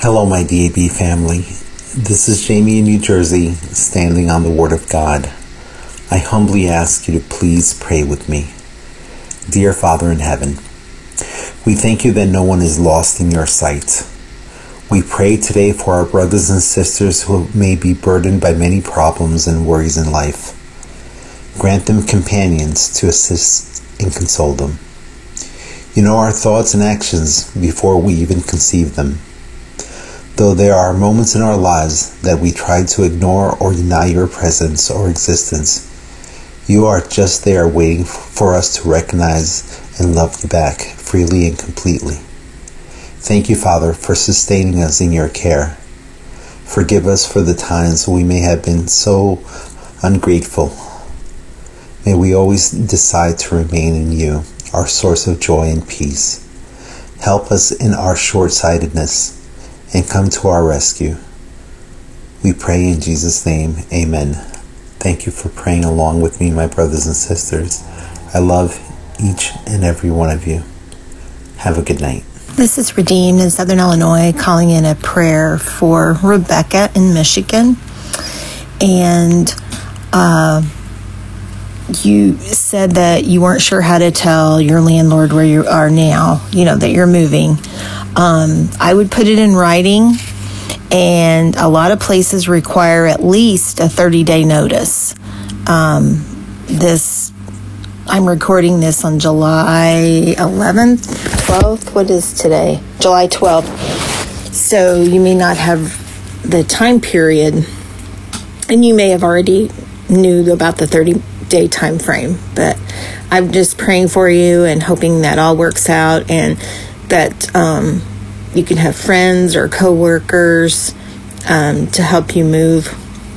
Hello, my DAB family. This is Jamie in New Jersey, standing on the Word of God. I humbly ask you to please pray with me. Dear Father in heaven, we thank you that no one is lost in your sight. We pray today for our brothers and sisters who may be burdened by many problems and worries in life. Grant them companions to assist and console them. You know our thoughts and actions before we even conceive them. Though there are moments in our lives that we try to ignore or deny your presence or existence, you are just there waiting for us to recognize and love you back freely and completely. Thank you, Father, for sustaining us in your care. Forgive us for the times we may have been so ungrateful. May we always decide to remain in you, our source of joy and peace. Help us in our short-sightedness and come to our rescue. We pray in Jesus' name, amen. Thank you for praying along with me, my brothers and sisters. I love each and every one of you. Have a good night. This is Redeemed in Southern Illinois, calling in a prayer for Rebecca in Michigan. And you said that you weren't sure how to tell your landlord where you are now, that you're moving. I would put it in writing, and a lot of places require at least a 30-day notice. I'm recording this on July 11th, 12th. What is today? July 12th. So you may not have the time period, and you may have already knew about the 30-day time frame. But I'm just praying for you and hoping that all works out, and that you can have friends or coworkers to help you move,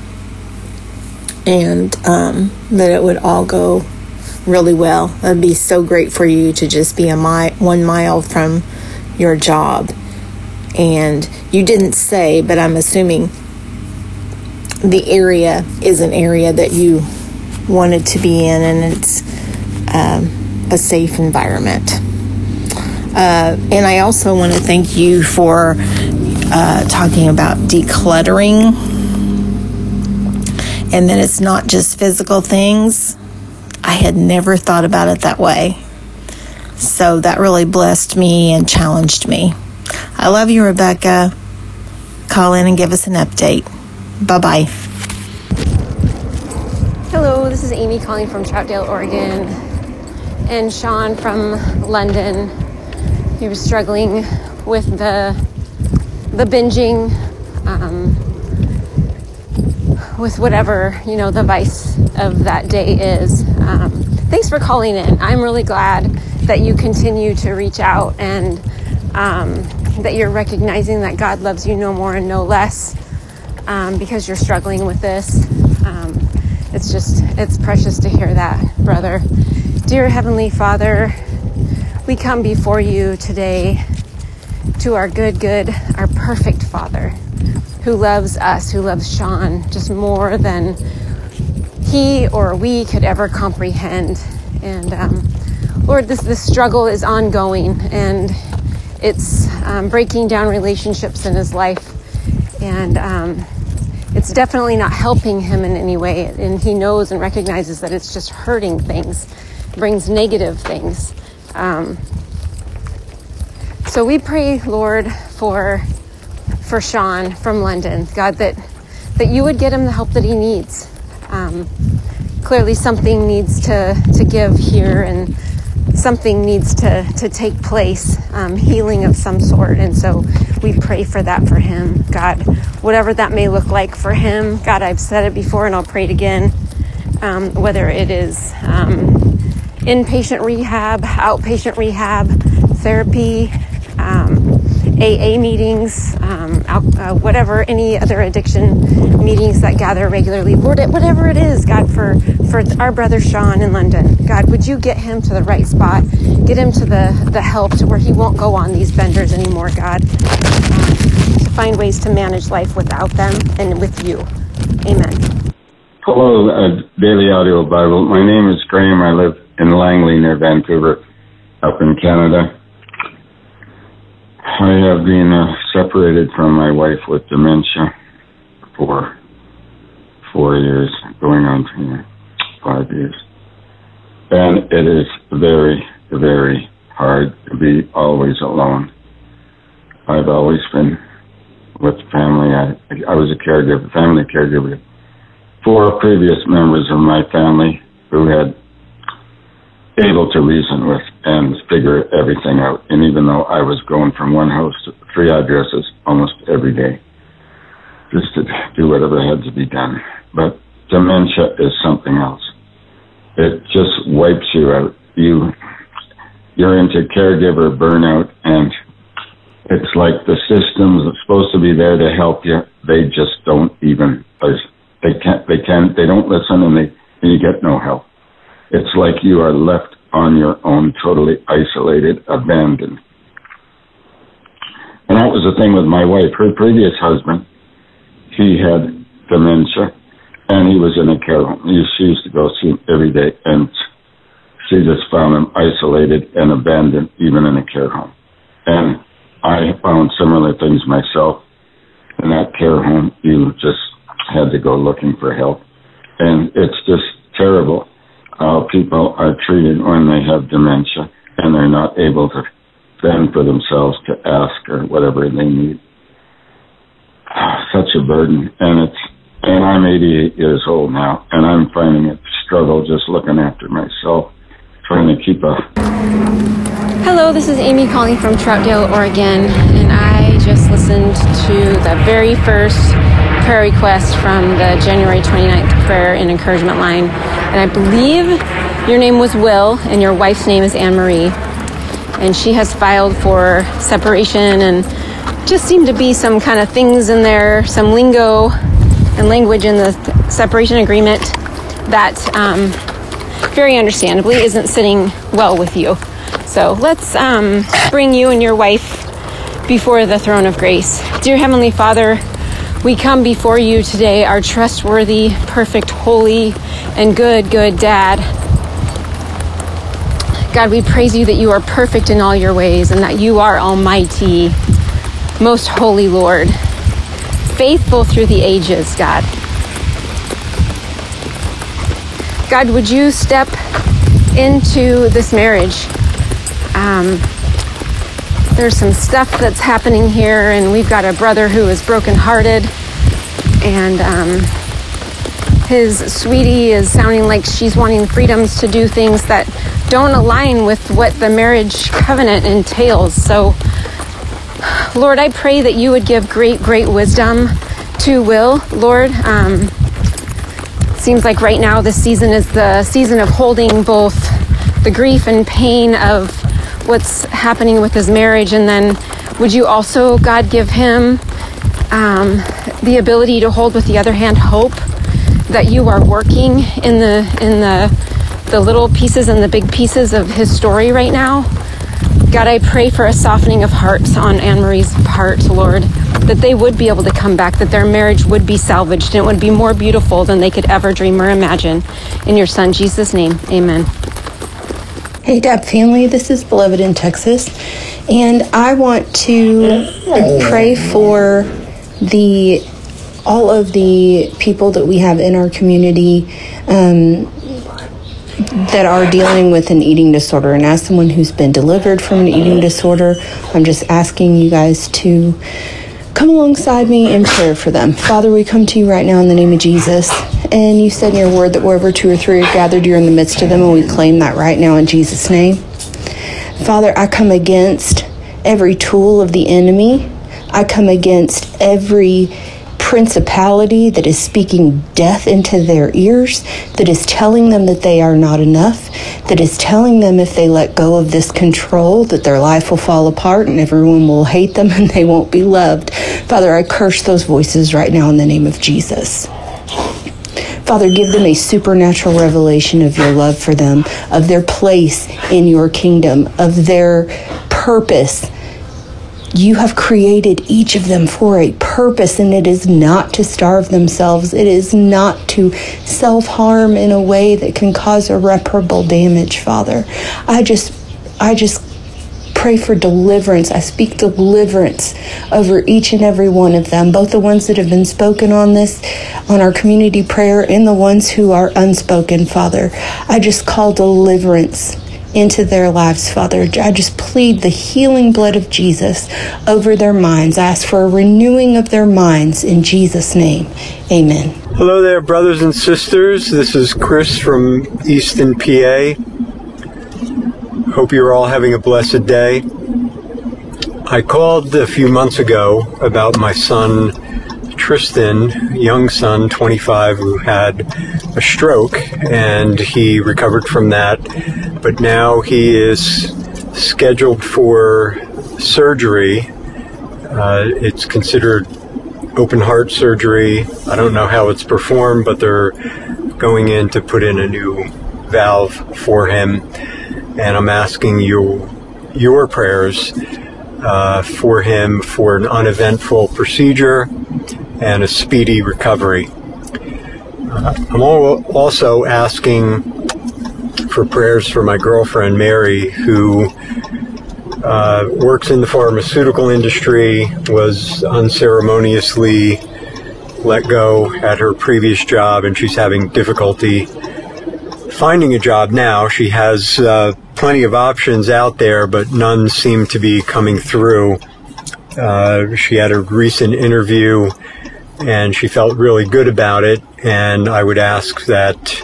and that it would all go really well. It'd be so great for you to just be 1 mile from your job. And you didn't say, but I'm assuming the area is an area that you wanted to be in, and it's a safe environment. And I also want to thank you for talking about decluttering, and that it's not just physical things. I had never thought about it that way. So that really blessed me and challenged me. I love you, Rebecca. Call in and give us an update. Bye-bye. Hello, this is Amy calling from Troutdale, Oregon, and Sean from London. He was struggling with the binging, with whatever, the vice of that day is. Thanks for calling in. I'm really glad that you continue to reach out, and that you're recognizing that God loves you no more and no less, because you're struggling with this. It's precious to hear that, brother. Dear Heavenly Father, we come before you today to our our perfect Father, who loves us, who loves Sean just more than he or we could ever comprehend. And Lord, this struggle is ongoing, and it's breaking down relationships in his life, and it's definitely not helping him in any way. And he knows and recognizes that it's just hurting things, brings negative things. So we pray, Lord, for Sean from London, God, that you would get him the help that he needs. Clearly something needs to give here, and something needs to take place, healing of some sort. And so we pray for that for him, God, whatever that may look like for him. God, I've said it before and I'll pray it again, whether it is inpatient rehab, outpatient rehab, therapy, AA meetings, whatever, any other addiction meetings that gather regularly, Lord, whatever it is, God, for our brother Sean in London, God, would you get him to the right spot, get him to the help to where he won't go on these benders anymore, God, to find ways to manage life without them and with you. Amen. Hello, Daily Audio Bible. My name is Graham. I live in Langley near Vancouver, up in Canada. I have been separated from my wife with dementia for 4 years, going on to 5 years. And it is very, very hard to be always alone. I've always been with family. I was a caregiver, family caregiver, for previous members of my family who had able to reason with and figure everything out. And even though I was going from one house to 3 addresses almost every day, just to do whatever had to be done. But dementia is something else. It just wipes you out. You're into caregiver burnout, and it's like the systems that's supposed to be there to help you, they just don't even, they don't listen, and you get no help. It's like you are left on your own, totally isolated, abandoned. And that was the thing with my wife. Her previous husband, he had dementia, and he was in a care home. She used to go see him every day, and she just found him isolated and abandoned, even in a care home. And I found similar things myself. In that care home, you just had to go looking for help. And it's just terrible how people are treated when they have dementia and they're not able to fend for themselves, to ask or whatever they need. Such a burden. And I'm 88 years old now, and I'm finding it struggle just looking after myself, trying to keep up. Hello, this is Amy calling from Troutdale, Oregon, and I just listened to the very first prayer request from the January 29th prayer and encouragement line, and I believe your name was Will and your wife's name is Anne Marie, and she has filed for separation, and just seemed to be some kind of things in there, some lingo and language in the separation agreement that very understandably isn't sitting well with you. So let's bring you and your wife before the throne of grace. Dear Heavenly Father, we come before you today, our trustworthy, perfect, holy, and good Dad. God, we praise you that you are perfect in all your ways and that you are almighty, most holy Lord, faithful through the ages, God. God, would you step into this marriage? There's some stuff that's happening here, and we've got a brother who is brokenhearted, and his sweetie is sounding like she's wanting freedoms to do things that don't align with what the marriage covenant entails. So, Lord, I pray that you would give great wisdom to Will, Lord. Seems like right now this season is the season of holding both the grief and pain of what's happening with his marriage, and then would you also, God, give him the ability to hold with the other hand hope that you are working in the little pieces and the big pieces of his story right now. God, I pray for a softening of hearts on Anne Marie's part, Lord, that they would be able to come back, that their marriage would be salvaged, and it would be more beautiful than they could ever dream or imagine. In your Son, Jesus' name, amen. Hey, Dab family, this is Beloved in Texas, and I want to pray for all of the people that we have in our community that are dealing with an eating disorder. And as someone who's been delivered from an eating disorder, I'm just asking you guys to come alongside me in prayer for them. Father, we come to you right now in the name of Jesus. And you said in your word that wherever 2 or 3 are gathered, you're in the midst of them. And we claim that right now in Jesus' name. Father, I come against every tool of the enemy. I come against every principality that is speaking death into their ears, that is telling them that they are not enough, that is telling them if they let go of this control that their life will fall apart and everyone will hate them and they won't be loved. Father, I curse those voices right now in the name of Jesus. Father, give them a supernatural revelation of your love for them, of their place in your kingdom, of their purpose. You have created each of them for a purpose, and it is not to starve themselves. It is not to self-harm in a way that can cause irreparable damage, Father. I just pray for deliverance. I speak deliverance over each and every one of them, both the ones that have been spoken on our community prayer, and the ones who are unspoken, Father. I just call deliverance into their lives, Father. I just plead the healing blood of Jesus over their minds. I ask for a renewing of their minds in Jesus' name. Amen. Hello there, brothers and sisters. This is Chris from Easton, PA. Hope you're all having a blessed day. I called a few months ago about my son, Tristan, young son, 25, who had a stroke, and he recovered from that. But now he is scheduled for surgery. It's considered open heart surgery. I don't know how it's performed, but they're going in to put in a new valve for him. And I'm asking your prayers for him for an uneventful procedure and a speedy recovery. I'm also asking for prayers for my girlfriend, Mary, who works in the pharmaceutical industry, was unceremoniously let go at her previous job, and she's having difficulty finding a job now. She has plenty of options out there, but none seem to be coming through. She had a recent interview, and she felt really good about it, and I would ask that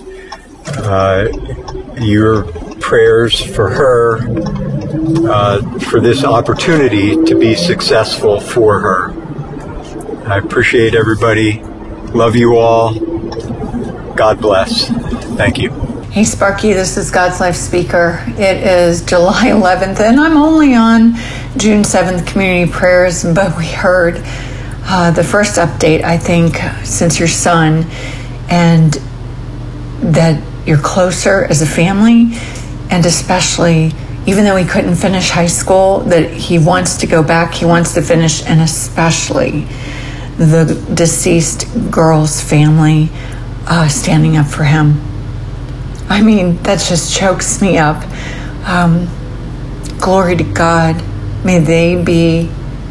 your prayers for her, for this opportunity to be successful for her. I appreciate everybody. Love you all. God bless. Thank you. Hey Sparky, this is God's Life Speaker. It is July 11th, and I'm only on June 7th community prayers, but we heard the first update, I think, since your son, and that you're closer as a family, and especially, even though he couldn't finish high school, that he wants to go back, he wants to finish, and especially the deceased girl's family standing up for him. I mean, that just chokes me up. Glory to God. May they be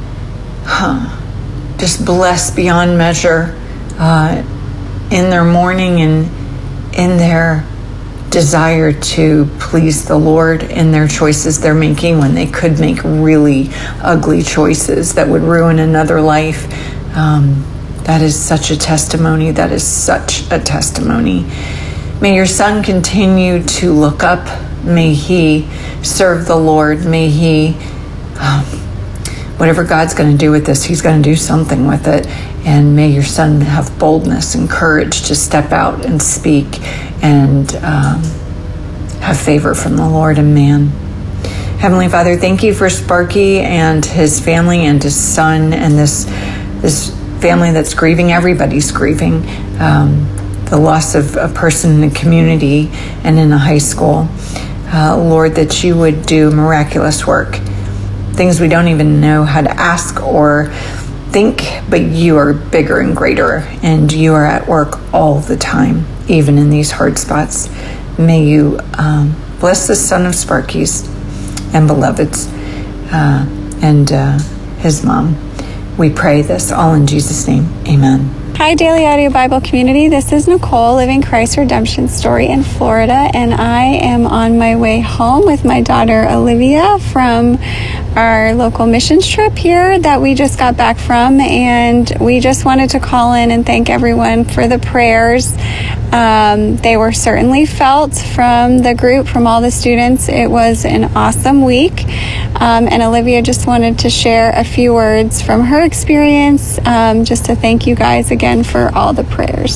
just blessed beyond measure in their mourning and in their desire to please the Lord in their choices they're making when they could make really ugly choices that would ruin another life. That is such a testimony. That is such a testimony. May your son continue to look up. May he serve the Lord. May he, whatever God's going to do with this, he's going to do something with it. And may your son have boldness and courage to step out and speak and have favor from the Lord and man. Heavenly Father, thank you for Sparky and his family and his son and this family that's grieving. Everybody's grieving the loss of a person in a community and in a high school. Lord, that you would do miraculous work, things we don't even know how to ask or think, but you are bigger and greater, and you are at work all the time, even in these hard spots. May you bless the son of Sparky's and beloveds and his mom. We pray this all in Jesus' name. Amen. Hi, Daily Audio Bible community. This is Nicole, living Christ's Redemption Story in Florida, and I am on my way home with my daughter Olivia from our local missions trip here that we just got back from, and we just wanted to call in and thank everyone for the prayers. They were certainly felt from the group, from all the students. It was an awesome week, and Olivia just wanted to share a few words from her experience, just to thank you guys again for all the prayers.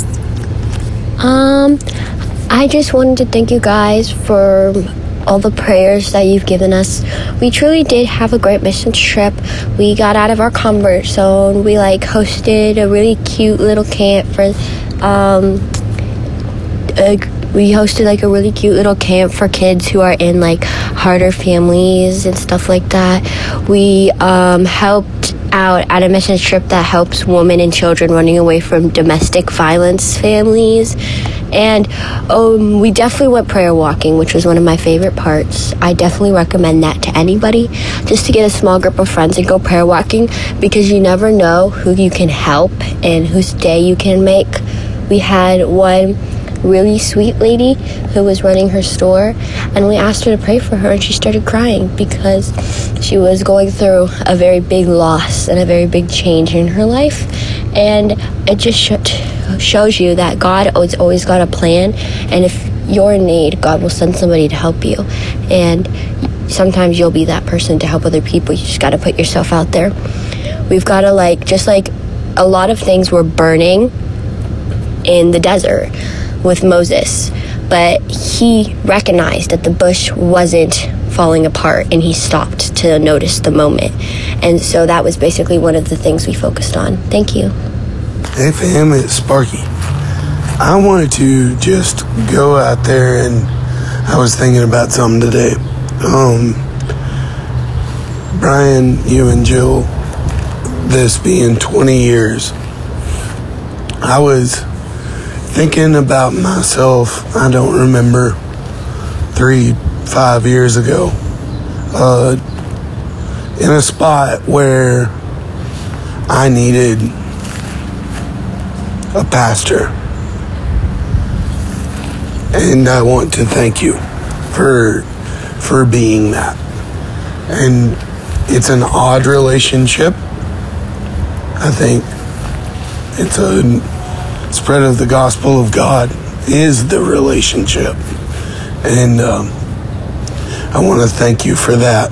I just wanted to thank you guys for all the prayers that you've given us. We truly did have a great missions trip. We got out of our comfort zone. We hosted a really cute little camp for we hosted a really cute little camp for kids who are in harder families and stuff like that. We helped out at a mission trip that helps women and children running away from domestic violence families. And we definitely went prayer walking, which was one of my favorite parts. I definitely recommend that to anybody, just to get a small group of friends and go prayer walking, because you never know who you can help and whose day you can make. We had one really sweet lady who was running her store, and we asked her to pray for her, and she started crying because she was going through a very big loss and a very big change in her life. And it just shows you that God has always got a plan, and if you're in need, God will send somebody to help you. And sometimes you'll be that person to help other people. You just got to put yourself out there. We've got to, just like a lot of things were burning in the desert with Moses, but he recognized that the bush wasn't falling apart, and he stopped to notice the moment. And so that was basically one of the things we focused on. Thank you. Hey fam, it's Sparky. I wanted to just go out there, and I was thinking about something today. Brian, you and Jill, this being 20 years, I was thinking about myself, I don't remember, 3-5 years ago, in a spot where I needed a pastor. And I want to thank you for being that. And it's an odd relationship. I think it's a spread of the gospel of God is the relationship. And I want to thank you for that,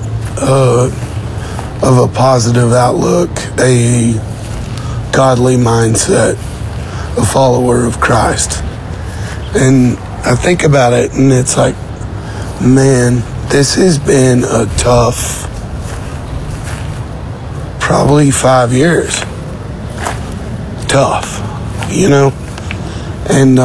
of a positive outlook, a godly mindset, a follower of Christ. And I think about it, and it's like, man, this has been a tough, probably 5 years. Tough, you know? And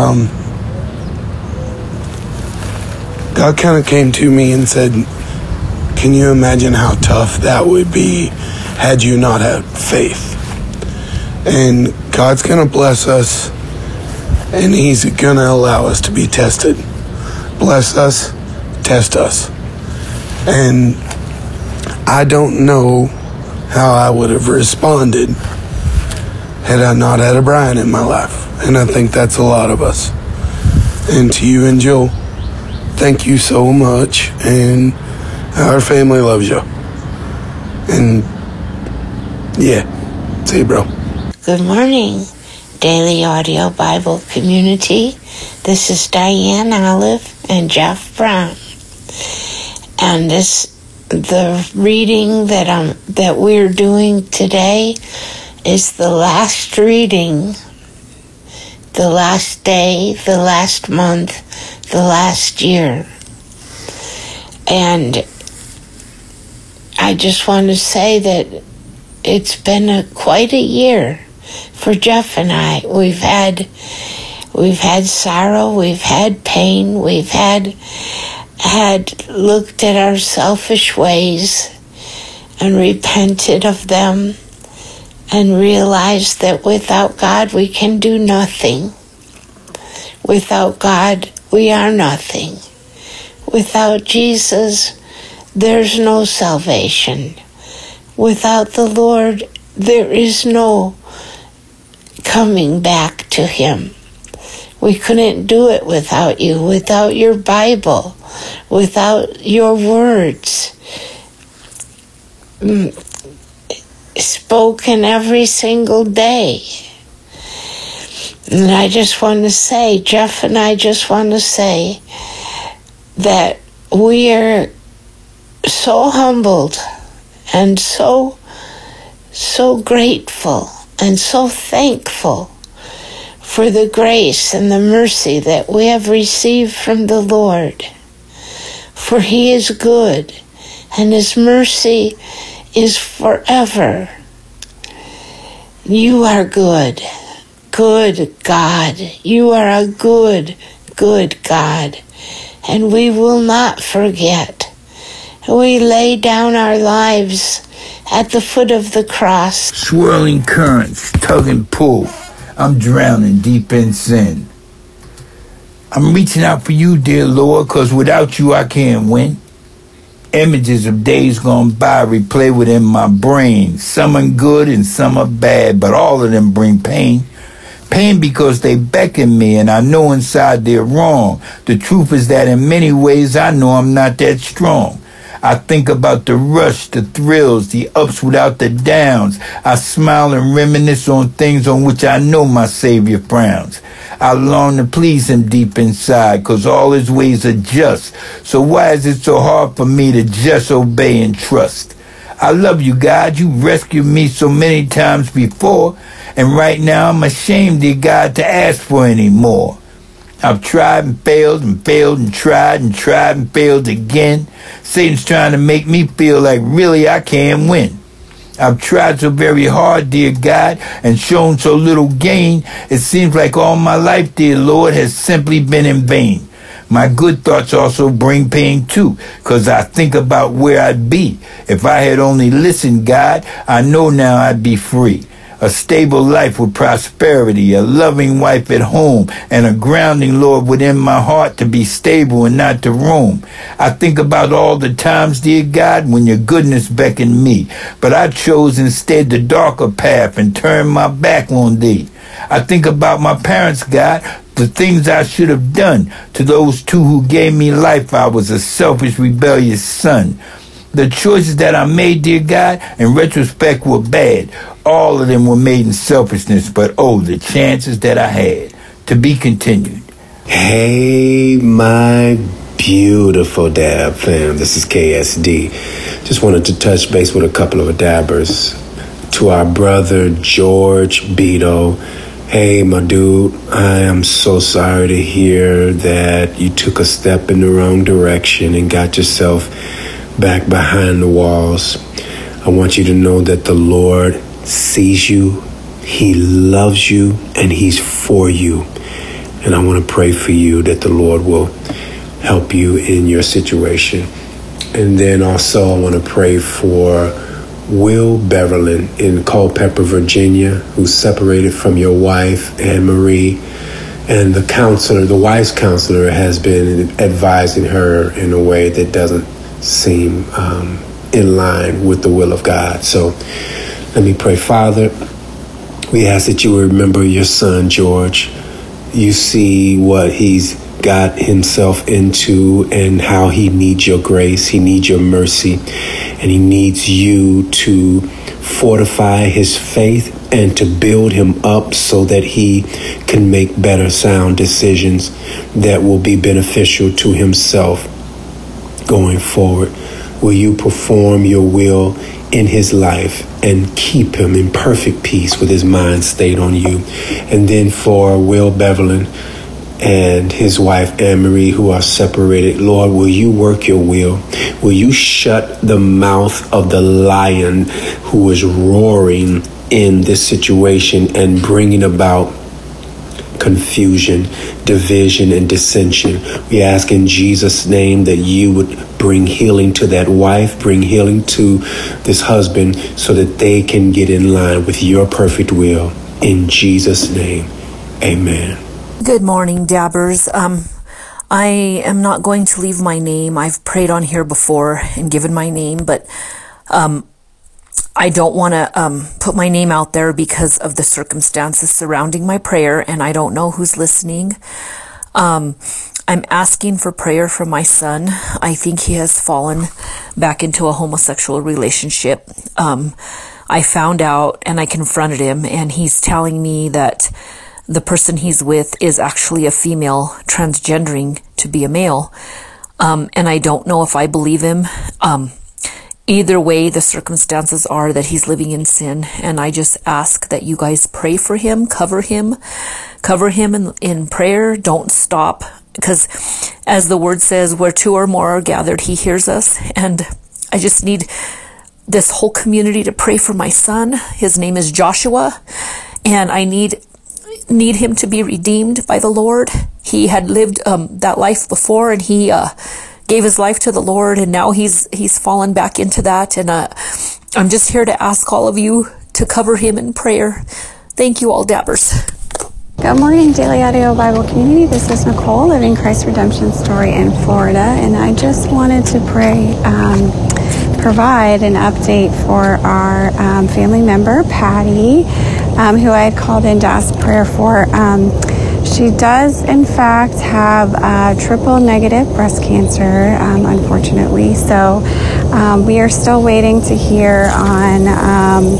God kind of came to me and said, can you imagine how tough that would be had you not had faith? And God's going to bless us, and he's going to allow us to be tested. Bless us, test us. And I don't know how I would have responded had I not had a Brian in my life. And I think that's a lot of us. And to you and Jill, thank you so much. And our family loves you. And yeah, see you, bro. Good morning, Daily Audio Bible Community. This is Diane Olive and Jeff Brown. And the reading that we're doing today is the last reading, the last day, the last month, the last year. And I just want to say that it's been quite a year for Jeff and I. We've had sorrow, we've had pain, we've had looked at our selfish ways and repented of them, and realized that without God we can do nothing. Without God we are nothing. Without Jesus there's no salvation. Without the Lord there is no coming back to him. We couldn't do it without you, without your Bible, without your words spoken every single day. And I just want to say, Jeff and I just want to say that we are so humbled and so grateful and so thankful for the grace and the mercy that we have received from the Lord. For he is good, and his mercy is forever. You are good, good God. You are a good, good God, and we will not forget. We lay down our lives at the foot of the cross. Swirling currents, tug and pull. I'm drowning deep in sin. I'm reaching out for you, dear Lord, 'cause without you I can't win. Images of days gone by replay within my brain. Some are good and some are bad, but all of them bring pain. Pain because they beckon me and I know inside they're wrong. The truth is that in many ways I know I'm not that strong. I think about the rush, the thrills, the ups without the downs. I smile and reminisce on things on which I know my Savior frowns. I long to please him deep inside, 'cause all his ways are just. So why is it so hard for me to just obey and trust? I love you, God. You rescued me so many times before, and right now I'm ashamed, dear God, to ask for any more. I've tried and failed and failed and tried and failed again. Satan's trying to make me feel like really I can't win. I've tried so very hard, dear God, and shown so little gain. It seems like all my life, dear Lord, has simply been in vain. My good thoughts also bring pain too, 'cause I think about where I'd be. If I had only listened, God, I know now I'd be free. A stable life with prosperity, a loving wife at home, and a grounding, Lord, within my heart to be stable and not to roam. I think about all the times, dear God, when your goodness beckoned me, but I chose instead the darker path and turned my back on thee. I think about my parents, God, the things I should have done. To those two who gave me life, I was a selfish, rebellious son. The choices that I made, dear God, in retrospect were bad. All of them were made in selfishness, but oh, the chances that I had. To be continued. Hey, my beautiful Dab fam. This is KSD. Just wanted to touch base with a couple of dabbers. To our brother, George Beto. Hey, my dude, I am so sorry to hear that you took a step in the wrong direction and got yourself back behind the walls. I want you to know that the Lord sees you, he loves you, and he's for you. And I want to pray for you that the Lord will help you in your situation. And then also I want to pray for Will Beverlin in Culpeper, Virginia, who's separated from your wife, Anne Marie. And the counselor, the wife's counselor, has been advising her in a way that doesn't seem in line with the will of God. So let me pray. Father, we ask that you remember your son, George. You see what he's got himself into and how he needs your grace. He needs your mercy, and he needs you to fortify his faith and to build him up so that he can make better sound decisions that will be beneficial to himself going forward. Will you perform your will in his life and keep him in perfect peace with his mind stayed on you? And then for Will Beverlin and his wife Anne-Marie, who are separated, Lord, will you work your will? Will you shut the mouth of the lion who is roaring in this situation and bringing about confusion, division, and dissension? We ask in Jesus' name that you would bring healing to that wife, bring healing to this husband, so that they can get in line with your perfect will. In Jesus' name, amen. Good morning, Dabbers. I am not going to leave my name. I've prayed on here before and given my name, but I don't want to put my name out there because of the circumstances surrounding my prayer, and I don't know who's listening. I'm asking for prayer for my son. I think he has fallen back into a homosexual relationship. I found out and I confronted him, and he's telling me that the person he's with is actually a female transgendering to be a male. And I don't know if I believe him. Either way, the circumstances are that he's living in sin, and I just ask that you guys pray for him, cover him in prayer. Don't stop, because as the word says, where two or more are gathered, he hears us. And I just need this whole community to pray for my son. His name is Joshua, and I need him to be redeemed by the Lord. He had lived that life before, and he gave his life to the Lord, and now he's fallen back into that. And I'm just here to ask all of you to cover him in prayer. Thank you all, Dabbers. Good morning, Daily Audio Bible Community. This is Nicole, Living Christ Redemption Story in Florida, and I just wanted to provide an update for our family member, Patty, who I had called in to ask prayer for. She does, in fact, have triple negative breast cancer, unfortunately. So we are still waiting to hear on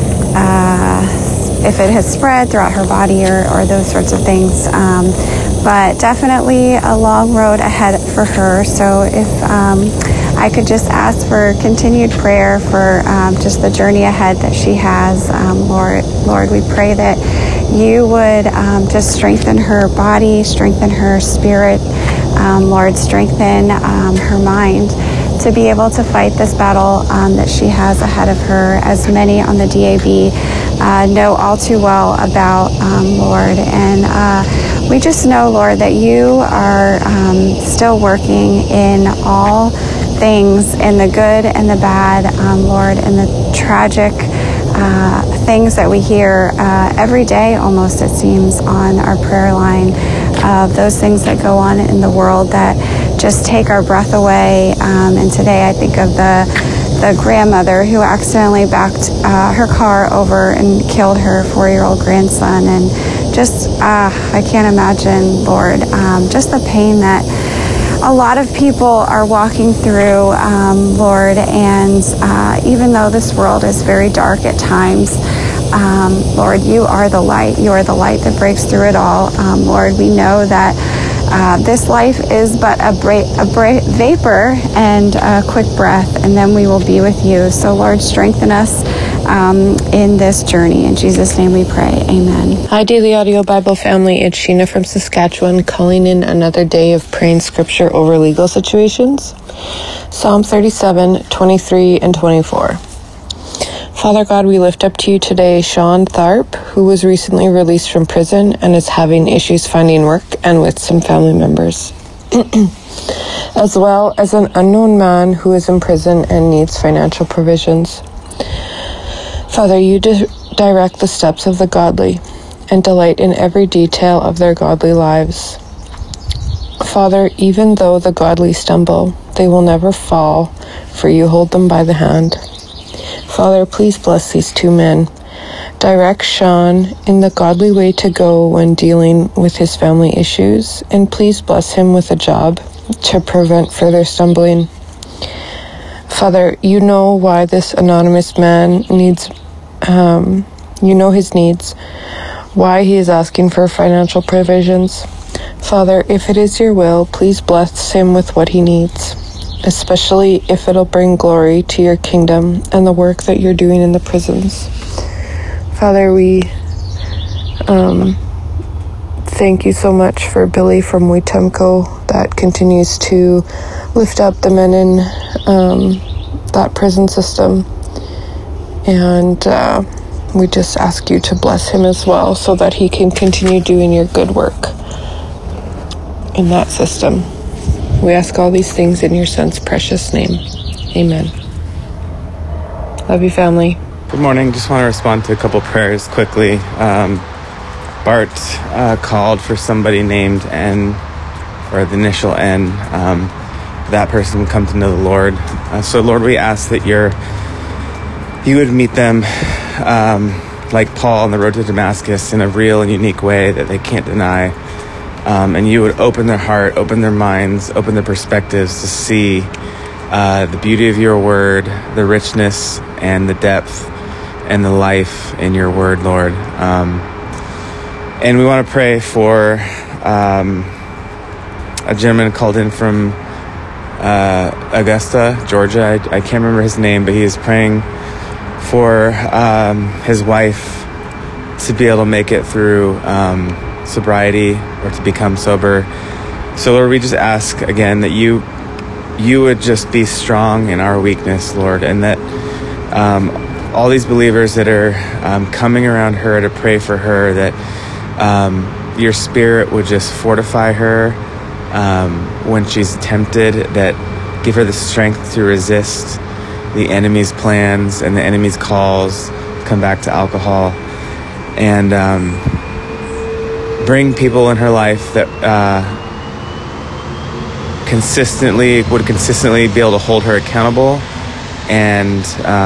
if it has spread throughout her body or those sorts of things. But definitely a long road ahead for her. So if I could just ask for continued prayer for just the journey ahead that she has. Lord, we pray that you would just strengthen her body, strengthen her spirit, Lord, strengthen her mind to be able to fight this battle that she has ahead of her, as many on the DAB know all too well about, Lord. And we just know, Lord, that you are still working in all things, in the good and the bad, Lord, and the tragic things that we hear every day, almost it seems, on our prayer line, of those things that go on in the world that just take our breath away. And today I think of the grandmother who accidentally backed her car over and killed her 4-year-old grandson. And just, I can't imagine, Lord, just the pain that a lot of people are walking through, Lord. And even though this world is very dark at times, Lord, you are the light. You are the light that breaks through it all. Lord, we know that this life is but a vapor and a quick breath, and then we will be with you. So, Lord, strengthen us in this journey. In Jesus' name we pray. Amen. Hi, Daily Audio Bible family. It's Sheena from Saskatchewan, calling in another day of praying scripture over legal situations. Psalm 37, 23, and 24. Father God, we lift up to you today Sean Tharp, who was recently released from prison and is having issues finding work and with some family members, as well as an unknown man who is in prison and needs financial provisions. Father, you direct the steps of the godly and delight in every detail of their godly lives. Father, even though the godly stumble, they will never fall, for you hold them by the hand. Father, please bless these two men. Direct Sean in the godly way to go when dealing with his family issues, and please bless him with a job to prevent further stumbling. Father, you know why this anonymous man needs, you know his needs, why he is asking for financial provisions. Father, if it is your will, please bless him with what he needs, especially if it'll bring glory to your kingdom and the work that you're doing in the prisons. Father, we thank you so much for Billy from Wetumpka that continues to lift up the men in that prison system. And we just ask you to bless him as well so that he can continue doing your good work in that system. We ask all these things in your son's precious name. Amen. Love you, family. Good morning. Just want to respond to a couple prayers quickly. Bart called for somebody named N, or the initial N. That person would come to know the Lord. So, Lord, we ask that you would meet them like Paul on the road to Damascus in a real and unique way that they can't deny. And you would open their heart, open their minds, open their perspectives to see the beauty of your word, the richness and the depth and the life in your word, Lord. And we want to pray for a gentleman called in from Augusta, Georgia. I can't remember his name, but he is praying for his wife to be able to make it through sobriety or to become sober. So, Lord, we just ask again that you would just be strong in our weakness, Lord, and that all these believers that are coming around her to pray for her, that your spirit would just fortify her when she's tempted, that give her the strength to resist, the enemy's plans and the enemy's calls come back to alcohol, and bring people in her life that would consistently be able to hold her accountable, and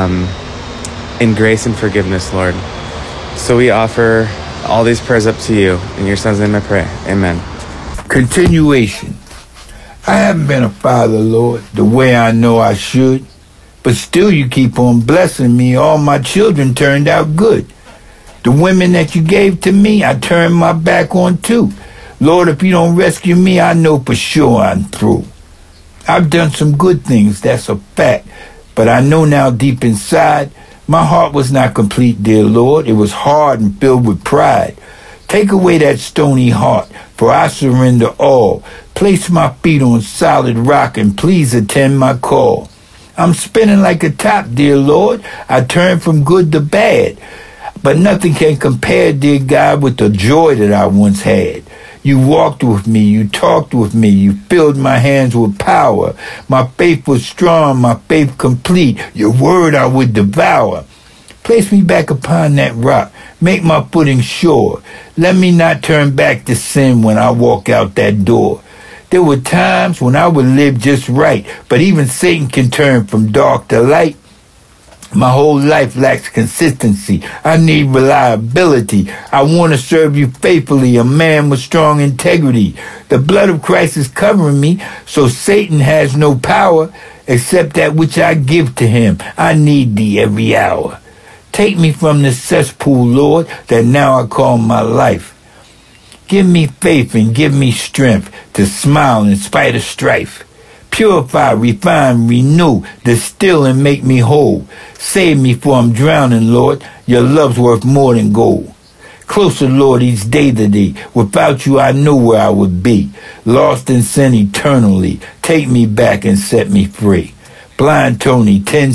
in grace and forgiveness, Lord. So we offer all these prayers up to you. In your son's name I pray. Amen. Continuation. I haven't been a father, Lord, the way I know I should, but still you keep on blessing me. All my children turned out good. The women that you gave to me, I turned my back on too. Lord, if you don't rescue me, I know for sure I'm through. I've done some good things, that's a fact, but I know now deep inside, my heart was not complete, dear Lord. It was hard and filled with pride. Take away that stony heart, for I surrender all. Place my feet on solid rock and please attend my call. I'm spinning like a top, dear Lord. I turn from good to bad. But nothing can compare, dear God, with the joy that I once had. You walked with me, you talked with me, you filled my hands with power. My faith was strong, my faith complete. Your word I would devour. Place me back upon that rock. Make my footing sure. Let me not turn back to sin when I walk out that door. There were times when I would live just right, but even Satan can turn from dark to light. My whole life lacks consistency. I need reliability. I want to serve you faithfully, a man with strong integrity. The blood of Christ is covering me, so Satan has no power except that which I give to him. I need thee every hour. Take me from this cesspool, Lord, that now I call my life. Give me faith and give me strength to smile in spite of strife. Purify, refine, renew, distill and make me whole. Save me for I'm drowning, Lord. Your love's worth more than gold. Closer, Lord, each day to thee. Without you, I know where I would be. Lost in sin eternally. Take me back and set me free. Blind Tony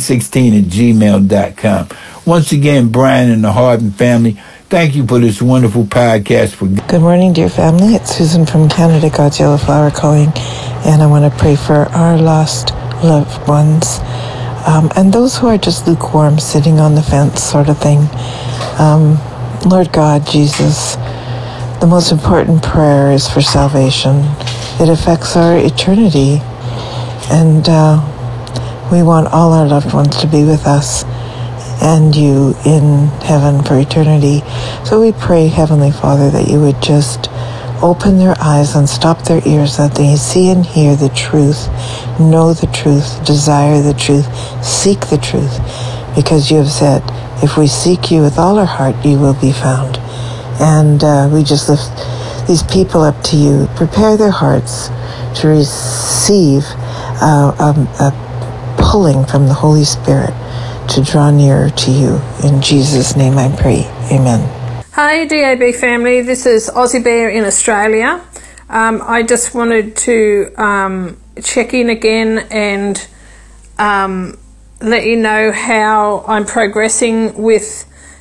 1016@gmail.com. Once again, Brian and the Harden family, thank you for this wonderful podcast. Good morning, dear family. It's Susan from Canada, God's Yellow Flower calling, and I want to pray for our lost loved ones and those who are just lukewarm, sitting on the fence sort of thing. Lord God, Jesus, the most important prayer is for salvation. It affects our eternity, and we want all our loved ones to be with us and you in heaven for eternity. So we pray, Heavenly Father, that you would just open their eyes and stop their ears, that they see and hear the truth, know the truth, desire the truth, seek the truth, because you have said, if we seek you with all our heart, you will be found. And we just lift these people up to you. Prepare their hearts to receive a pulling from the Holy Spirit to draw nearer to you. In Jesus' name I pray. Amen. Hi DAB family, this is Aussie Bear in Australia. I just wanted to check in again and let you know how I'm progressing with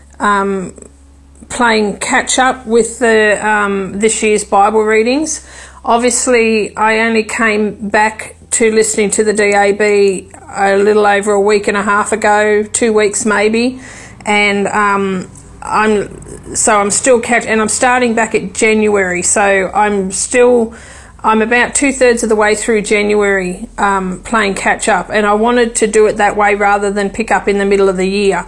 playing catch up with the this year's Bible readings. Obviously, I only came back to listening to the DAB a little over a week and a half ago, 2 weeks maybe, and I'm still and I'm starting back at January, so I'm about 2/3 of the way through January playing catch up, and I wanted to do it that way rather than pick up in the middle of the year.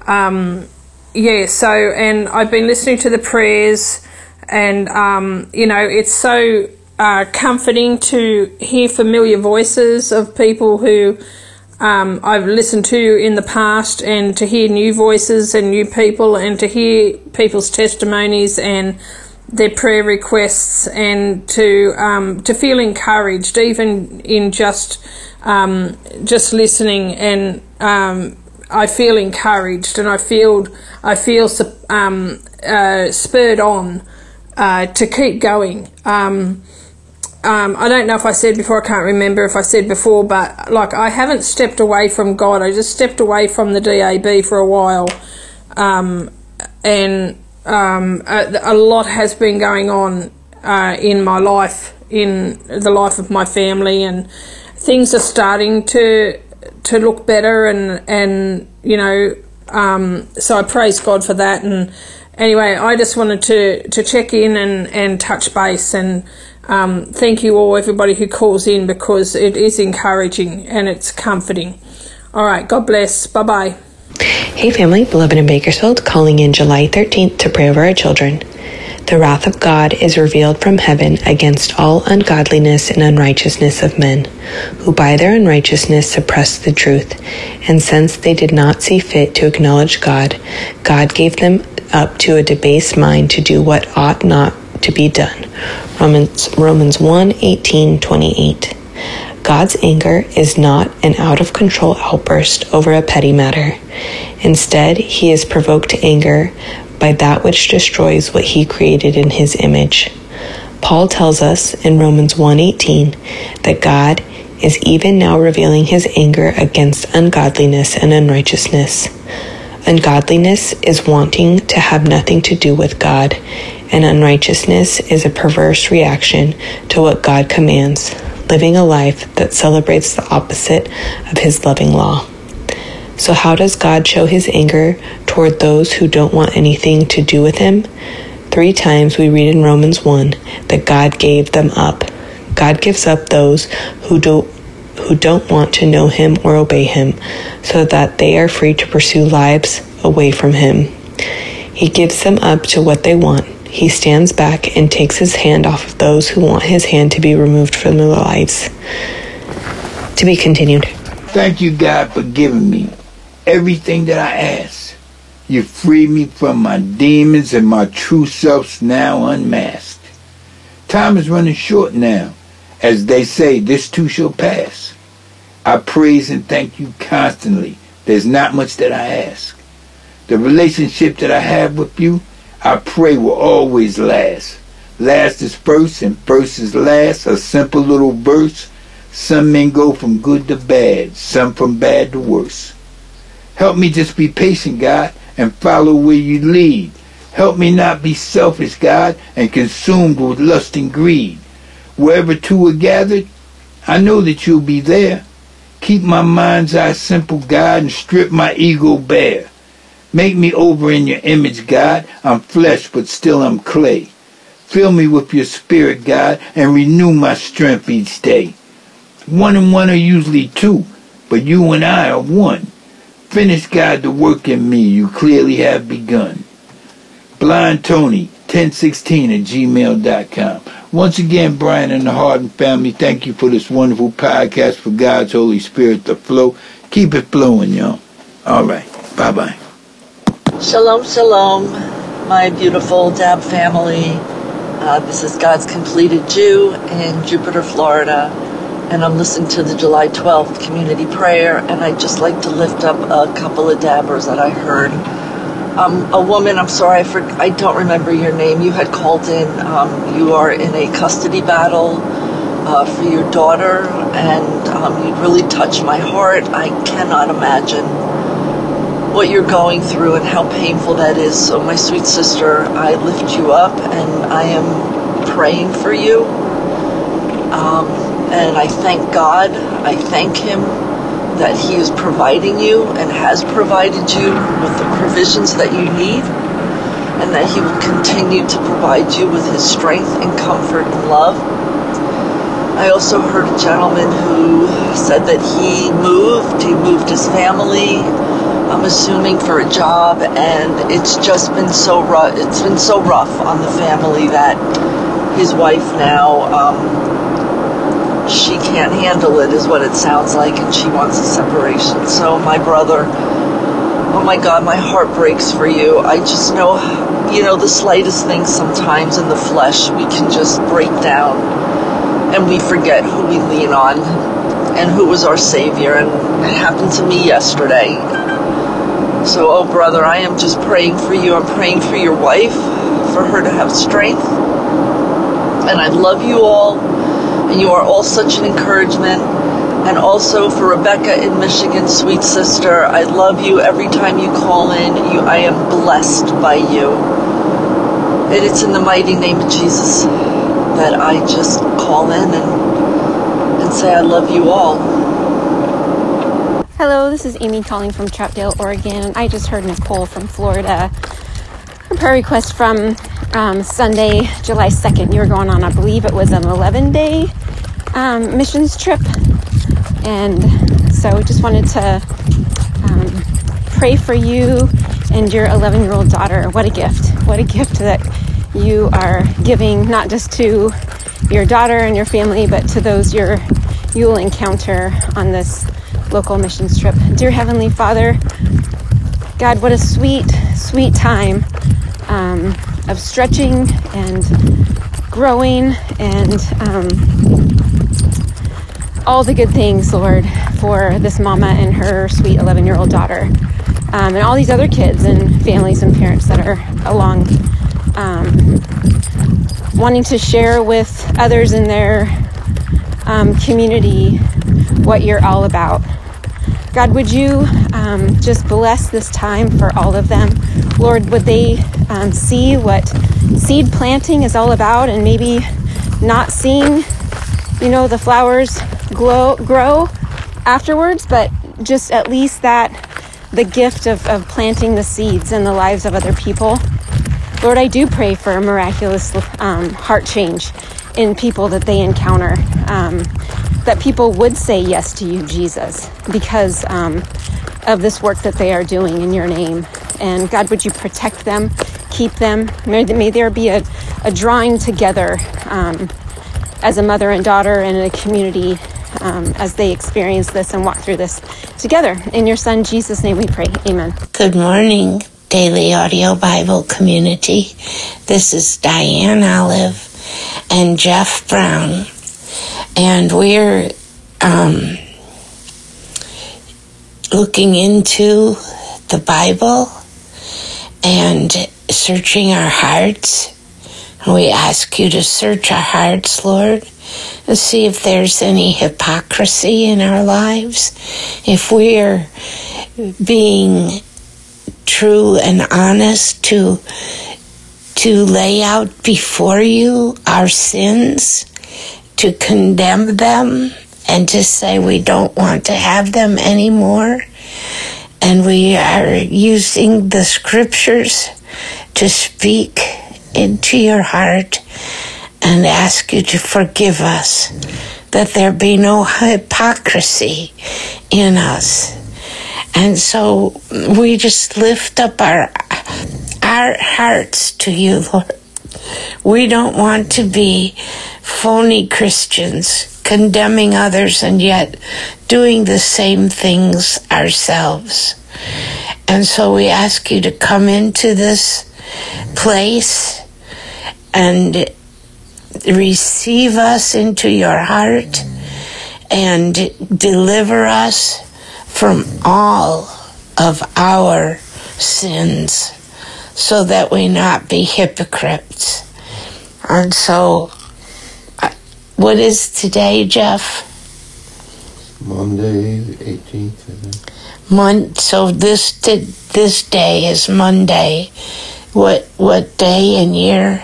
And I've been listening to the prayers, and it's so comforting to hear familiar voices of people who I've listened to in the past, and to hear new voices and new people, and to hear people's testimonies and their prayer requests, and to feel encouraged even in just listening, and I feel encouraged, and I feel spurred on to keep going. I don't know if I said before, I can't remember if I said before, but like, I haven't stepped away from God. I just stepped away from the DAB for a while, and a lot has been going on in my life, in the life of my family, and things are starting to look better, and so I praise God for that. And anyway, I just wanted to check in and touch base, and thank you all, everybody who calls in, because it is encouraging and it's comforting. All right, God bless. Bye-bye. Hey family, beloved in Bakersfield, calling in July 13th to pray over our children. The wrath of God is revealed from heaven against all ungodliness and unrighteousness of men, who by their unrighteousness suppress the truth. And since they did not see fit to acknowledge God, God gave them up to a debased mind to do what ought not to be done. Romans 1:18-28. God's anger is not an out-of-control outburst over a petty matter. Instead, he is provoked to anger by that which destroys what he created in his image. Paul tells us in Romans 1:18 that God is even now revealing his anger against ungodliness and unrighteousness. Ungodliness is wanting to have nothing to do with God, and unrighteousness is a perverse reaction to what God commands, living a life that celebrates the opposite of his loving law. So how does God show his anger toward those who don't want anything to do with him? 3 times we read in Romans 1 that God gave them up. God gives up those who don't want to know him or obey him, so that they are free to pursue lives away from him. He gives them up to what they want. He stands back and takes his hand off of those who want his hand to be removed from their lives. To be continued. Thank you, God, for giving me everything that I asked. You freed me from my demons, and my true self's now unmasked. Time is running short now. As they say, this too shall pass. I praise and thank you constantly. There's not much that I ask. The relationship that I have with you, I pray will always last. Last is first and first is last. A simple little verse. Some men go from good to bad, some from bad to worse. Help me just be patient, God, and follow where you lead. Help me not be selfish, God, and consumed with lust and greed. Wherever two are gathered, I know that you'll be there. Keep my mind's eye simple, God, and strip my ego bare. Make me over in your image, God. I'm flesh, but still I'm clay. Fill me with your spirit, God, and renew my strength each day. 1 and 1 are usually 2, but you and I are 1. Finish, God, the work in me you clearly have begun. Blind Tony, 1016@gmail.com. Once again, Brian and the Harden family, thank you for this wonderful podcast, for God's Holy Spirit to flow. Keep it flowing, y'all. All right. Bye-bye. Shalom, shalom, my beautiful DAB family. This is God's Completed Jew in Jupiter, Florida, and I'm listening to the July 12th community prayer, and I'd just like to lift up a couple of dabbers that I heard. A woman, I'm sorry, I don't remember your name. You had called in. You are in a custody battle for your daughter, and you really touched my heart. I cannot imagine what you're going through and how painful that is. So my sweet sister, I lift you up, and I am praying for you. And I thank God. I thank him that he is providing you and has provided you with the provisions that you need, and that he will continue to provide you with his strength and comfort and love. I also heard a gentleman who said that he moved his family, I'm assuming for a job, and it's just been so rough. It's been so rough on the family that his wife now, she can't handle it, is what it sounds like, and she wants a separation. So my brother, oh my God, my heart breaks for you. I just know, the slightest thing sometimes in the flesh, we can just break down, and we forget who we lean on and who was our Savior, and it happened to me yesterday. So, oh brother, I am just praying for you. I'm praying for your wife, for her to have strength, and I love you all. And you are all such an encouragement. And also for Rebecca in Michigan, sweet sister, I love you. Every time you call in, I am blessed by you. And it's in the mighty name of Jesus that I just call in and say I love you all. Hello, this is Amy calling from Troutdale, Oregon, and I just heard Nicole from Florida. A prayer request from Sunday, July 2nd. You were going on, I believe it was an 11-day missions trip. And so just wanted to pray for you and your 11-year-old daughter. What a gift. What a gift that you are giving, not just to your daughter and your family, but to those you will encounter on this local missions trip. Dear Heavenly Father, God, what a sweet, sweet time of stretching and growing and all the good things, Lord, for this mama and her sweet 11-year-old daughter, and all these other kids and families and parents that are along, wanting to share with others in their community what you're all about. God, would you just bless this time for all of them? Lord, would they see what seed planting is all about, and maybe not seeing, the flowers grow afterwards, but just at least the gift of planting the seeds in the lives of other people. Lord, I do pray for a miraculous heart change in people that they encounter, that people would say yes to you, Jesus, because of this work that they are doing in your name. And God, would you protect them, keep them? May there be a drawing together as a mother and daughter and a community as they experience this and walk through this together. In your Son, Jesus' name we pray. Amen. Good morning, Daily Audio Bible community. This is Diane Olive and Jeff Brown. And we're looking into the Bible and searching our hearts. And we ask you to search our hearts, Lord, and see if there's any hypocrisy in our lives. If we're being true and honest to lay out before you our sins, to condemn them, and to say we don't want to have them anymore. And we are using the scriptures to speak into your heart and ask you to forgive us, that there be no hypocrisy in us. And so we just lift up our hearts to you, Lord. We don't want to be phony Christians, condemning others and yet doing the same things ourselves. And so we ask you to come into this place and receive us into your heart and deliver us from all of our sins, so that we not be hypocrites. And so, what is today, Jeff? Monday, the 18th, I think. So this day is Monday. What day and year?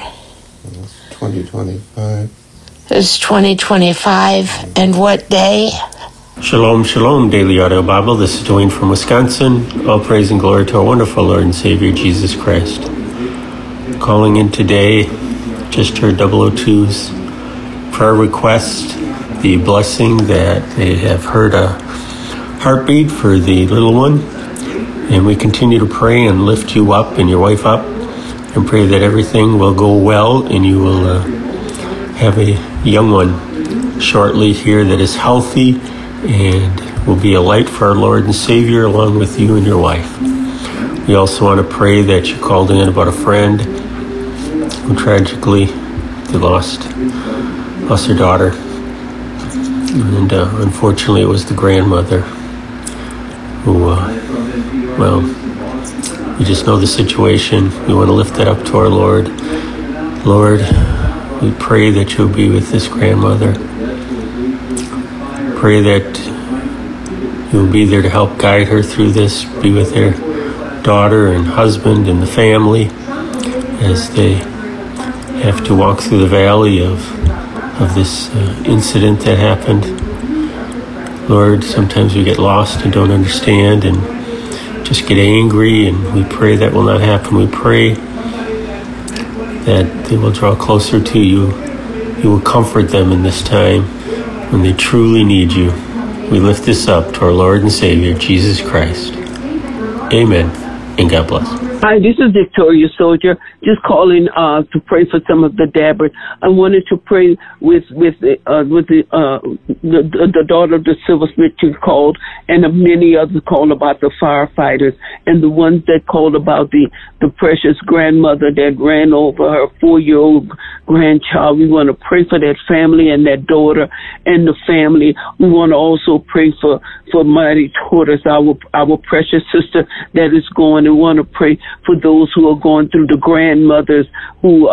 2025. It's 2025. And what day? Shalom, shalom, Daily Audio Bible. This is Dwayne from Wisconsin. All praise and glory to our wonderful Lord and Savior, Jesus Christ. Calling in today, just heard 002's prayer request, the blessing that they have heard a heartbeat for the little one. And we continue to pray and lift you up and your wife up and pray that everything will go well and you will have a young one shortly here that is healthy and will be a light for our Lord and Savior along with you and your wife. We also want to pray that you called in about a friend who tragically lost her daughter. And unfortunately it was the grandmother who, we just know the situation. We want to lift that up to our Lord. Lord, we pray that you'll be with this grandmother. Pray that you'll be there to help guide her through this, be with her daughter and husband and the family as they have to walk through the valley of this incident that happened. Lord, sometimes we get lost and don't understand and just get angry, and we pray that will not happen. We pray that they will draw closer to you. You will comfort them in this time when they truly need you. We lift this up to our Lord and Savior, Jesus Christ. Amen, and God bless. Hi, this is Victoria Soldier, just calling to pray for some of the dabbers. I wanted to pray with the daughter of the silversmith you called, and many others called about the firefighters, and the ones that called about the precious grandmother that ran over her 4-year-old grandchild. We want to pray for that family and that daughter and the family. We want to also pray for Mighty Tortoise, our precious sister that is going. And want to pray for those who are going through, the grandmothers who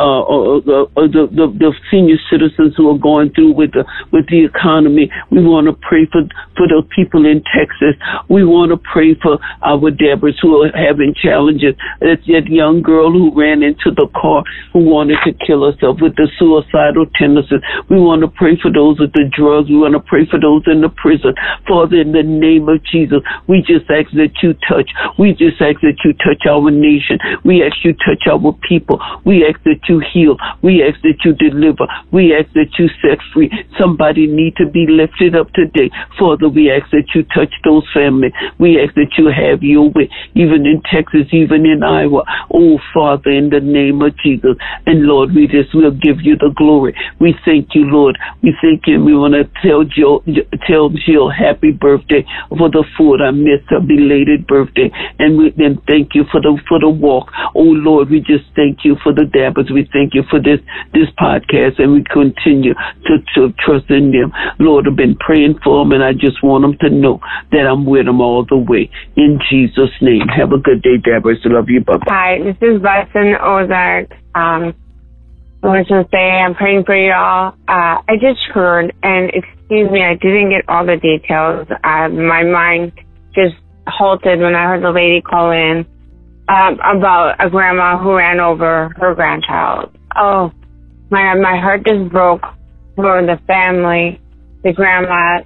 the senior citizens who are going through with the economy. We want to pray for the people in Texas. We want to pray for our Deborahs who are having challenges. That's that young girl who ran into the car who wanted to kill herself with the suicidal tendencies. We want to pray for those with the drugs. We want to pray for those in the prison. Father, in the name of Jesus, we just ask that you touch. We just ask that you touch our nation. We ask you touch our people. We ask that you heal. We ask that you deliver. We ask that you set free. Somebody need to be lifted up today. Father, we ask that you touch those families. We ask that you have your way, even in Texas, even in Iowa. Oh, Father, in the name of Jesus. And Lord, we just will give you the glory. We thank you, Lord. We thank you. We want to tell Jill happy birthday for the food. I missed her belated birthday. And we then thank you for the walk. Oh, Lord, we just thank you for the dabbers. We thank you for this podcast, and we continue to trust in them. Lord, I've been praying for them, and I just want them to know that I'm with them all the way. In Jesus' name. Have a good day, dabbers. Love you. Bye-bye. Hi, this is Boston Ozark. I want to say I'm praying for y'all. I just heard, and excuse me, I didn't get all the details. My mind just halted when I heard the lady call in about a grandma who ran over her grandchild. Oh, my heart just broke for the family, the grandma,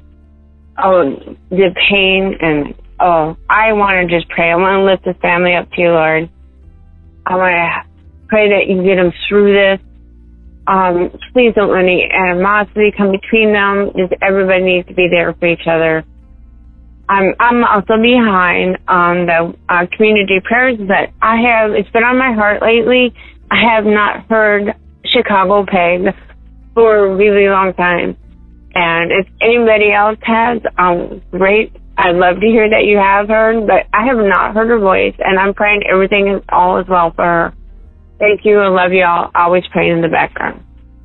the pain, and I want to just pray. I want to lift the family up to you, Lord. I want to pray that you get them through this. Please don't let any animosity come between them. Just everybody needs to be there for each other. I'm also behind on the community prayers that I have. It's been on my heart lately. I have not heard Chicago pegged for a really long time. And if anybody else has, great. I'd love to hear that you have heard, but I have not heard her voice, and I'm praying everything is all is well for her. Thank you. I love you all. Always praying in the background.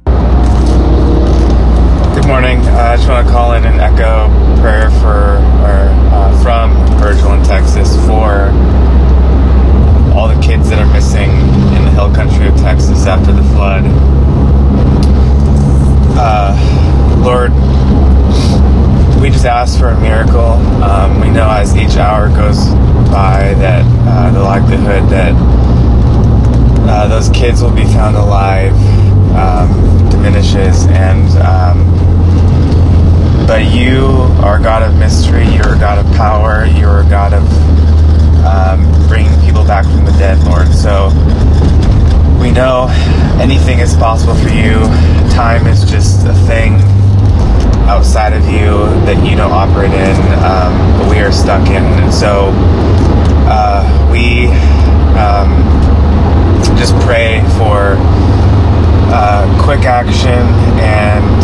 Good morning. I just want to call in and echo prayer from Virgil in Texas for all the kids that are missing in the hill country of Texas after the flood. Lord, we just ask for a miracle. We know as each hour goes by that the likelihood that those kids will be found alive diminishes, but you are a God of mystery. You're a God of power. You're a God of bringing people back from the dead, Lord. So we know anything is possible for you. Time is just a thing outside of you that you don't operate in, but we are stuck in. And so we just pray for quick action and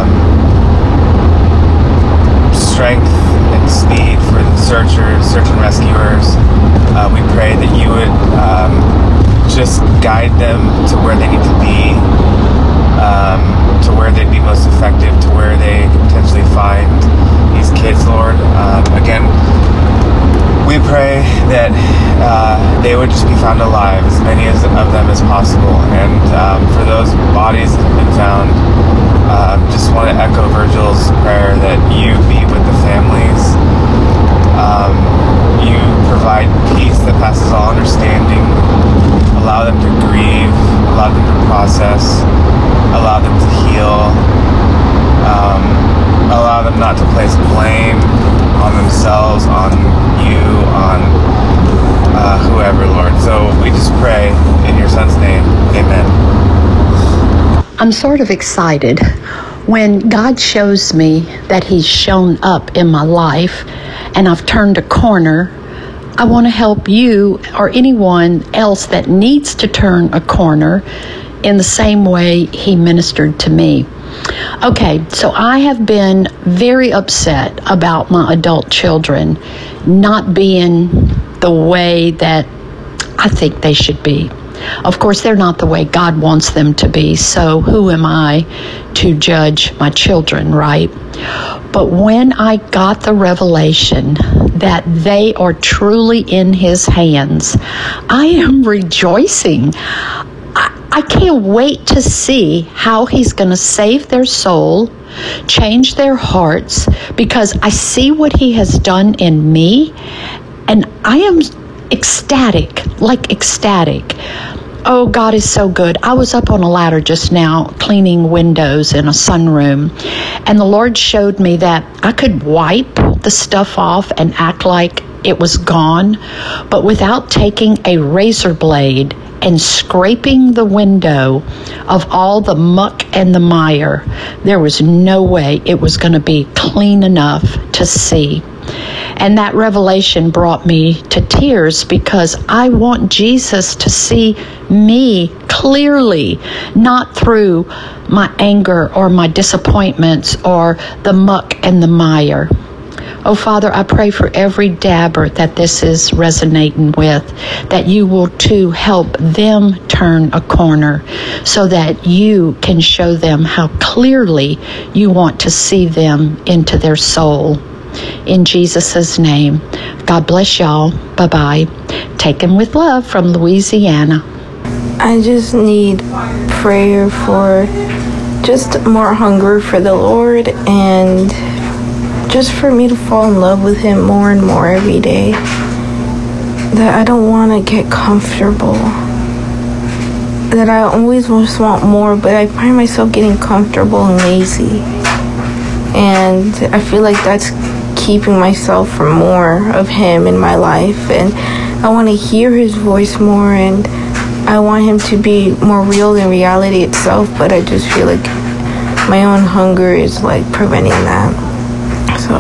strength and speed for the search and rescuers. We pray that you would just guide them to where they need to be, to where they'd be most effective, to where they could potentially find these kids, Lord. Again, we pray that they would just be found alive, as many of them as possible. And for those bodies that have been found, just want to echo Virgil's prayer that you be with the families. You provide peace that passes all understanding. Allow them to grieve, allow them to process, allow them to heal. allow them not to place blame on themselves, on you, on whoever, Lord. So we just pray in your Son's name. Amen. I'm sort of excited when God shows me that He's shown up in my life and I've turned a corner. I want to help you or anyone else that needs to turn a corner in the same way He ministered to me. Okay, so I have been very upset about my adult children not being the way that I think they should be. Of course, they're not the way God wants them to be, so who am I to judge my children, right? But when I got the revelation that they are truly in His hands, I am rejoicing. I can't wait to see how He's going to save their soul, change their hearts, because I see what He has done in me, and I am ecstatic, like ecstatic. Oh, God is so good. I was up on a ladder just now cleaning windows in a sunroom, and the Lord showed me that I could wipe the stuff off and act like it was gone, but without taking a razor blade and scraping the window of all the muck and the mire, there was no way it was going to be clean enough to see. And that revelation brought me to tears because I want Jesus to see me clearly, not through my anger or my disappointments or the muck and the mire. Oh, Father, I pray for every dabber that this is resonating with, that you will too help them turn a corner so that you can show them how clearly you want to see them into their soul. In Jesus' name, God bless y'all. Bye-bye. Taken with love from Louisiana. I just need prayer for just more hunger for the Lord and just for me to fall in love with Him more and more every day. That I don't want to get comfortable. That I always just want more, but I find myself getting comfortable and lazy. And I feel like that's keeping myself from more of Him in my life. And I want to hear His voice more, and I want Him to be more real than reality itself, but I just feel like my own hunger is like preventing that. So,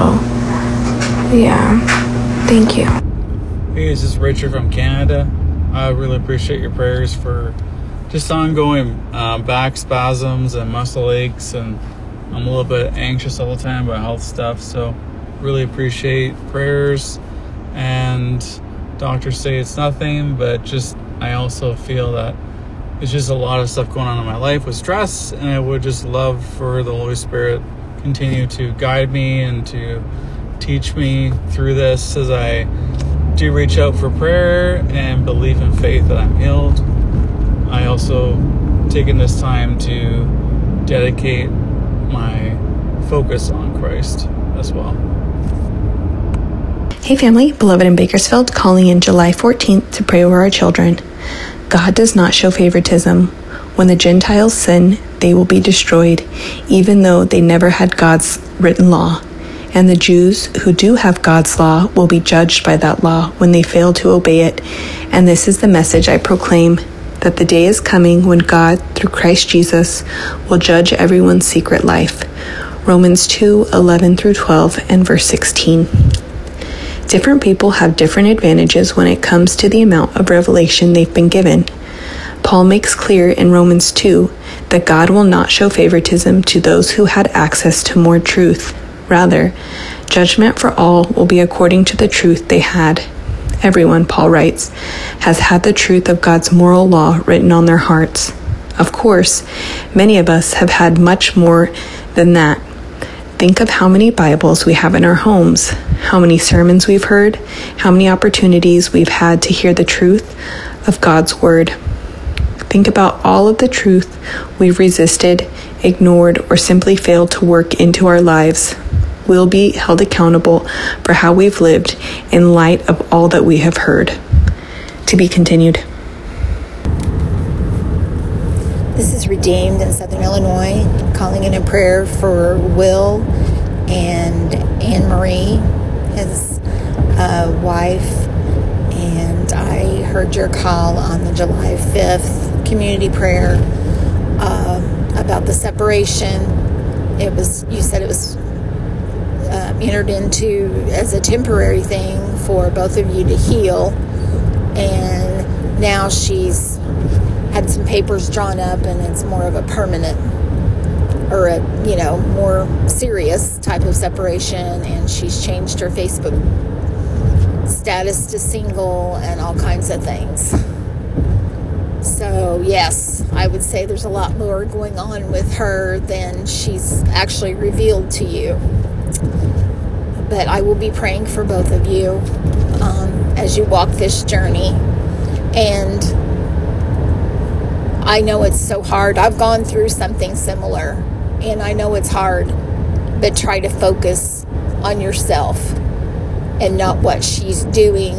yeah, thank you. Hey, this is Richard from Canada. I really appreciate your prayers for just ongoing back spasms and muscle aches, and I'm a little bit anxious all the time about health stuff, so really appreciate prayers. And doctors say it's nothing, but just I also feel that it's just a lot of stuff going on in my life with stress, and I would just love for the Holy Spirit continue to guide me and to teach me through this as I do reach out for prayer and believe in faith that I'm healed. I also taken this time to dedicate my focus on Christ as well. Hey family, beloved in Bakersfield, calling in July 14th to pray over our children. God does not show favoritism. When the Gentiles sin, they will be destroyed, even though they never had God's written law. And the Jews who do have God's law will be judged by that law when they fail to obey it. And this is the message I proclaim, that the day is coming when God, through Christ Jesus, will judge everyone's secret life. Romans 2:11-12 and verse 16. Different people have different advantages when it comes to the amount of revelation they've been given. Paul makes clear in Romans 2 that God will not show favoritism to those who had access to more truth. Rather, judgment for all will be according to the truth they had. Everyone, Paul writes, has had the truth of God's moral law written on their hearts. Of course, many of us have had much more than that. Think of how many Bibles we have in our homes, how many sermons we've heard, how many opportunities we've had to hear the truth of God's Word. Think about all of the truth we've resisted, ignored, or simply failed to work into our lives. We'll be held accountable for how we've lived in light of all that we have heard. To be continued. This is Redeemed in Southern Illinois, calling in a prayer for Will and Anne Marie, his wife, and I heard your call on the July 5th community prayer about the separation. You said it was entered into as a temporary thing for both of you to heal, and now she's had some papers drawn up and it's more of a permanent or a more serious type of separation, and she's changed her Facebook status to single and all kinds of things. So yes, I would say there's a lot more going on with her than she's actually revealed to you. But I will be praying for both of you as you walk this journey. And I know it's so hard. I've gone through something similar, and I know it's hard, but try to focus on yourself and not what she's doing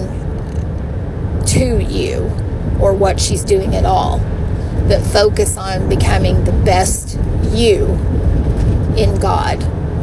to you or what she's doing at all, but focus on becoming the best you in God,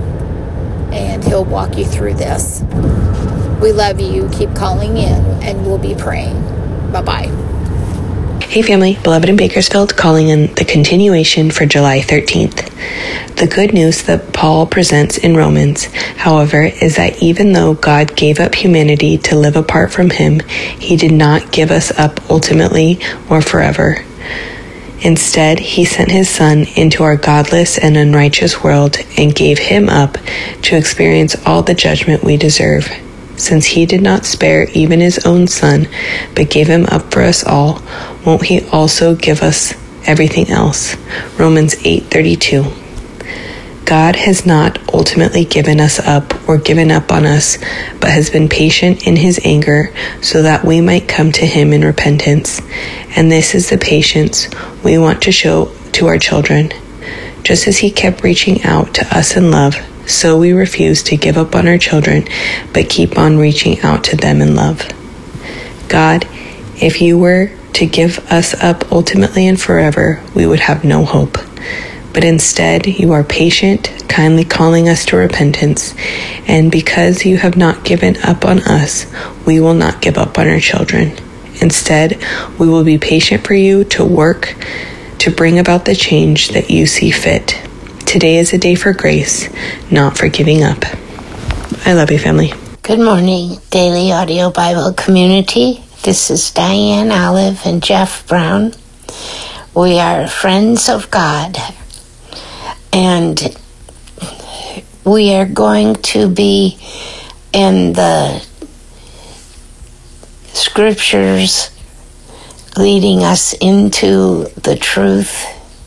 and He'll walk you through this. We love you. Keep calling in, and we'll be praying. Bye-bye. Hey family, Beloved in Bakersfield calling in the continuation for July 13th. The good news that Paul presents in Romans, however, is that even though God gave up humanity to live apart from Him, He did not give us up ultimately or forever. Instead, He sent His Son into our godless and unrighteous world and gave Him up to experience all the judgment we deserve. Since He did not spare even His own Son, but gave Him up for us all, won't He also give us everything else? Romans 8:32. God has not ultimately given us up or given up on us, but has been patient in His anger so that we might come to Him in repentance. And this is the patience we want to show to our children. Just as He kept reaching out to us in love, so we refuse to give up on our children, but keep on reaching out to them in love. God, if You were to give us up ultimately and forever, we would have no hope. But instead, You are patient, kindly calling us to repentance. And because You have not given up on us, we will not give up on our children. Instead, we will be patient for You to work to bring about the change that You see fit. Today is a day for grace, not for giving up. I love you, family. Good morning, Daily Audio Bible Community. This is Diane Olive and Jeff Brown. We are friends of God, and we are going to be in the scriptures leading us into the truth,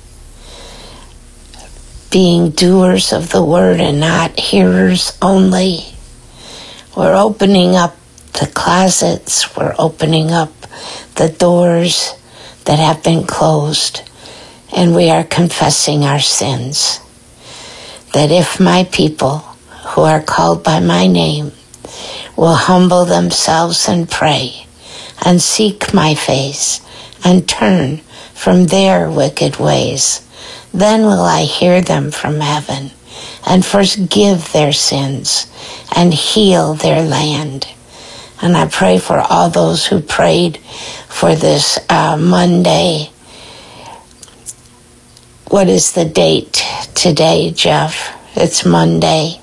being doers of the word and not hearers only. We're opening up the closets, we're opening up the doors that have been closed, and we are confessing our sins. That if my people who are called by my name will humble themselves and pray and seek my face and turn from their wicked ways, then will I hear them from heaven and forgive their sins and heal their land. And I pray for all those who prayed for this Monday. What is the date today, Jeff? It's Monday.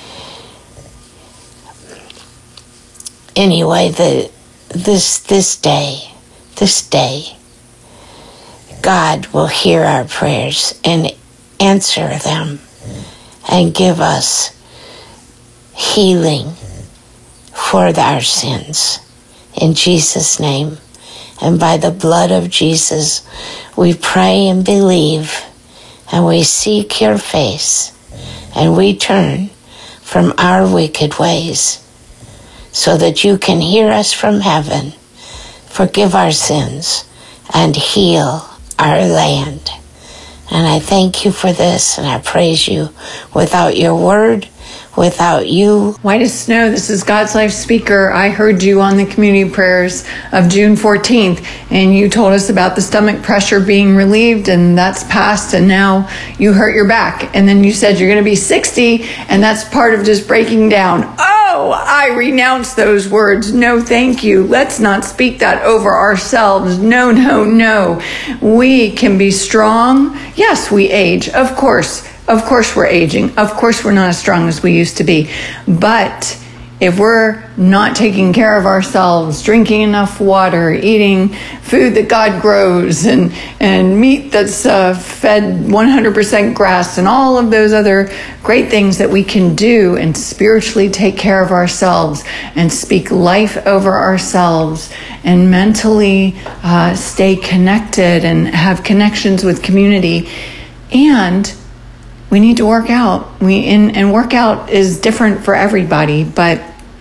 Anyway, this day, God will hear our prayers and answer them and give us healing for our sins. In Jesus' name, and by the blood of Jesus, we pray and believe, and we seek Your face, and we turn from our wicked ways, so that You can hear us from heaven, forgive our sins, and heal our land. And I thank You for this, and I praise You. Without Your word, without you. White as Snow, this is God's Life Speaker. I heard you on the community prayers of June 14th, and you told us about the stomach pressure being relieved, and that's passed, and now you hurt your back. And then you said you're going to be 60, and that's part of just breaking down. Oh, I renounce those words. No, thank you. Let's not speak that over ourselves. No, no, no. We can be strong. Yes, we age, of course. Of course we're aging. Of course we're not as strong as we used to be. But if we're not taking care of ourselves, drinking enough water, eating food that God grows, and meat that's fed 100% grass, and all of those other great things that we can do and spiritually take care of ourselves and speak life over ourselves and mentally stay connected and have connections with community. And we need to work out. And workout is different for everybody, but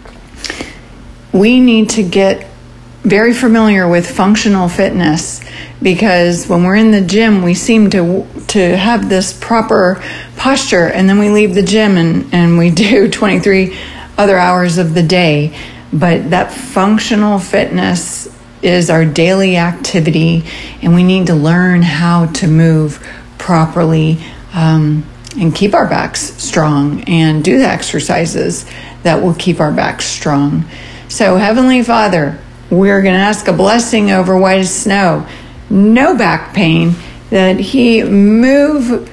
we need to get very familiar with functional fitness, because when we're in the gym, we seem to have this proper posture, and then we leave the gym and we do 23 other hours of the day. But that functional fitness is our daily activity, and we need to learn how to move properly, and keep our backs strong and do the exercises that will keep our backs strong. So, Heavenly Father, we're going to ask a blessing over White as Snow. No back pain, that he move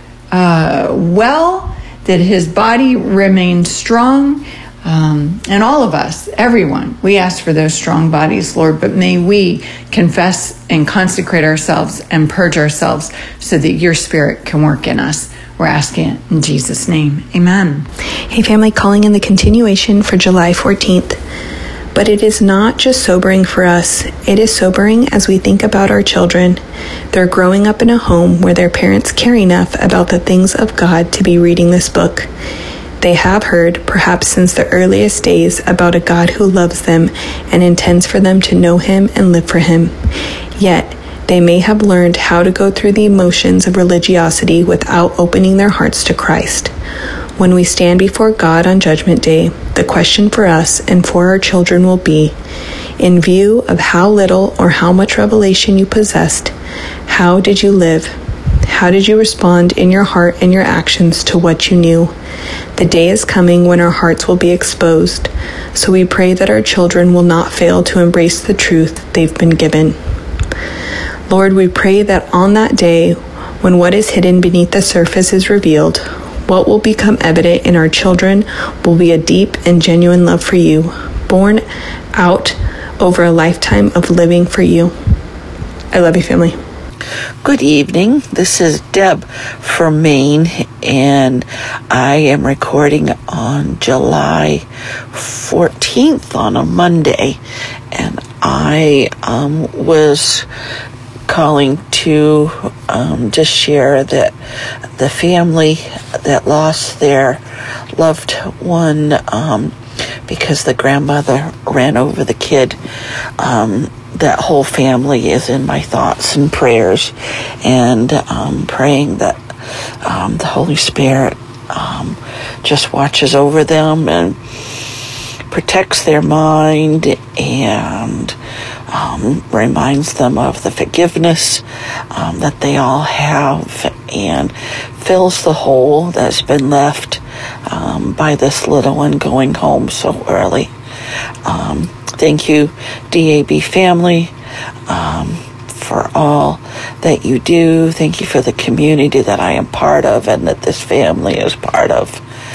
well, that his body remain strong, and all of us, everyone, we ask for those strong bodies, Lord, but may we confess and consecrate ourselves and purge ourselves so that your Spirit can work in us. We're asking it in Jesus' name. Amen. Hey family, calling in the continuation for July 14th. But it is not just sobering for us. It is sobering as we think about our children. They're growing up in a home where their parents care enough about the things of God to be reading this book. They have heard, perhaps since the earliest days, about a God who loves them and intends for them to know him and live for him. Yet, they may have learned how to go through the emotions of religiosity without opening their hearts to Christ. When we stand before God on Judgment Day, the question for us and for our children will be, in view of how little or how much revelation you possessed, how did you live? How did you respond in your heart and your actions to what you knew? The day is coming when our hearts will be exposed, so we pray that our children will not fail to embrace the truth they've been given. Lord, we pray that on that day, when what is hidden beneath the surface is revealed, what will become evident in our children will be a deep and genuine love for you, born out over a lifetime of living for you. I love you, family. Good evening. This is Deb from Maine, and I am recording on July 14th on a Monday, and I was calling to just share that the family that lost their loved one because the grandmother ran over the kid, that whole family is in my thoughts and prayers, and praying that the Holy Spirit just watches over them and protects their mind and reminds them of the forgiveness that they all have, and fills the hole that's been left by this little one going home so early. Thank you, DAB family, for all that you do. Thank you for the community that I am part of and that this family is part of.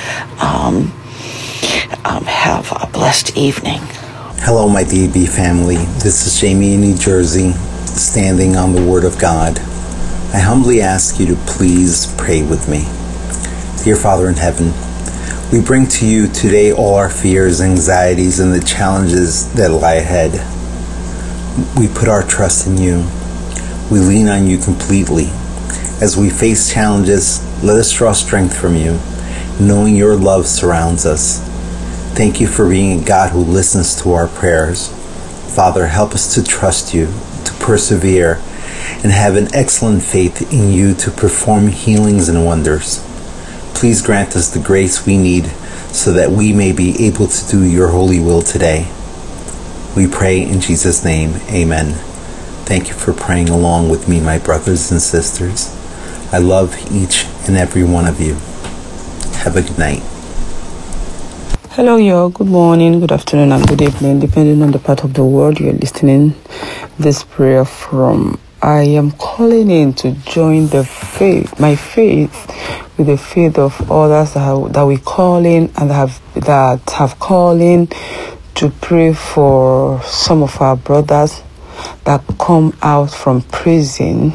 Have a blessed evening. Hello, my DAB family. This is Jamie in New Jersey, standing on the Word of God. I humbly ask you to please pray with me. Dear Father in heaven, we bring to you today all our fears, anxieties, and the challenges that lie ahead. We put our trust in you. We lean on you completely. As we face challenges, let us draw strength from you, knowing your love surrounds us. Thank you for being a God who listens to our prayers. Father, help us to trust you, to persevere, and have an excellent faith in you to perform healings and wonders. Please grant us the grace we need so that we may be able to do your holy will today. We pray in Jesus' name, amen. Thank you for praying along with me, my brothers and sisters. I love each and every one of you. Have a good night. Hello, y'all. Good morning, good afternoon, and good evening, depending on the part of the world you're listening this prayer from. I am calling in to join my faith with the faith of others that we call in and that have called in to pray for some of our brothers that come out from prison.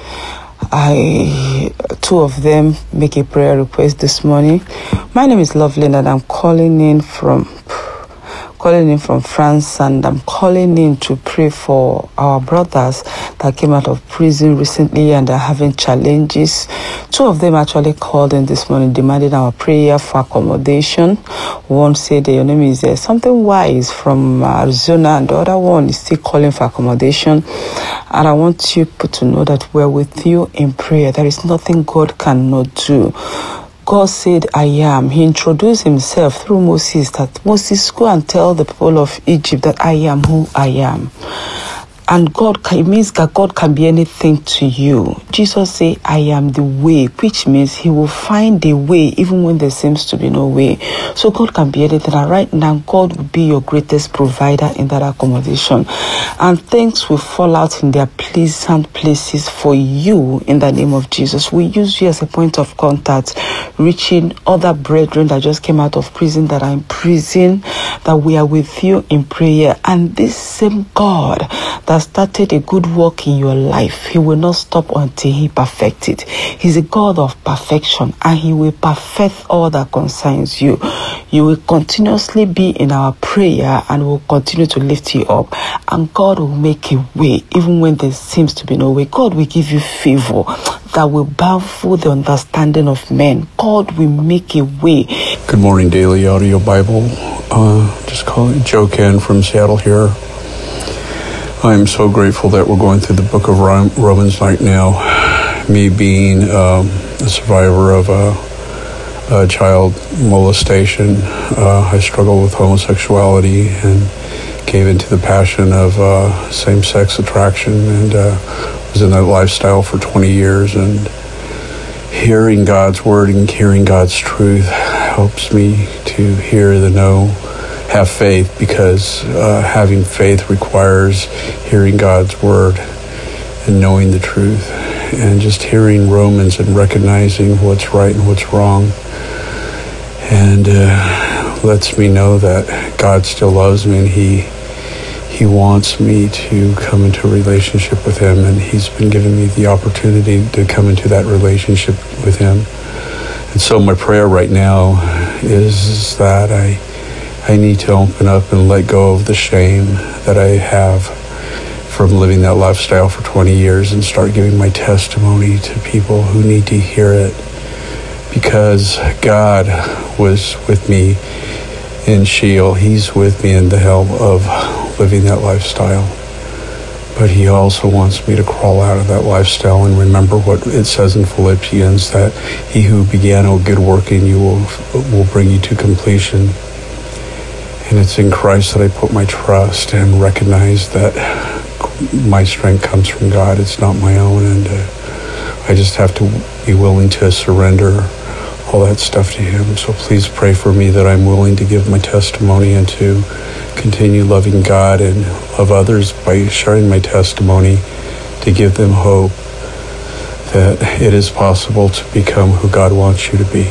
Two of them make a prayer request this morning. My name is Loveland, and I'm calling in from France, and I'm calling in to pray for our brothers that came out of prison recently and are having challenges. Two of them actually called in this morning, demanding our prayer for accommodation. One said your name is something wise from Arizona, and the other one is still calling for accommodation. And I want you to know that we're with you in prayer. There is nothing God cannot do. God said, I am. He introduced himself through Moses, that Moses, go and tell the people of Egypt that I am who I am. And it means that God can be anything to you. Jesus said, I am the way, which means he will find a way even when there seems to be no way. So God can be anything. And right now, God will be your greatest provider in that accommodation. And things will fall out in their pleasant places for you in the name of Jesus. We use you as a point of contact, reaching other brethren that just came out of prison, that are in prison, that we are with you in prayer. And this same God that started a good work in your life, he will not stop until he perfects it. He's a God of perfection, and he will perfect all that concerns you. You will continuously be in our prayer, and we'll continue to lift you up. And God will make a way even when there seems to be no way. God will give you favor that will baffle the understanding of men. God will make a way. Good morning, Daily Audio Bible. Just calling Joe Ken from Seattle here. I'm so grateful that we're going through the book of Romans right now. Me being a survivor of a child molestation, I struggled with homosexuality and gave into the passion of same-sex attraction, and was in that lifestyle for 20 years. And hearing God's word and hearing God's truth helps me to hear the no. Have faith, because having faith requires hearing God's word and knowing the truth, and just hearing Romans and recognizing what's right and what's wrong, and lets me know that God still loves me, and he wants me to come into a relationship with him, and he's been giving me the opportunity to come into that relationship with him. And so my prayer right now is that I need to open up and let go of the shame that I have from living that lifestyle for 20 years and start giving my testimony to people who need to hear it. Because God was with me in Sheol. He's with me in the hell of living that lifestyle. But he also wants me to crawl out of that lifestyle and remember what it says in Philippians, that he who began a good work in you will bring you to completion. And it's in Christ that I put my trust and recognize that my strength comes from God. It's not my own. And I just have to be willing to surrender all that stuff to him. So please pray for me that I'm willing to give my testimony and to continue loving God and love others by sharing my testimony, to give them hope that it is possible to become who God wants you to be.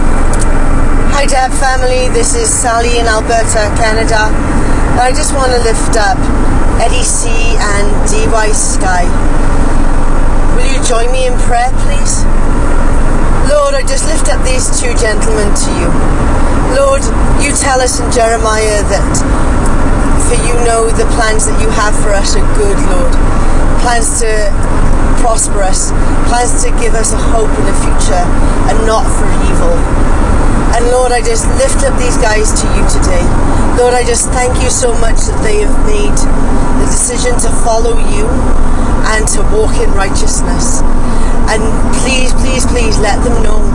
Hi Deb family, this is Sally in Alberta, Canada. I just want to lift up Eddie C. and D.Y. Sky. Will you join me in prayer, please? Lord, I just lift up these two gentlemen to you. Lord, you tell us in Jeremiah that for you know the plans that you have for us are good, Lord. Plans to prosper us, plans to give us a hope in the future and not for evil. And Lord, I just lift up these guys to you today. Lord, I just thank you so much that they have made the decision to follow you and to walk in righteousness. And please, please, please let them know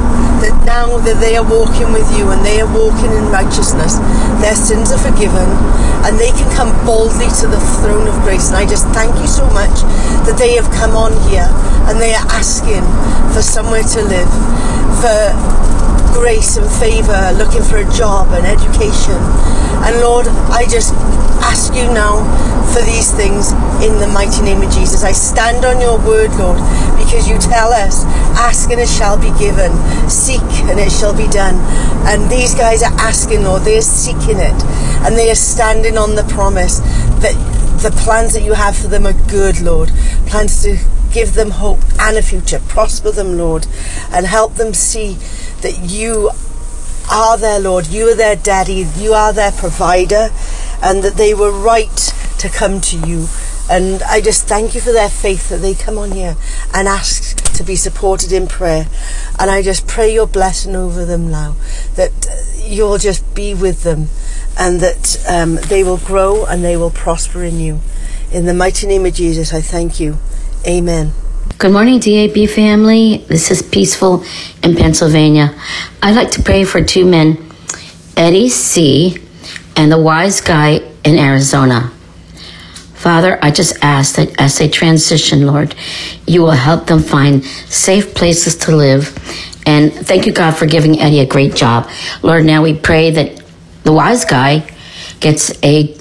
that now that they are walking with you and they are walking in righteousness, their sins are forgiven and they can come boldly to the throne of grace. And I just thank you so much that they have come on here and they are asking for somewhere to live, for grace and favor, looking for a job and education. And Lord, I just ask you now for these things in the mighty name of Jesus. I stand on your word, Lord, because you tell us, ask and it shall be given, seek and it shall be done. And these guys are asking, Lord, they are seeking it, and they are standing on the promise that the plans that you have for them are good, Lord. Plans to give them hope and a future. Prosper them, Lord, and help them see that you are their Lord, you are their daddy, you are their provider, and that they were right to come to you. And I just thank you for their faith, that they come on here and ask to be supported in prayer. And I just pray your blessing over them now, that you'll just be with them, and that they will grow and they will prosper in you. In the mighty name of Jesus, I thank you. Amen. Good morning, DAB family. This is Peaceful in Pennsylvania. I'd like to pray for two men, Eddie C. and the wise guy in Arizona. Father, I just ask that as they transition, Lord, you will help them find safe places to live. And thank you, God, for giving Eddie a great job. Lord, now we pray that the wise guy gets a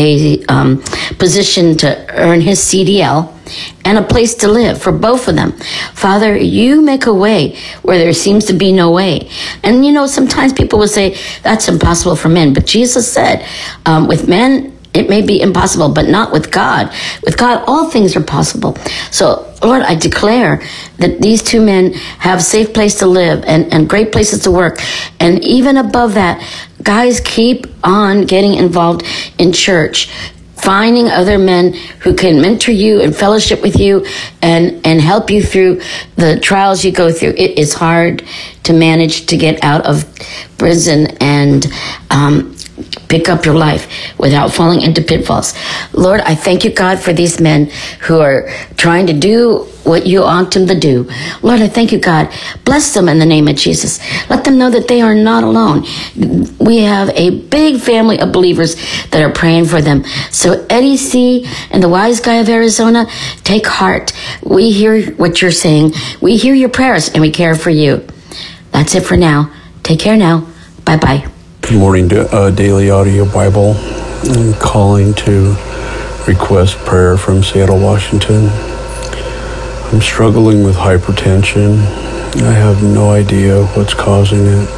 position to earn his CDL and a place to live for both of them. Father, you make a way where there seems to be no way. And you know, sometimes people will say that's impossible for men, but Jesus said, with men, it may be impossible, but not with God. With God, all things are possible. So, Lord, I declare that these two men have a safe place to live and great places to work. And even above that, guys, keep on getting involved in church, finding other men who can mentor you and fellowship with you and help you through the trials you go through. It is hard to manage to get out of prison and pick up your life without falling into pitfalls. Lord, I thank you, God, for these men who are trying to do what you want them to do. Lord, I thank you, God. Bless them in the name of Jesus. Let them know that they are not alone. We have a big family of believers that are praying for them. So Eddie C. and the wise guy of Arizona, take heart. We hear what you're saying. We hear your prayers and we care for you. That's it for now. Take care now. Bye-bye. Good morning, Daily Audio Bible. I'm calling to request prayer from Seattle, Washington. I'm struggling with hypertension. I have no idea what's causing it.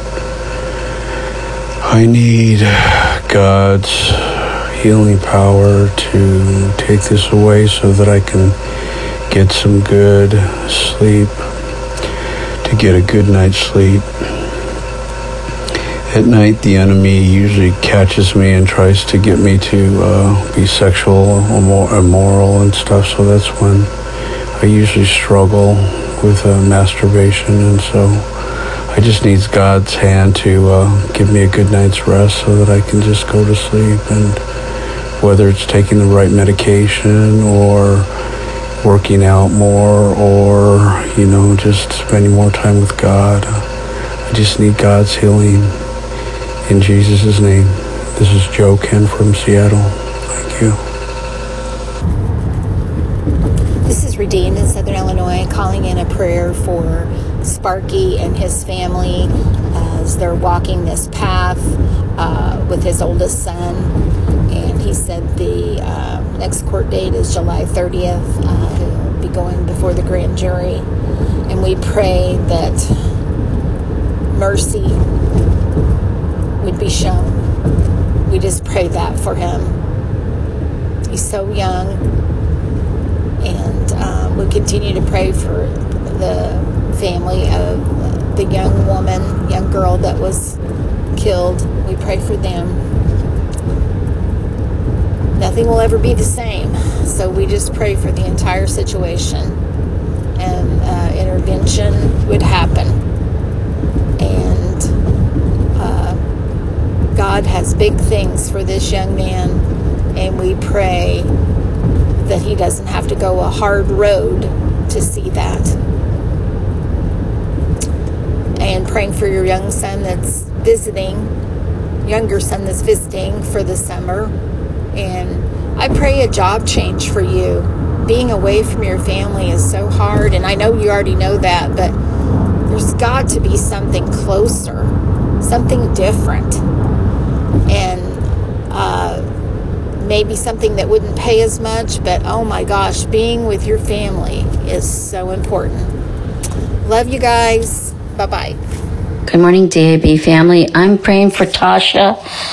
I need God's healing power to take this away so that I can get some good sleep, to get a good night's sleep. At night, the enemy usually catches me and tries to get me to be sexual or immoral and stuff, so that's when I usually struggle with masturbation, and so I just need God's hand to give me a good night's rest so that I can just go to sleep. And whether it's taking the right medication or working out more or, just spending more time with God, I just need God's healing. In Jesus' name, this is Joe Ken from Seattle. Thank you. This is Redeemed in Southern Illinois, calling in a prayer for Sparky and his family as they're walking this path with his oldest son. And he said the next court date is July 30th. He'll be going before the grand jury. And we pray that mercy would be shown. We just pray that for him. He's so young, and we continue to pray for the family of the young girl that was killed. We pray for them. Nothing will ever be the same, so we just pray for the entire situation, and intervention would happen. God has big things for this young man, and we pray that he doesn't have to go a hard road to see that. And praying for your younger son that's visiting for the summer. And I pray a job change for you. Being away from your family is so hard, and I know you already know that, but there's got to be something closer, something different, and maybe something that wouldn't pay as much, but oh my gosh, being with your family is so important. Love you guys. Bye-bye. Good morning, DAB family. I'm praying for Tasha,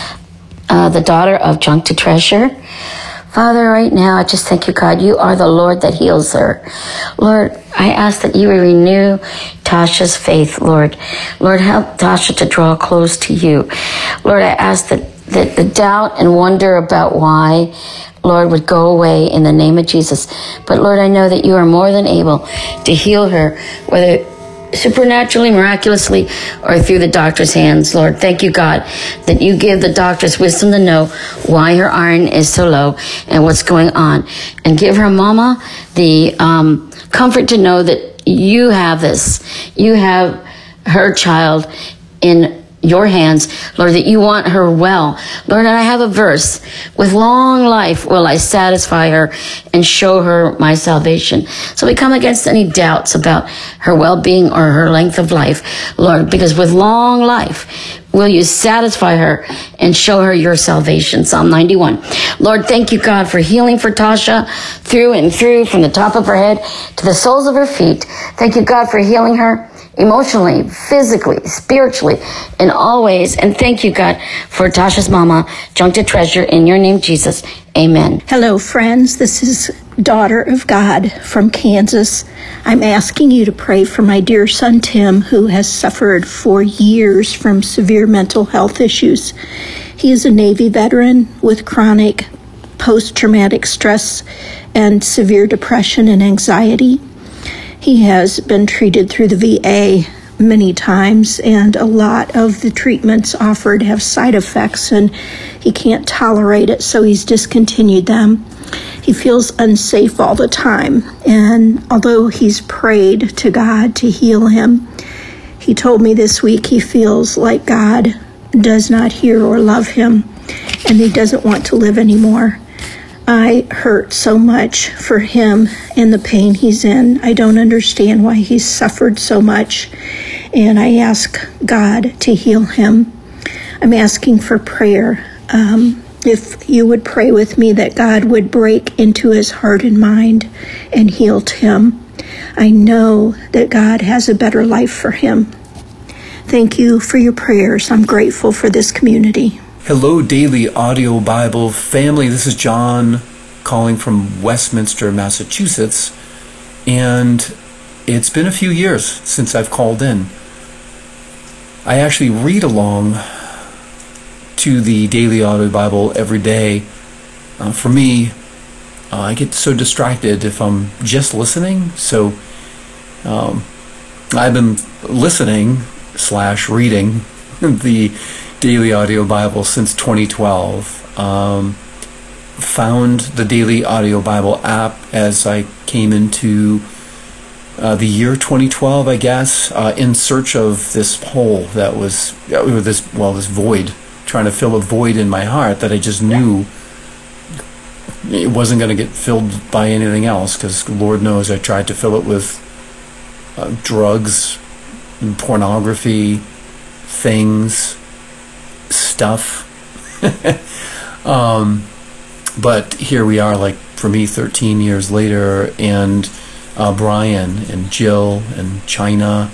the daughter of Junk to Treasure. Father, right now, I just thank you, God. You are the Lord that heals her. Lord, I ask that you will renew Tasha's faith, Lord. Lord, help Tasha to draw close to you. Lord, I ask that the doubt and wonder about why, Lord, would go away in the name of Jesus. But Lord, I know that you are more than able to heal her, whether supernaturally, miraculously, or through the doctor's hands. Lord, thank you, God, that you give the doctors wisdom to know why her iron is so low and what's going on. And give her mama the comfort to know that you have this. You have her child in your hands, Lord, that you want her well. Lord, and I have a verse. With long life will I satisfy her and show her my salvation. So we come against any doubts about her well-being or her length of life, Lord, because with long life will you satisfy her and show her your salvation. Psalm 91. Lord, thank you, God, for healing for Tasha through and through, from the top of her head to the soles of her feet. Thank you, God, for healing her emotionally, physically, spiritually, in all ways. And thank you, God, for Tasha's mama, Junk to Treasure, in your name, Jesus. Amen. Hello, friends. This is Daughter of God from Kansas. I'm asking you to pray for my dear son, Tim, who has suffered for years from severe mental health issues. He is a Navy veteran with chronic post-traumatic stress and severe depression and anxiety. He has been treated through the VA many times, and a lot of the treatments offered have side effects, and he can't tolerate it, so he's discontinued them. He feels unsafe all the time, and although he's prayed to God to heal him, he told me this week he feels like God does not hear or love him, and he doesn't want to live anymore. I hurt so much for him and the pain he's in. I don't understand why he's suffered so much, and I ask God to heal him. I'm asking for prayer. If you would pray with me that God would break into his heart and mind and heal him. I know that God has a better life for him. Thank you for your prayers. I'm grateful for this community. Hello, Daily Audio Bible family. This is John calling from Westminster, Massachusetts, and it's been a few years since I've called in. I actually read along to the Daily Audio Bible every day. For me, I get so distracted if I'm just listening, so I've been listening / reading the Daily Audio Bible since 2012. Found the Daily Audio Bible app as I came into the year 2012, I guess, in search of this hole that was, this void, trying to fill a void in my heart that I just knew it wasn't going to get filled by anything else, because Lord knows I tried to fill it with drugs, and pornography, things, stuff. But here we are, like, for me, 13 years later, and Brian and Jill and China,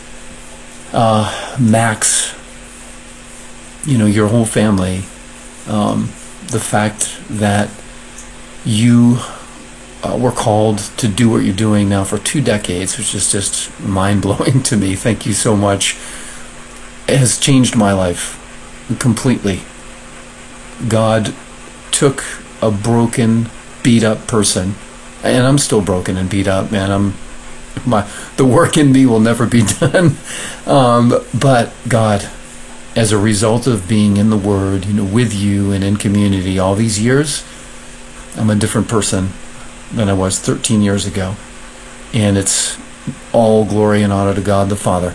Max, your whole family, the fact that you were called to do what you're doing now for 2 decades, which is just mind-blowing to me. Thank you so much. It has changed my life completely. God took a broken, beat-up person, and I'm still broken and beat up, man. The work in me will never be done. But God, as a result of being in the Word, with you and in community all these years, I'm a different person than I was 13 years ago. And it's all glory and honor to God the Father.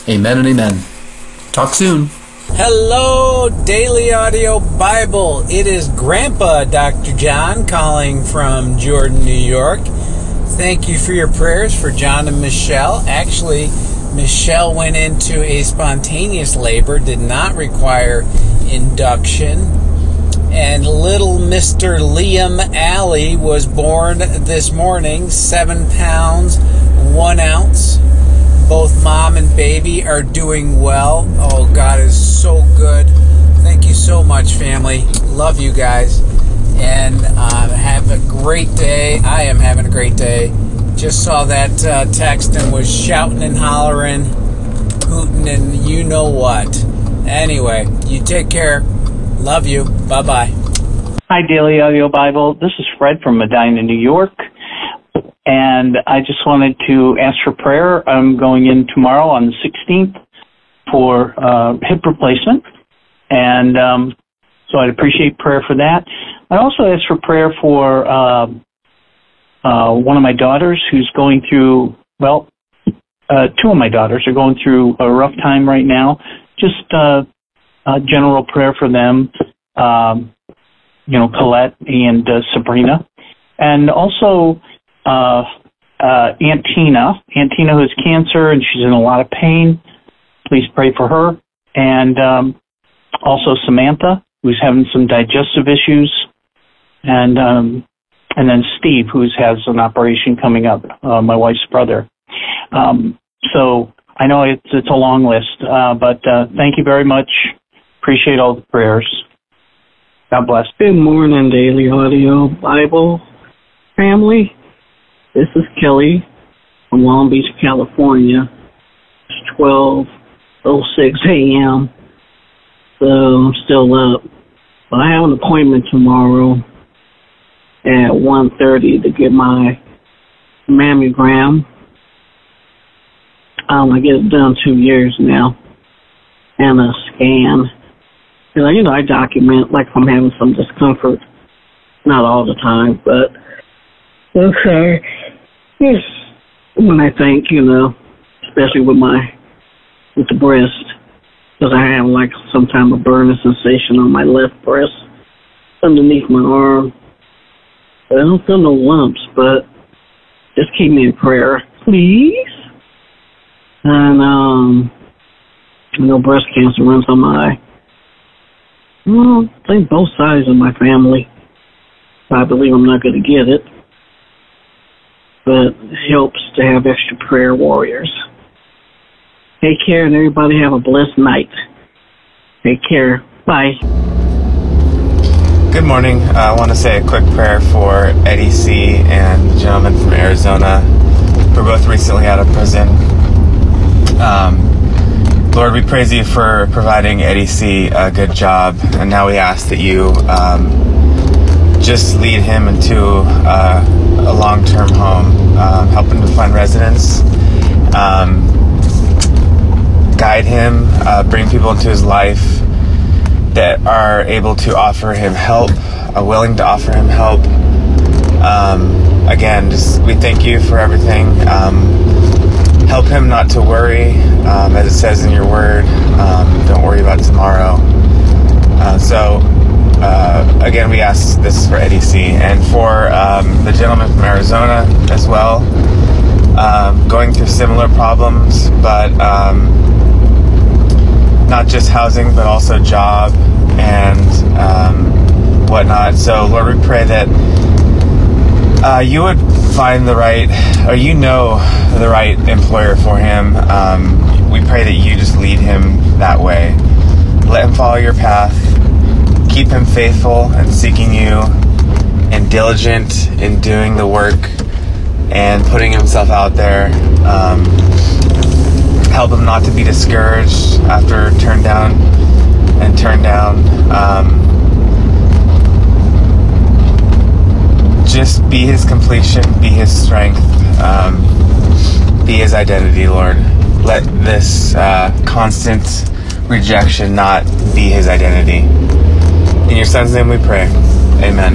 Amen and amen. Talk soon. Hello, Daily Audio Bible. It is Grandpa Dr. John calling from Jordan, New York. Thank you for your prayers for John and Michelle. Actually, Michelle went into a spontaneous labor, did not require induction. And little Mr. Liam Alley was born this morning, 7 pounds, 1 ounce. Both mom and baby are doing well. Oh, God is so good. Thank you so much, family. Love you guys. And have a great day. I am having a great day. Just saw that text and was shouting and hollering, hooting, and you know what. Anyway, you take care. Love you. Bye-bye. Hi, Daily Audio Bible. This is Fred from Medina, New York. And I just wanted to ask for prayer. I'm going in tomorrow on the 16th for hip replacement. And so I'd appreciate prayer for that. I also asked for prayer for one of my daughters who's going through, two of my daughters are going through a rough time right now. Just general prayer for them, Colette and Sabrina. And also Aunt Tina who has cancer and she's in a lot of pain. Please pray for her. And also Samantha, who's having some digestive issues. And then Steve, who has an operation coming up, my wife's brother. So I know it's a long list, but thank you very much. Appreciate all the prayers. God bless. Good morning, Daily Audio Bible family. This is Kelly from Long Beach, California. It's 12:06 a.m., so I'm still up. But I have an appointment tomorrow at 1:30 to get my mammogram. I get it done 2 years now, and a scan. And, I document like if I'm having some discomfort. Not all the time, but okay. Yes. When I think, especially with the breast, because I have like some kind of burning sensation on my left breast underneath my arm. But I don't feel no lumps, but just keep me in prayer, please. And I know breast cancer runs on I think both sides of my family. I believe I'm not going to get it, but it helps to have extra prayer warriors. Take care, and everybody have a blessed night. Take care. Bye. Good morning. I want to say a quick prayer for Eddie C. and the gentleman from Arizona who are both recently out of prison. Lord, we praise you for providing Eddie C. a good job, and now we ask that you just lead him into a long-term home, help him to find residence, guide him, bring people into his life that are able to offer him help, are willing to offer him help. Again, we thank you for everything. Help him not to worry, as it says in your word. Don't worry about tomorrow. Again, we ask this for Eddie C. and for the gentleman from Arizona as well, going through similar problems, but not just housing, but also job and whatnot. So, Lord, we pray that you would find the right employer for him. We pray that you just lead him that way. Let him follow your path. Keep him faithful and seeking you and diligent in doing the work and putting himself out there. Help him not to be discouraged after turn down. Just be his completion, be his strength, be his identity, Lord. Let this constant rejection not be his identity. In your son's name we pray. Amen.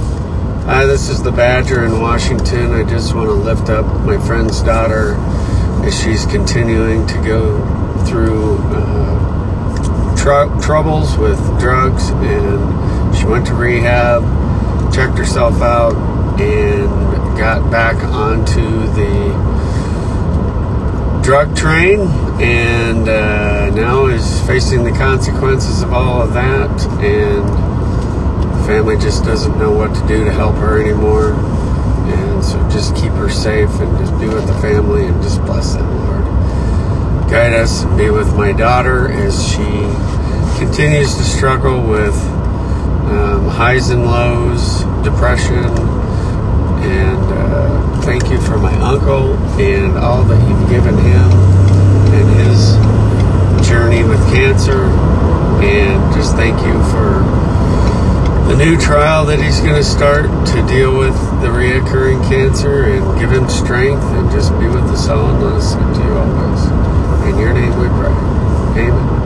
Hi, this is the Badger in Washington. I just want to lift up my friend's daughter as she's continuing to go through troubles with drugs, and she went to rehab, checked herself out, and got back onto the drug train, and now is facing the consequences of all of that, and the family just doesn't know what to do to help her anymore. And so just keep her safe and just be with the family and just bless them, Lord. Guide us and be with my daughter as she continues to struggle with highs and lows, depression, and thank you for my uncle and all that you've given him and his journey with cancer, and just thank you for the new trial that he's going to start to deal with the reoccurring cancer, and give him strength and just be with us all and let us look to you always. In your name we pray. Amen.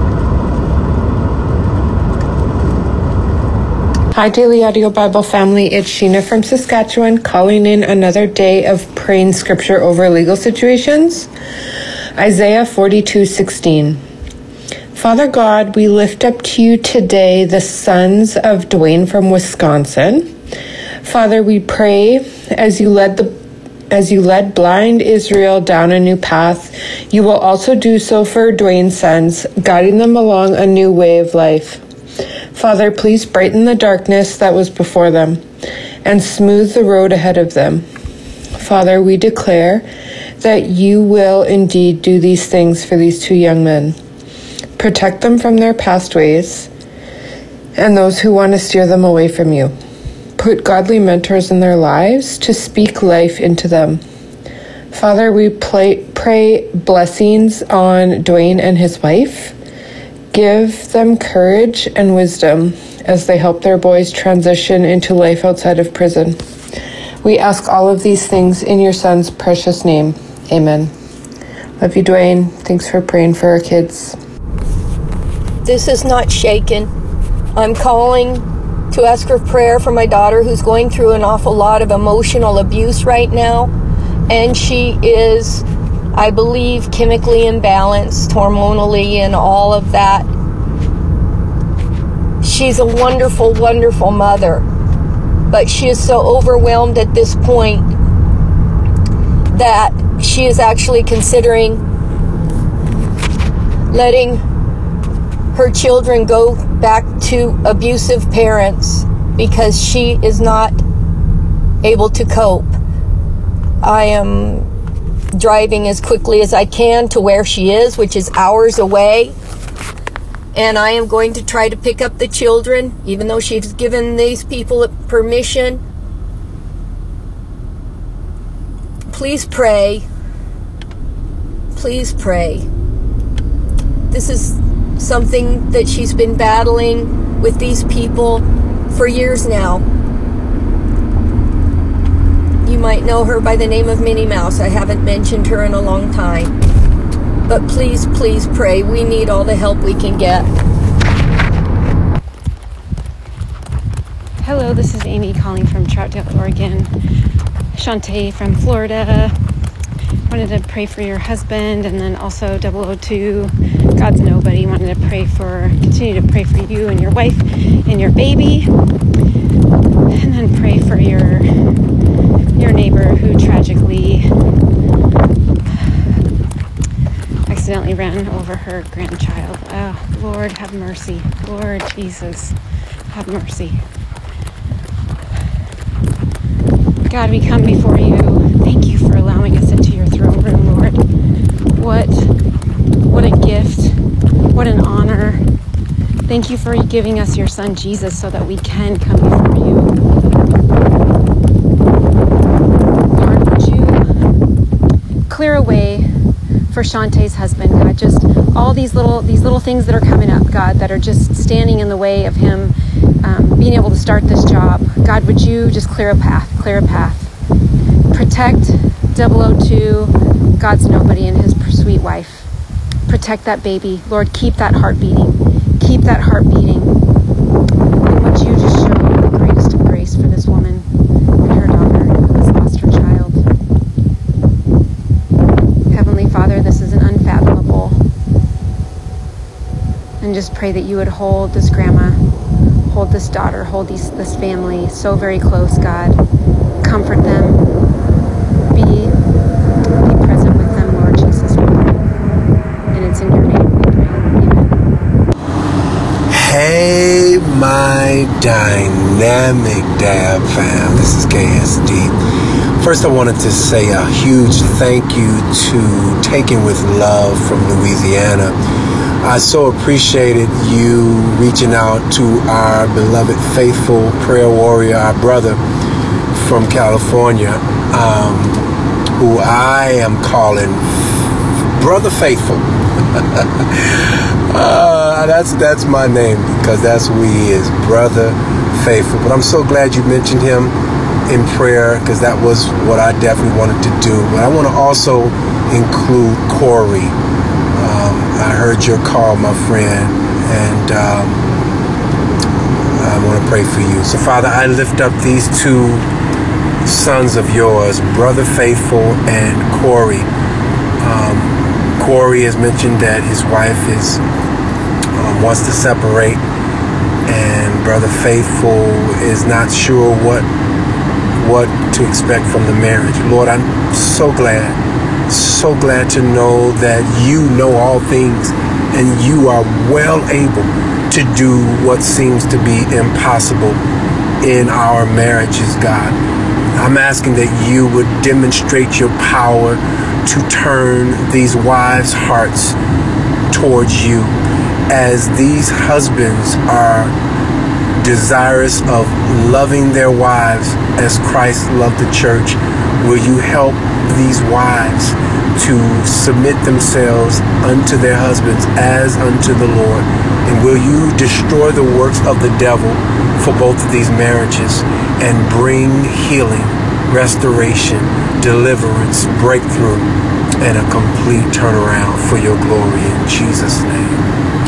Hi, Daily Audio Bible family. It's Sheena from Saskatchewan, calling in another day of praying scripture over legal situations. Isaiah 42:16. Father God, we lift up to you today the sons of Dwayne from Wisconsin. Father, we pray as you led blind Israel down a new path, you will also do so for Dwayne's sons, guiding them along a new way of life. Father, please brighten the darkness that was before them and smooth the road ahead of them. Father, we declare that you will indeed do these things for these two young men. Protect them from their past ways and those who want to steer them away from you. Put godly mentors in their lives to speak life into them. Father, we pray blessings on Dwayne and his wife. Give them courage and wisdom as they help their boys transition into life outside of prison. We ask all of these things in your son's precious name. Amen. Love you, Dwayne. Thanks for praying for our kids. This is not shaken. I'm calling to ask for prayer for my daughter, who's going through an awful lot of emotional abuse right now. And she is, I believe, chemically imbalanced, hormonally, and all of that. She's a wonderful, wonderful mother. But she is so overwhelmed at this point that she is actually considering letting her children go back to abusive parents because she is not able to cope. I am driving as quickly as I can to where she is, which is hours away, and I am going to try to pick up the children, even though she's given these people permission. Please pray. Please pray. This is something that she's been battling with these people for years now. You might know her by the name of Minnie Mouse. I haven't mentioned her in a long time. But please, please pray. We need all the help we can get. Hello, this is Amy calling from Troutdale, Oregon. Shantae from Florida. Wanted to pray for your husband, and then also 002, God's Nobody, wanted to continue to pray for you and your wife and your baby, and then pray for your neighbor who tragically accidentally ran over her grandchild. Oh, Lord, have mercy. Lord Jesus, have mercy. God, we come before you. Thank you for allowing us into your throne room, Lord. What a gift. What an honor. Thank you for giving us your son, Jesus, so that we can come before you. Lord, would you clear a way for Shantae's husband, God? Just all these little things that are coming up, God, that are just standing in the way of him being able to start this job. God, would you just clear a path. Protect 002, God's Nobody, and his sweet wife. Protect that baby. Lord, keep that heart beating. Keep that heart beating. And would you just show the greatest of grace for this woman and her daughter who has lost her child. Heavenly Father, and just pray that you would hold this grandma, hold this daughter, hold this family so very close, God. Comfort them. Be present with them, Lord Jesus. And it's in your name we pray. Amen. Hey, my dynamic Dab fam. This is KSD. First, I wanted to say a huge thank you to Taken with Love from Louisiana. I so appreciated you reaching out to our beloved faithful prayer warrior, our brother from California, who I am calling Brother Faithful. That's my name, because that's who he is, Brother Faithful. But I'm so glad you mentioned him in prayer, because that was what I definitely wanted to do. But I want to also include Corey. I heard your call, my friend, and I want to pray for you. So, Father, I lift up these two sons of yours, Brother Faithful and Corey. Corey has mentioned that his wife wants to separate, and Brother Faithful is not sure what to expect from the marriage. Lord, I'm so glad to know that you know all things, and you are well able to do what seems to be impossible in our marriages, God. I'm asking that you would demonstrate your power to turn these wives' hearts towards you, as these husbands are desirous of loving their wives as Christ loved the church. Will you help these wives to submit themselves unto their husbands as unto the Lord? And will you destroy the works of the devil for both of these marriages and bring healing, restoration, deliverance, breakthrough, and a complete turnaround for your glory in Jesus' name.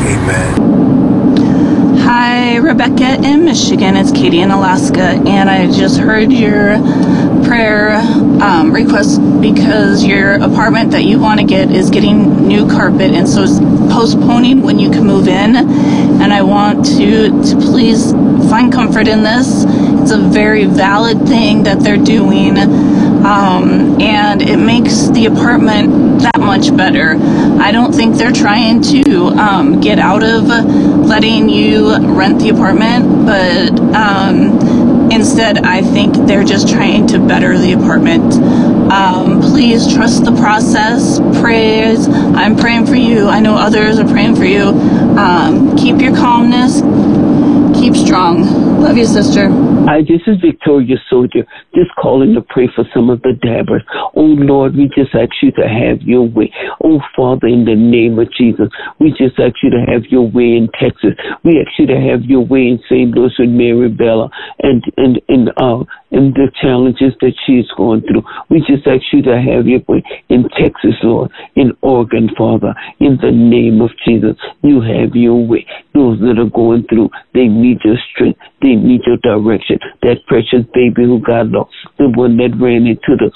Amen. Hi, Rebecca in Michigan. It's Katie in Alaska, and I just heard your prayer request because your apartment that you want to get is getting new carpet, and so it's postponing when you can move in. And I want to please find comfort in this. It's a very valid thing that they're doing, and it makes the apartment that much better. I don't think they're trying to get out of letting you rent the apartment, but instead I think they're just trying to better the apartment. Please trust the process. Prayers. I'm praying for you. I know others are praying for you. Keep your calmness. Keep strong. Love you, sister. Hi, this is Victoria Soldier, just calling to pray for some of the dabbers. Oh, Lord, we just ask you to have your way. Oh, Father, in the name of Jesus, we just ask you to have your way in Texas. We ask you to have your way in St. Louis with Mary Bella and the challenges that she's going through. We just ask you to have your way in Texas, Lord, in Oregon, Father, in the name of Jesus. You have your way. Those that are going through, they need your strength. They need your direction. That precious baby who got lost, the one that ran into the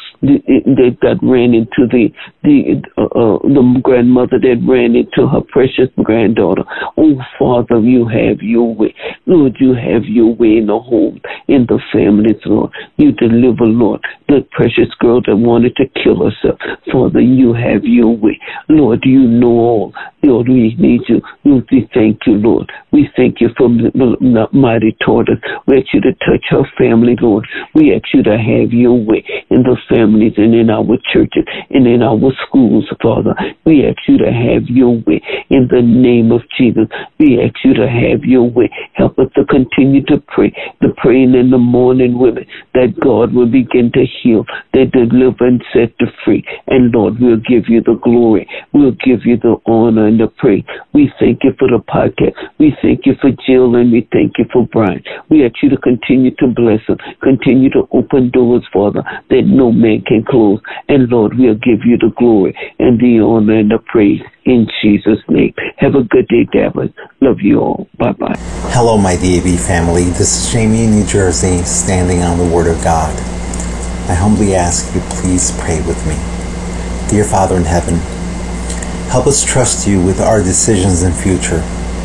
grandmother that ran into her precious granddaughter. Oh, Father, you have your way. Lord, you have your way in the home, in the families, Lord. You deliver, Lord, the precious girl that wanted to kill herself. Father, you have your way. Lord, you know all. Lord, we need you. Lord, we thank you, Lord. We thank you for the mighty tortoise. We ask you to touch her family, Lord. We ask you to have your way in the families and in our churches and in our schools, Father. We ask you to have your way in the name of Jesus. We ask you to have your way. Help us to continue to pray, the praying in the morning, women, that God will begin to heal, that deliver and set the free. And Lord, we'll give you the glory. We'll give you the honor and the praise. We thank you for the podcast. We thank you for Jill, and we thank you for Brian. We ask you to continue to bless them, continue to open doors, Father, that no man can close. And Lord, we'll give you the glory and the honor and the praise in Jesus' name. Have a good day, Dabbers. Love you all. Bye-bye. Hello, my DAB family. This is Jamie in New Jersey, standing on the Word of God. I humbly ask you, please pray with me. Dear Father in heaven, help us trust you with our decisions and future.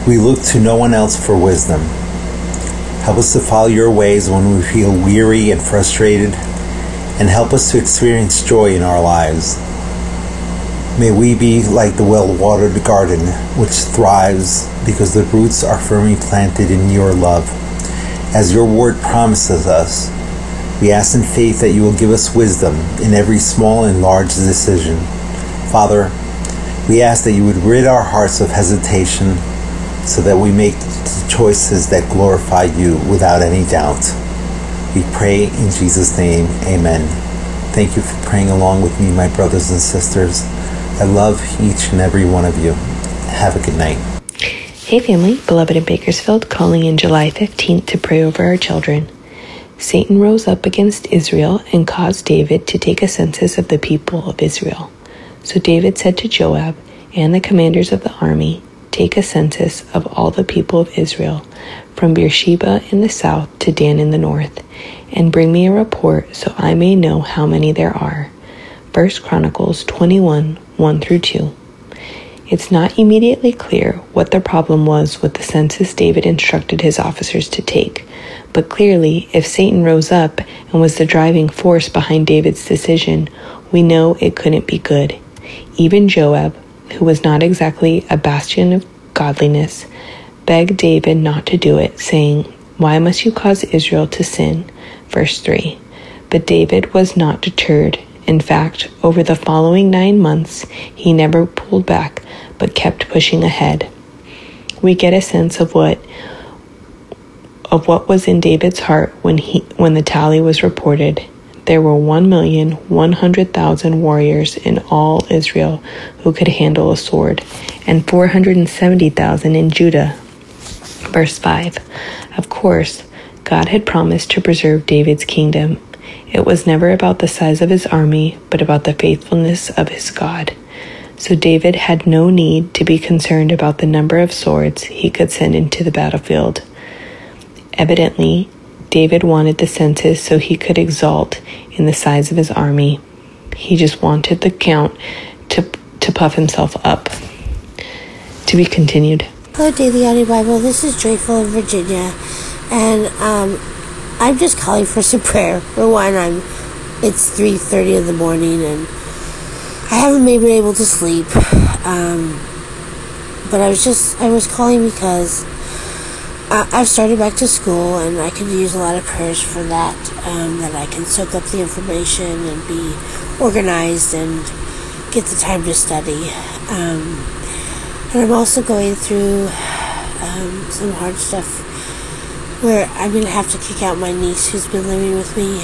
We look to no one else for wisdom. Help us to follow your ways when we feel weary and frustrated, and help us to experience joy in our lives. May we be like the well-watered garden, which thrives because the roots are firmly planted in your love. As your word promises us, we ask in faith that you will give us wisdom in every small and large decision. Father, we ask that you would rid our hearts of hesitation so that we make choices that glorify you without any doubt. We pray in Jesus' name, amen. Thank you for praying along with me, my brothers and sisters. I love each and every one of you. Have a good night. Hey family, beloved in Bakersfield, calling in July 15th to pray over our children. Satan rose up against Israel and caused David to take a census of the people of Israel. So David said to Joab and the commanders of the army, "Take a census of all the people of Israel, from Beersheba in the south to Dan in the north, and bring me a report so I may know how many there are." 1 Chronicles 21, 1-2. It's not immediately clear what the problem was with the census David instructed his officers to take, but clearly, if Satan rose up and was the driving force behind David's decision, we know it couldn't be good. Even Joab, who was not exactly a bastion of godliness, begged David not to do it, saying, "Why must you cause Israel to sin?" Verse 3. But David was not deterred. In fact, over the following 9 months, he never pulled back, but kept pushing ahead. We get a sense of what was in David's heart when the tally was reported. There were 1,100,000 warriors in all Israel who could handle a sword, and 470,000 in Judah. Verse 5. Of course, God had promised to preserve David's kingdom. It was never about the size of his army, but about the faithfulness of his God. So David had no need to be concerned about the number of swords he could send into the battlefield. Evidently, David wanted the census so he could exult in the size of his army. He just wanted the count to puff himself up. To be continued. Hello, Daily Audio Bible. This is Joyful in Virginia, and I'm just calling for some prayer. For one, it's 3:30 in the morning, and I haven't been able to sleep. But I was calling because I've started back to school, and I could use a lot of prayers for that. That I can soak up the information and be organized and get the time to study. And I'm also going through some hard stuff where I'm going to have to kick out my niece who's been living with me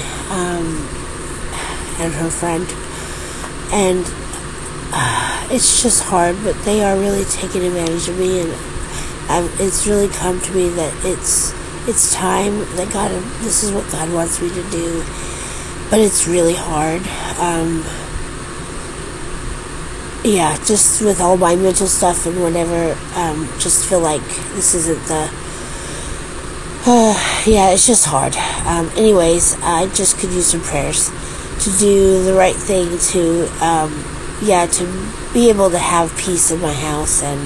and her friend. And it's just hard, but they are really taking advantage of me, and it's really come to me that it's time that this is what God wants me to do, but it's really hard. Just with all my mental stuff and whatever, just feel like this isn't the it's just hard. Anyways, I just could use some prayers to do the right thing, to be able to have peace in my house. And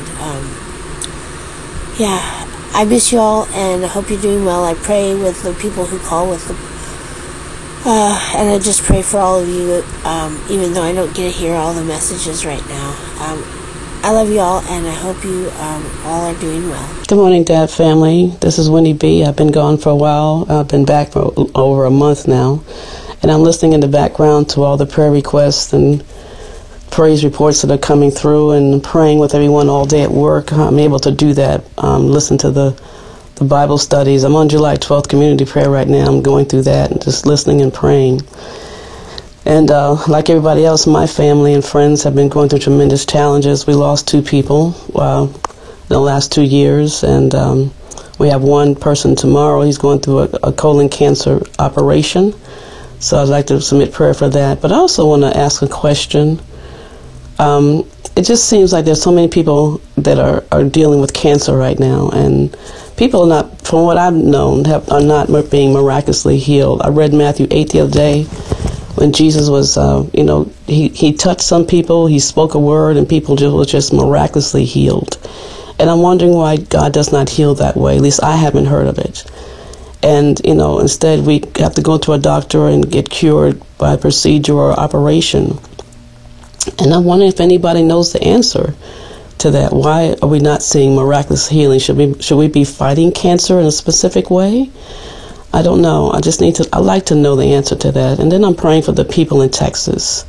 I miss you all, and I hope you're doing well. I pray with the people who call with the and I just pray for all of you, even though I don't get to hear all the messages right now. I love you all, and I hope you all are doing well. Good morning, Dad family. This is Wendy B. I've been gone for a while. I've been back for over a month now, and I'm listening in the background to all the prayer requests and praise reports that are coming through, and praying with everyone all day at work. I'm able to do that, listen to the Bible studies. I'm on July 12th community prayer right now. I'm going through that and just listening and praying. And like everybody else, my family and friends have been going through tremendous challenges. We lost 2 people in the last 2 years, and we have one person tomorrow. He's going through a colon cancer operation. So I'd like to submit prayer for that. But I also want to ask a question. It just seems like there's so many people that are dealing with cancer right now, and people are not, from what I've known, are not being miraculously healed. I read Matthew 8 the other day when Jesus was, he touched some people, he spoke a word, and people were just miraculously healed. And I'm wondering why God does not heal that way. At least I haven't heard of it. And, instead we have to go to a doctor and get cured by procedure or operation. And I'm wondering if anybody knows the answer to that. Why are we not seeing miraculous healing? Should we be fighting cancer in a specific way? I don't know. I'd like to know the answer to that. And then I'm praying for the people in Texas.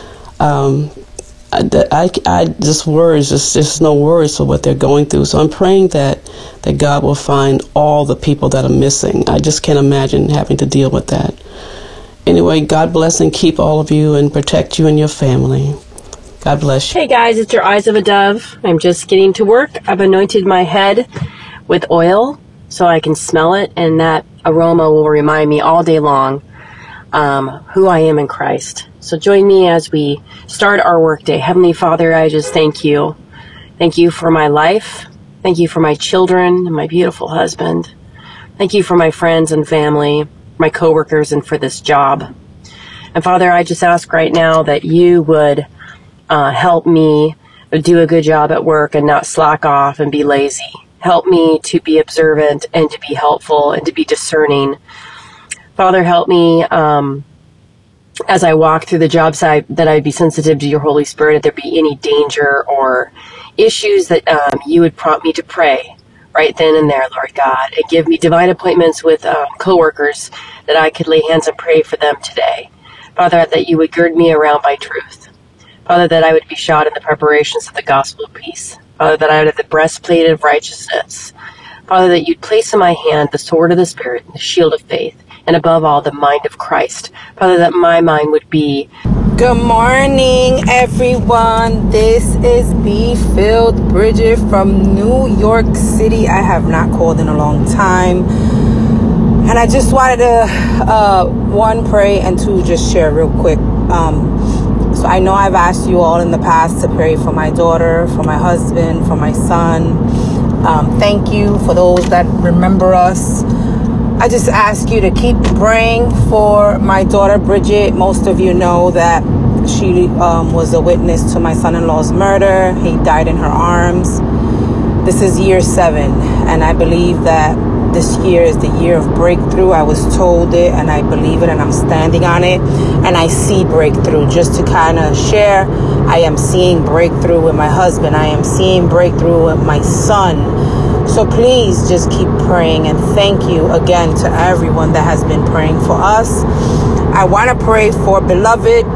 Just no words for what they're going through. So I'm praying that God will find all the people that are missing. I just can't imagine having to deal with that. Anyway, God bless and keep all of you and protect you and your family. God bless you. Hey guys, it's your Eyes of a Dove. I'm just getting to work. I've anointed my head with oil so I can smell it, and that aroma will remind me all day long who I am in Christ. So join me as we start our workday. Heavenly Father, I just thank you. Thank you for my life. Thank you for my children and my beautiful husband. Thank you for my friends and family, my coworkers, and for this job. And Father, I just ask right now that you would help me do a good job at work and not slack off and be lazy. Help me to be observant and to be helpful and to be discerning. Father, help me as I walk through the job site, that I'd be sensitive to your Holy Spirit, if there be any danger or issues that you would prompt me to pray right then and there, Lord God, and give me divine appointments with coworkers that I could lay hands and pray for them today. Father, that you would gird me around by truth. Father, that I would be shod in the preparations of the gospel of peace. Father, that I would have the breastplate of righteousness. Father, that you'd place in my hand the sword of the Spirit, the shield of faith, and above all, the mind of Christ. Father, that my mind would be... Good morning, everyone. This is Be-Filled Bridget from New York City. I have not called in a long time. And I just wanted to, one, pray, and two, just share real quick. So I know I've asked you all in the past to pray for my daughter, for my husband, for my son. Thank you for those that remember us. I just ask you to keep praying for my daughter, Bridget. Most of you know that she was a witness to my son-in-law's murder. He died in her arms. This is year 7, and I believe that this year is the year of breakthrough. I was told it, and I believe it, and I'm standing on it, and I see breakthrough. Just to kind of share, I am seeing breakthrough with my husband. I am seeing breakthrough with my son. So please just keep praying, and thank you again to everyone that has been praying for us. I want to pray for Beloved,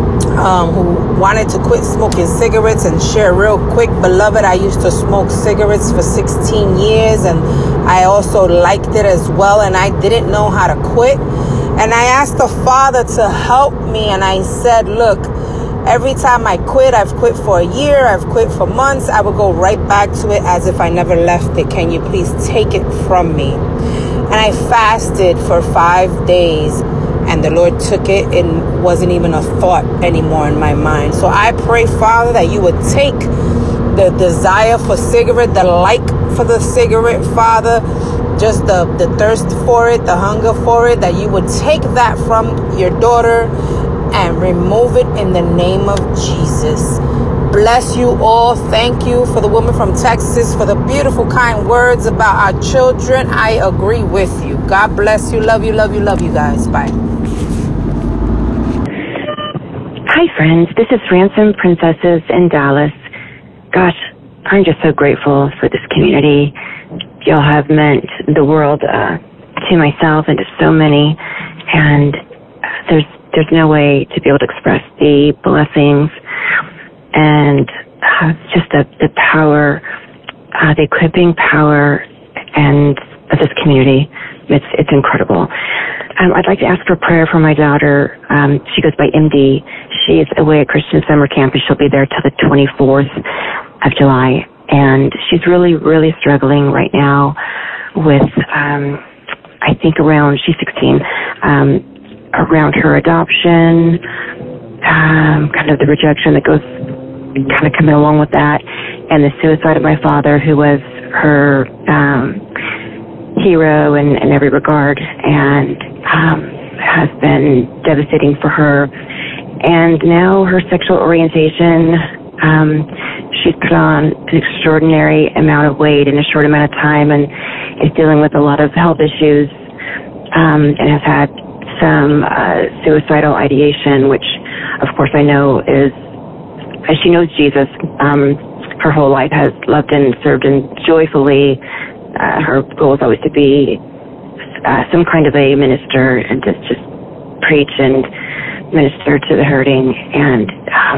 who wanted to quit smoking cigarettes, and share real quick. Beloved, I used to smoke cigarettes for 16 years, and I also liked it as well, and I didn't know how to quit. And I asked the Father to help me, and I said, look, every time I quit, I've quit for a year, I've quit for months, I would go right back to it as if I never left it. Can you please take it from me? And I fasted for 5 days, and the Lord took it, and wasn't even a thought anymore in my mind. So I pray, Father, that you would take the desire for cigarette, the like for the cigarette, Father, just the thirst for it, the hunger for it, that you would take that from your daughter and remove it in the name of Jesus. Bless you all. Thank you for the woman from Texas, for the beautiful, kind words about our children. I agree with you. God bless you. Love you, love you, love you guys. Bye. Hi, friends. This is Ransom Princesses in Dallas. Gosh, I'm just so grateful for this community. Y'all have meant the world to myself and to so many. And there's no way to be able to express the blessings and just the power, the equipping power and of this community. It's incredible. I'd like to ask for prayer for my daughter. She goes by MD. She is away at Christian Summer Camp, and she'll be there till the 24th of July. And she's really, really struggling right now with, I think she's 16, around her adoption, kind of the rejection that goes kind of coming along with that, and the suicide of my father, who was her hero in every regard, and has been devastating for her. And now her sexual orientation She's put on an extraordinary amount of weight in a short amount of time and is dealing with a lot of health issues, and has had some suicidal ideation, which, of course, I know is, as she knows Jesus, her whole life has loved and served and joyfully. Her goal is always to be some kind of a minister and just preach and minister to the hurting. And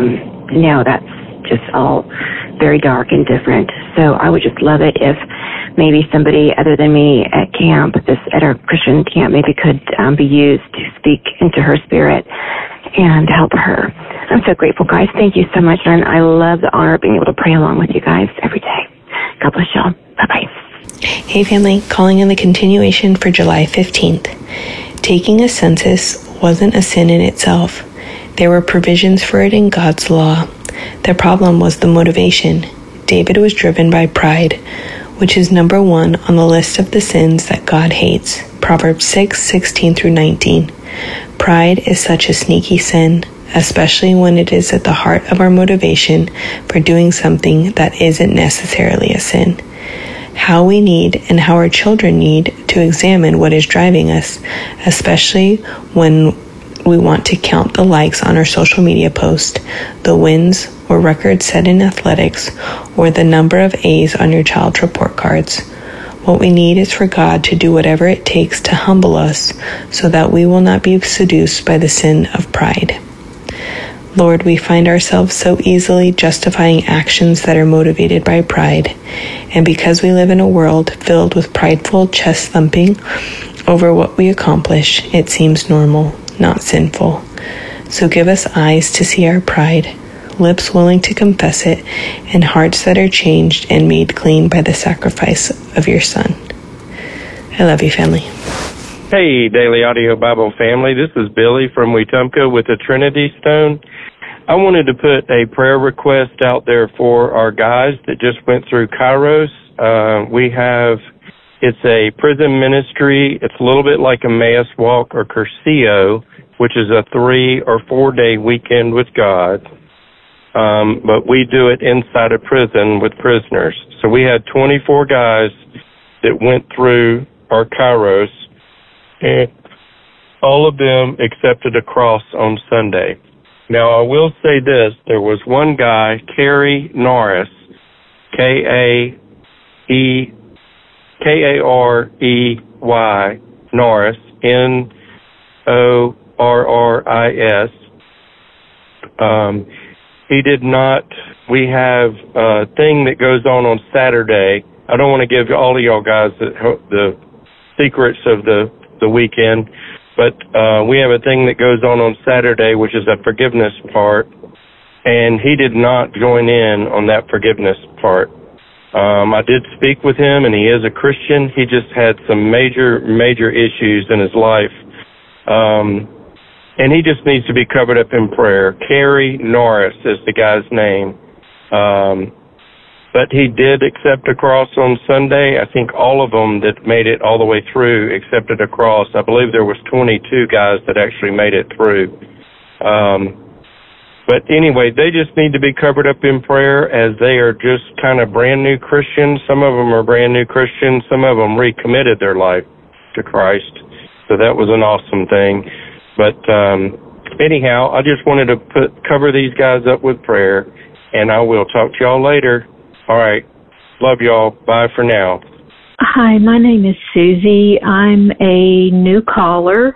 now that's just all very dark and different. So I would just love it if maybe somebody other than me at camp, at our Christian camp, maybe could be used to speak into her spirit and help her. I'm so grateful, guys. Thank you so much. And I love the honor of being able to pray along with you guys every day. God bless y'all. Bye-bye. Hey family, calling in the continuation for July 15th. Taking a census wasn't a sin in itself. There were provisions for it in God's law. The problem was the motivation. David was driven by pride, which is number 1 on the list of the sins that God hates. Proverbs 6:16 through 19. Pride is such a sneaky sin, especially when it is at the heart of our motivation for doing something that isn't necessarily a sin. How we need and how our children need to examine what is driving us, especially when we want to count the likes on our social media post, the wins or records set in athletics, or the number of A's on your child's report cards. What we need is for God to do whatever it takes to humble us so that we will not be seduced by the sin of pride. Lord, we find ourselves so easily justifying actions that are motivated by pride, and because we live in a world filled with prideful chest thumping over what we accomplish, it seems normal, not sinful. So give us eyes to see our pride, lips willing to confess it, and hearts that are changed and made clean by the sacrifice of your Son. I love you, family. Hey, Daily Audio Bible family. This is Billy from Wetumpka with the Trinity Stone. I wanted to put a prayer request out there for our guys that just went through Kairos. It's a prison ministry. It's a little bit like Emmaus Walk or Curcio, which is a 3 or 4 day weekend with God. But we do it inside a prison with prisoners. So we had 24 guys that went through our Kairos, and all of them accepted a cross on Sunday. Now, I will say this. There was one guy, Kerry Norris, Karey, Norris, Norris. He did not, we have a thing that goes on Saturday. I don't want to give all of y'all guys the secrets of the weekend, but we have a thing that goes on Saturday, which is a forgiveness part, and he did not join in on that forgiveness part. I did speak with him, and he is a Christian. He just had some major issues in his life, and he just needs to be covered up in prayer. Kerry Norris is the guy's name. But he did accept a cross on Sunday. I think all of them that made it all the way through accepted a cross. I believe there was 22 guys that actually made it through. But anyway, they just need to be covered up in prayer as they are just kind of brand new Christians. Some of them are brand new Christians. Some of them recommitted their life to Christ. So that was an awesome thing. But anyhow, I just wanted to cover these guys up with prayer, and I will talk to y'all later. All right. Love y'all. Bye for now. Hi, my name is Susie. I'm a new caller.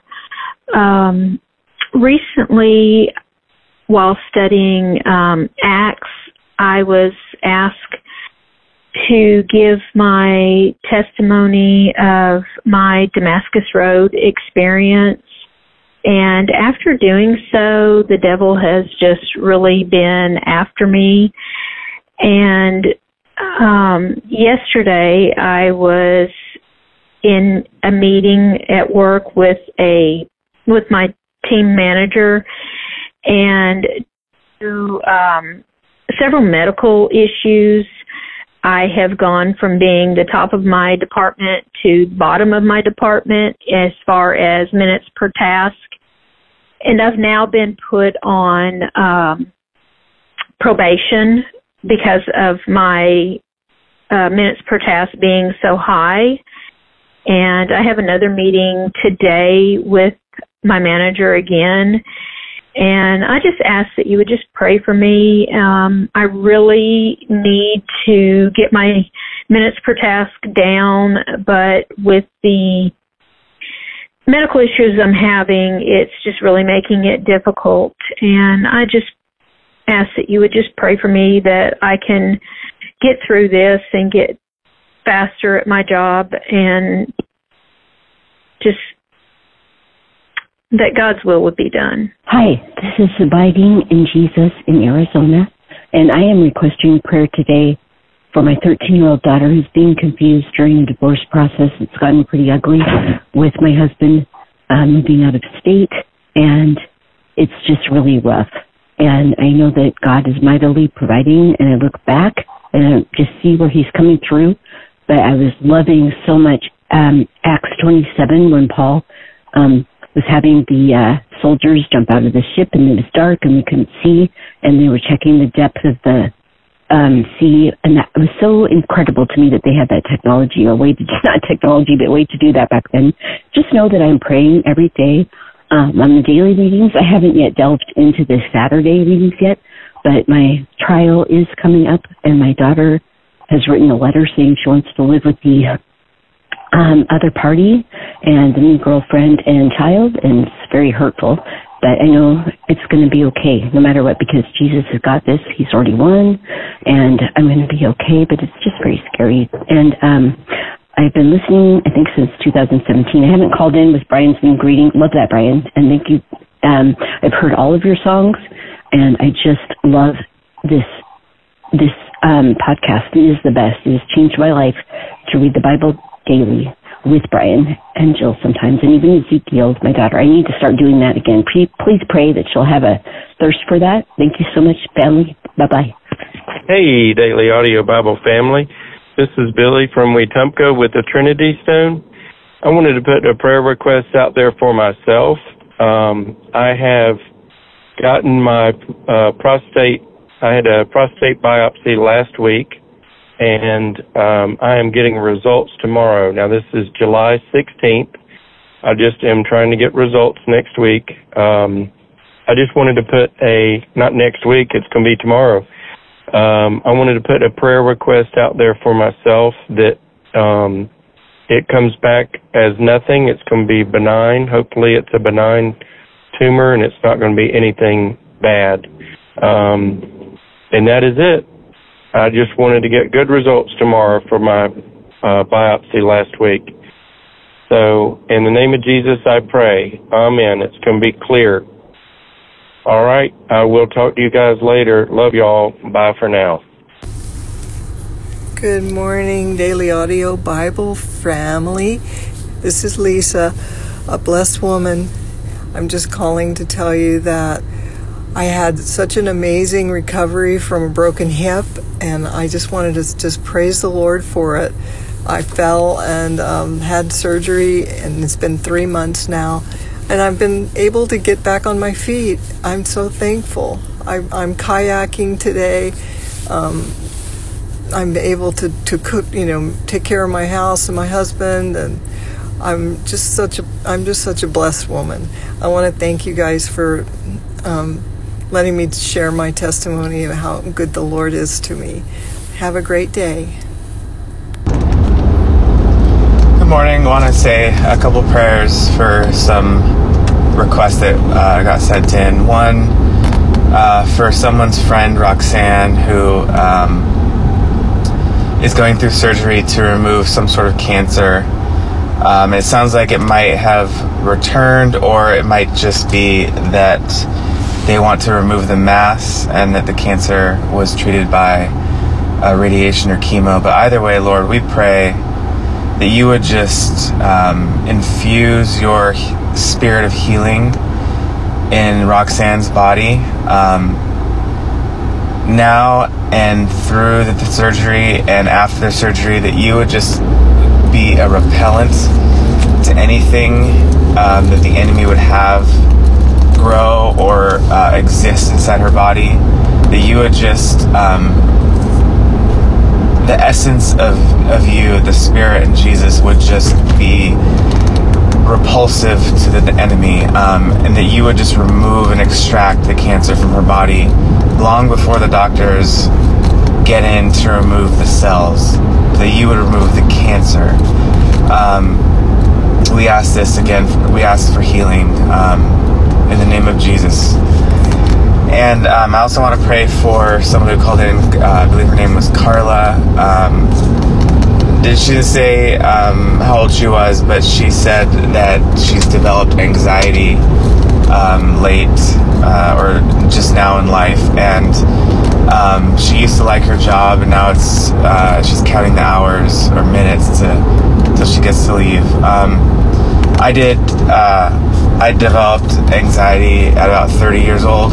Recently, while studying Acts, I was asked to give my testimony of my Damascus Road experience. And after doing so, the devil has just really been after me. And yesterday I was in a meeting at work with my team manager, and through several medical issues, I have gone from being the top of my department to bottom of my department as far as minutes per task. And I've now been put on probation because of my minutes per task being so high. And I have another meeting today with my manager again. And I just ask that you would just pray for me. I really need to get my minutes per task down, but with the medical issues I'm having, it's just really making it difficult. And I just ask that you would just pray for me that I can get through this and get faster at my job, and just that God's will would be done. Hi, this is Abiding in Jesus in Arizona, and I am requesting prayer today for my 13-year-old daughter who's being confused during the divorce process. It's gotten pretty ugly with my husband moving out of state, and it's just really rough. And I know that God is mightily providing, and I look back and I just see where he's coming through. But I was loving so much Acts 27 when Paul was having the soldiers jump out of the ship, and it was dark and we couldn't see, and they were checking the depth of the sea, and that was so incredible to me that they had that technology, or way to, not technology, but way to do that back then. Just know that I'm praying every day on the daily readings. I haven't yet delved into the Saturday readings yet, but my trial is coming up, and my daughter has written a letter saying she wants to live with the other party and the new girlfriend and child, and it's very hurtful. But I know it's going to be okay no matter what, because Jesus has got this. He's already won, and I'm going to be okay, but it's just very scary. And I've been listening, I think, since 2017. I haven't called in with Brian's new greeting. Love that, Brian, and thank you. I've heard all of your songs, and I just love this podcast. It is the best. It has changed my life to read the Bible daily with Brian and Jill sometimes, and even Ezekiel, my daughter. I need to start doing that again. Please pray that she'll have a thirst for that. Thank you so much, family. Bye-bye. Hey, Daily Audio Bible family. This is Billy from Wetumpka with the Trinity Stone. I wanted to put a prayer request out there for myself. I have gotten my I had a prostate biopsy last week, and I am getting results tomorrow. Now, this is July 16th. I just am trying to get results next week. I just wanted to put not next week, it's going to be tomorrow. I wanted to put a prayer request out there for myself that it comes back as nothing. It's going to be benign. Hopefully it's a benign tumor, and it's not going to be anything bad. And that is it. I just wanted to get good results tomorrow for my biopsy last week. So, in the name of Jesus, I pray. Amen. It's going to be clear. All right. I will talk to you guys later. Love y'all. Bye for now. Good morning, Daily Audio Bible family. This is Lisa, a blessed woman. I'm just calling to tell you that I had such an amazing recovery from a broken hip, and I just wanted to just praise the Lord for it. I fell and had surgery, and it's been 3 months now, and I've been able to get back on my feet. I'm so thankful. I'm kayaking today. I'm able to cook, take care of my house and my husband, and I'm just such a blessed woman. I want to thank you guys for letting me share my testimony of how good the Lord is to me. Have a great day. Good morning. I want to say a couple prayers for some requests that got sent in. One, for someone's friend, Roxanne, who is going through surgery to remove some sort of cancer. It sounds like it might have returned, or it might just be that they want to remove the mass and that the cancer was treated by radiation or chemo. But either way, Lord, we pray that you would just infuse your spirit of healing in Roxanne's body now and through the surgery and after the surgery, that you would just be a repellent to anything that the enemy would have grow or exist inside her body, that you would just, the essence of you, the Spirit and Jesus would just be repulsive to the enemy, and that you would just remove and extract the cancer from her body long before the doctors get in to remove the cells, that you would remove the cancer. We ask this again, we ask for healing in the name of Jesus. And I also want to pray for someone who called in, I believe her name was Carla. She didn't say how old she was, but she said that she's developed anxiety late or just now in life. And she used to like her job, and now it's she's counting the hours or minutes till she gets to leave. I developed anxiety at about 30 years old.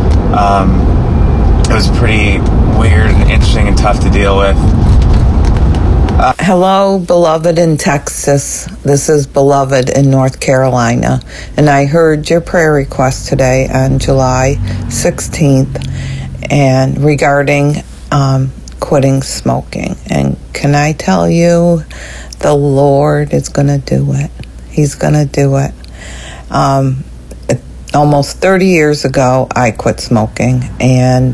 It was pretty weird and interesting and tough to deal with. Hello, beloved in Texas. This is beloved in North Carolina. And I heard your prayer request today on July 16th and regarding quitting smoking. And can I tell you, the Lord is going to do it. He's going to do it. Almost 30 years ago, I quit smoking, and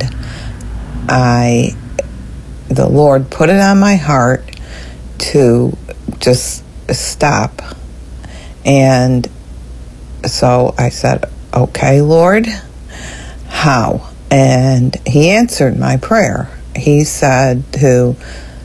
the Lord put it on my heart to just stop. And so I said, okay, Lord, how? And he answered my prayer. He said to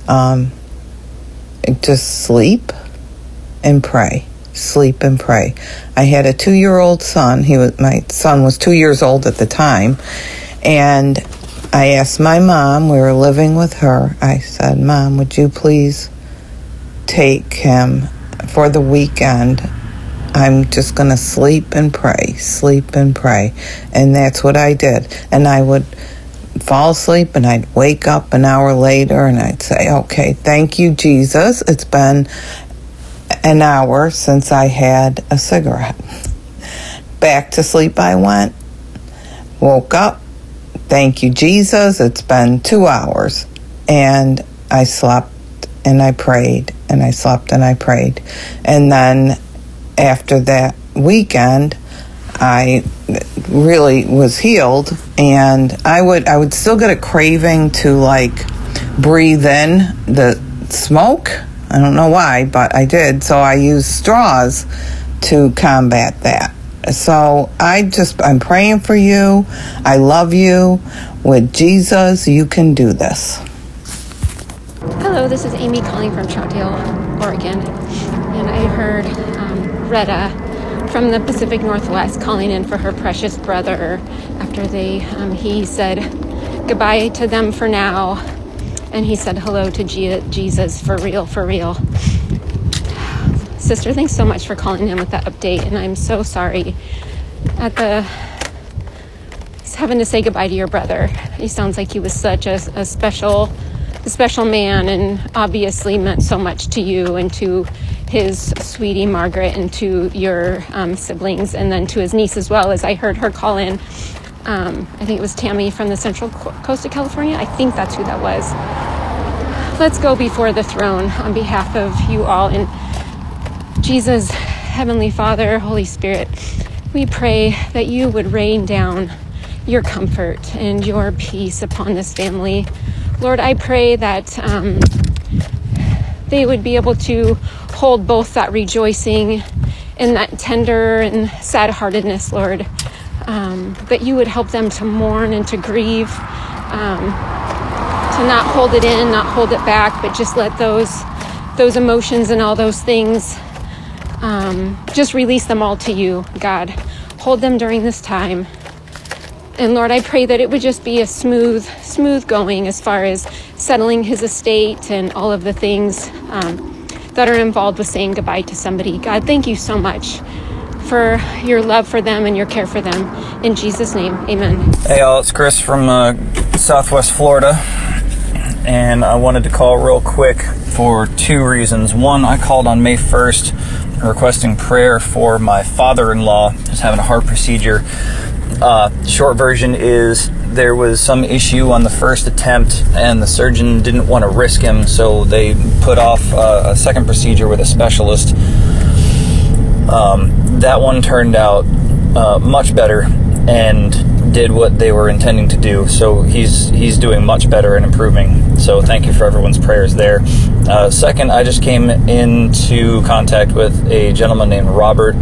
just sleep and pray. Sleep and pray. I had a 2-year-old son. My son was 2 years old at the time, and I asked my mom, we were living with her, I said, Mom, would you please take him for the weekend? I'm just going to sleep and pray. And that's what I did. And I would fall asleep, and I'd wake up an hour later, and I'd say, okay, thank you, Jesus. It's been an hour since I had a cigarette. Back to sleep I went. Woke up. Thank you, Jesus. It's been 2 hours. And I slept and I prayed, and I slept and I prayed. And then after that weekend, I really was healed, and I would still get a craving to like breathe in the smoke. I don't know why, but I did. So I used straws to combat that. So I'm praying for you. I love you. With Jesus, you can do this. Hello, this is Amy calling from Troutdale, Oregon. And I heard Retta from the Pacific Northwest calling in for her precious brother after he said goodbye to them for now. And he said hello to Jesus for real, for real. Sister, thanks so much for calling in with that update. And I'm so sorry having to say goodbye to your brother. He sounds like he was such a special man, and obviously meant so much to you and to his sweetie Margaret and to your siblings, and then to his niece as well, as I heard her call in. I think it was Tammy from the Central Coast of California. I think that's who that was. Let's go before the throne on behalf of you all. And Jesus, Heavenly Father, Holy Spirit, we pray that you would rain down your comfort and your peace upon this family. Lord, I pray that they would be able to hold both that rejoicing and that tender and sad-heartedness, Lord. That you would help them to mourn and to grieve, to not hold it in, not hold it back, but just let those emotions and all those things, just release them all to you, God. Hold them during this time. And Lord, I pray that it would just be a smooth going as far as settling his estate and all of the things that are involved with saying goodbye to somebody. God, thank you so much for your love for them and your care for them. In Jesus' name, amen. Hey all, it's Chris from Southwest Florida, and I wanted to call real quick for 2 reasons. One, I called on May 1st requesting prayer for my father-in-law who's having a heart procedure. Short version is there was some issue on the first attempt, and the surgeon didn't want to risk him, so they put off a second procedure with a specialist. That one turned out much better and did what they were intending to do. So he's doing much better and improving. So thank you for everyone's prayers there. Second, I just came into contact with a gentleman named Robert,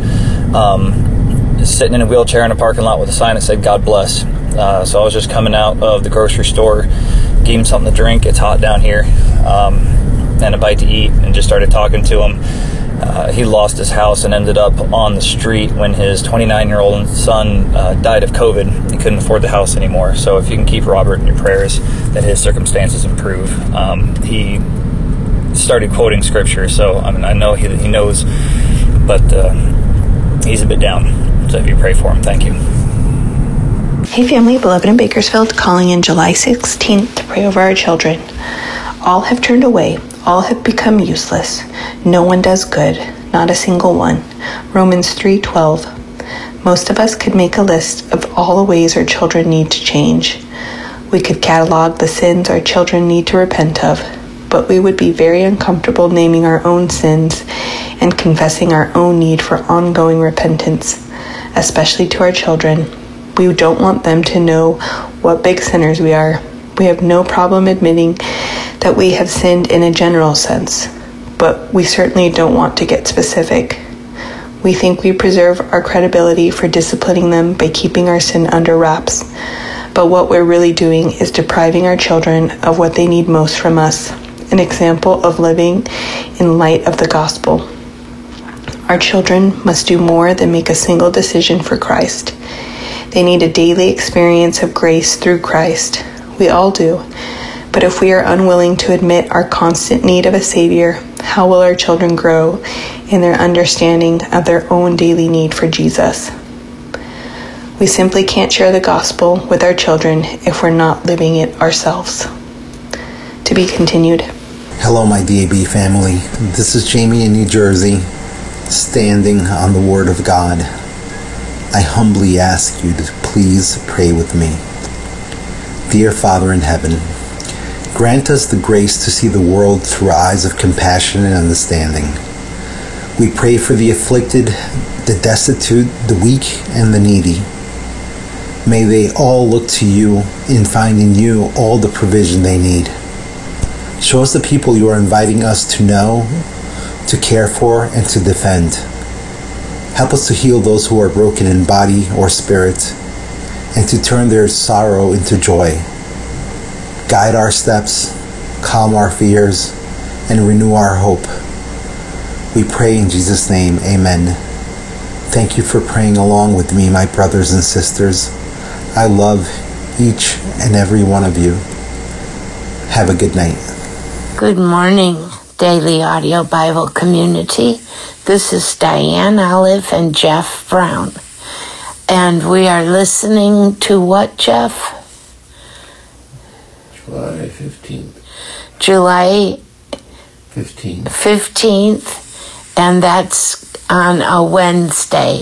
sitting in a wheelchair in a parking lot with a sign that said "God bless." So I was just coming out of the grocery store, gave him something to drink. It's hot down here, and a bite to eat, and just started talking to him. He lost his house and ended up on the street when his 29-year-old son died of COVID. He couldn't afford the house anymore. So if you can keep Robert in your prayers that his circumstances improve. He started quoting scripture, so I know he knows, but he's a bit down. So if you pray for him, thank you. Hey family, beloved in Bakersfield, calling in July 16th to pray over our children. All have turned away. All have become useless. No one does good, not a single one. Romans 3:12. Most of us could make a list of all the ways our children need to change. We could catalog the sins our children need to repent of, but we would be very uncomfortable naming our own sins and confessing our own need for ongoing repentance, especially to our children. We don't want them to know what big sinners we are. We have no problem admitting that we have sinned in a general sense, but we certainly don't want to get specific. We think we preserve our credibility for disciplining them by keeping our sin under wraps, but what we're really doing is depriving our children of what they need most from us, an example of living in light of the gospel. Our children must do more than make a single decision for Christ. They need a daily experience of grace through Christ. We all do. But if we are unwilling to admit our constant need of a Savior, how will our children grow in their understanding of their own daily need for Jesus? We simply can't share the gospel with our children if we're not living it ourselves. To be continued. Hello, my DAB family. This is Jamie in New Jersey, standing on the Word of God. I humbly ask you to please pray with me. Dear Father in heaven, grant us the grace to see the world through eyes of compassion and understanding. We pray for the afflicted, the destitute, the weak, and the needy. May they all look to you in finding you all the provision they need. Show us the people you are inviting us to know, to care for, and to defend. Help us to heal those who are broken in body or spirit, and to turn their sorrow into joy. Guide our steps, calm our fears, and renew our hope. We pray in Jesus' name, amen. Thank you for praying along with me, my brothers and sisters. I love each and every one of you. Have a good night. Good morning, Daily Audio Bible community. This is Diane Olive and Jeff Brown. And we are listening to what, Jeff? July 15th. July 15th. And that's on a Wednesday.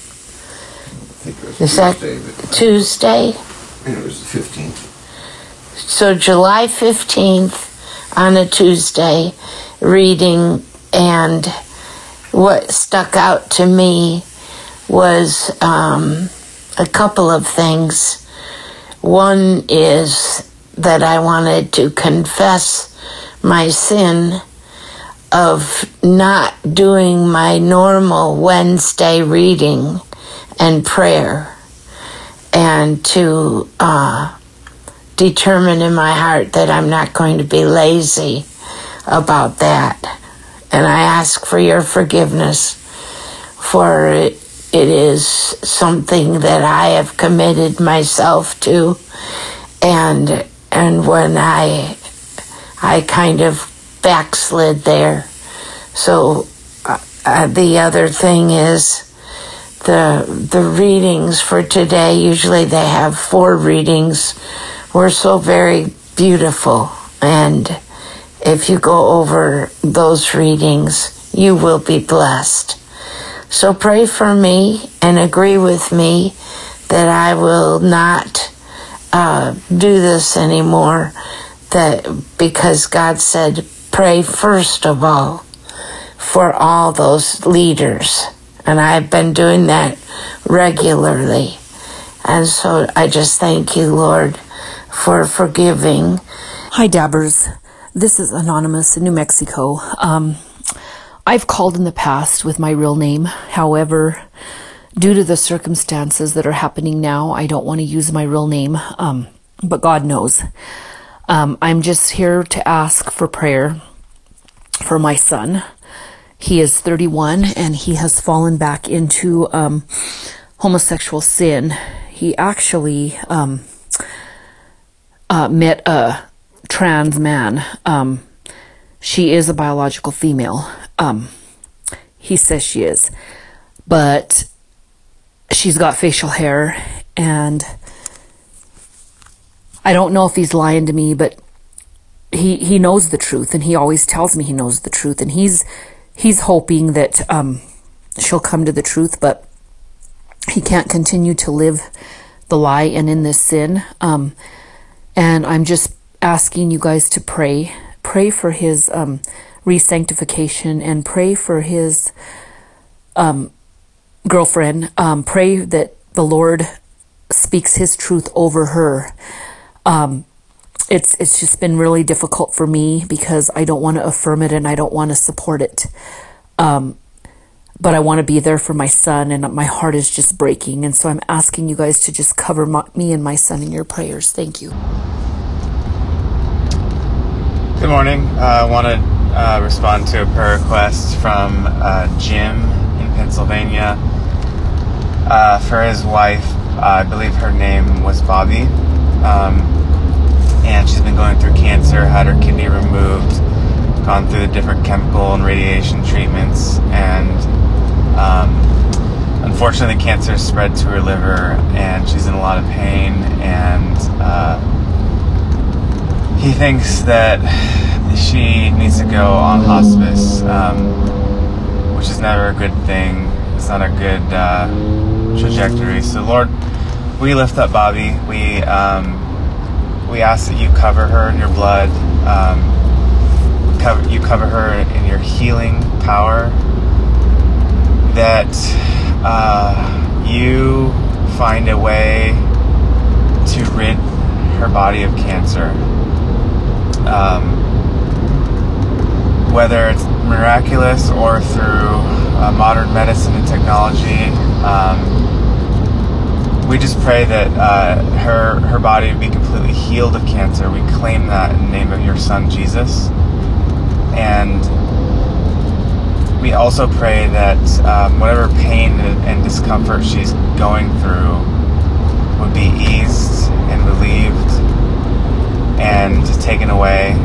Is that Tuesday? And it was the 15th. So July 15th on a Tuesday, reading, and what stuck out to me was a couple of things. One is that I wanted to confess my sin of not doing my normal Wednesday reading and prayer, and to determine in my heart that I'm not going to be lazy about that. And I ask for your forgiveness, for it is something that I have committed myself to, and when I kind of backslid there. So the other thing is the readings for today. Usually they have 4 readings. Were so very beautiful, and if you go over those readings, you will be blessed. So pray for me and agree with me that I will not do this anymore, because God said, pray first of all for all those leaders. And I've been doing that regularly. And so I just thank you, Lord, for forgiving. Hi, Dabbers. This is Anonymous in New Mexico. I've called in the past with my real name. However, due to the circumstances that are happening now, I don't want to use my real name, but God knows. I'm just here to ask for prayer for my son. He is 31 and he has fallen back into homosexual sin. He actually met a trans man. She is a biological female. He says she is. But she's got facial hair, and I don't know if he's lying to me, but he knows the truth, and he always tells me he knows the truth, and he's hoping that she'll come to the truth, but he can't continue to live the lie and in this sin. And I'm just asking you guys to pray for his re-sanctification, and pray for his girlfriend. Pray that the Lord speaks his truth over her. It's just been really difficult for me because I don't want to affirm it and I don't want to support it. But I want to be there for my son, and my heart is just breaking. And so I'm asking you guys to just cover me and my son in your prayers. Thank you. Good morning. I want to respond to a prayer request from Jim in Pennsylvania for his wife. I believe her name was Bobby. And she's been going through cancer, had her kidney removed, gone through the different chemical and radiation treatments, and unfortunately the cancer spread to her liver, and she's in a lot of pain, and he thinks that she needs to go on hospice, which is never a good thing. It's not a good trajectory. So Lord, we lift up Bobby. We ask that you cover her in your blood. You cover her in your healing power. That you find a way to rid her body of cancer. Whether it's miraculous or through modern medicine and technology, we just pray that her body would be completely healed of cancer. We claim that in the name of your son, Jesus. And we also pray that whatever pain and discomfort she's going through would be eased and relieved and taken away.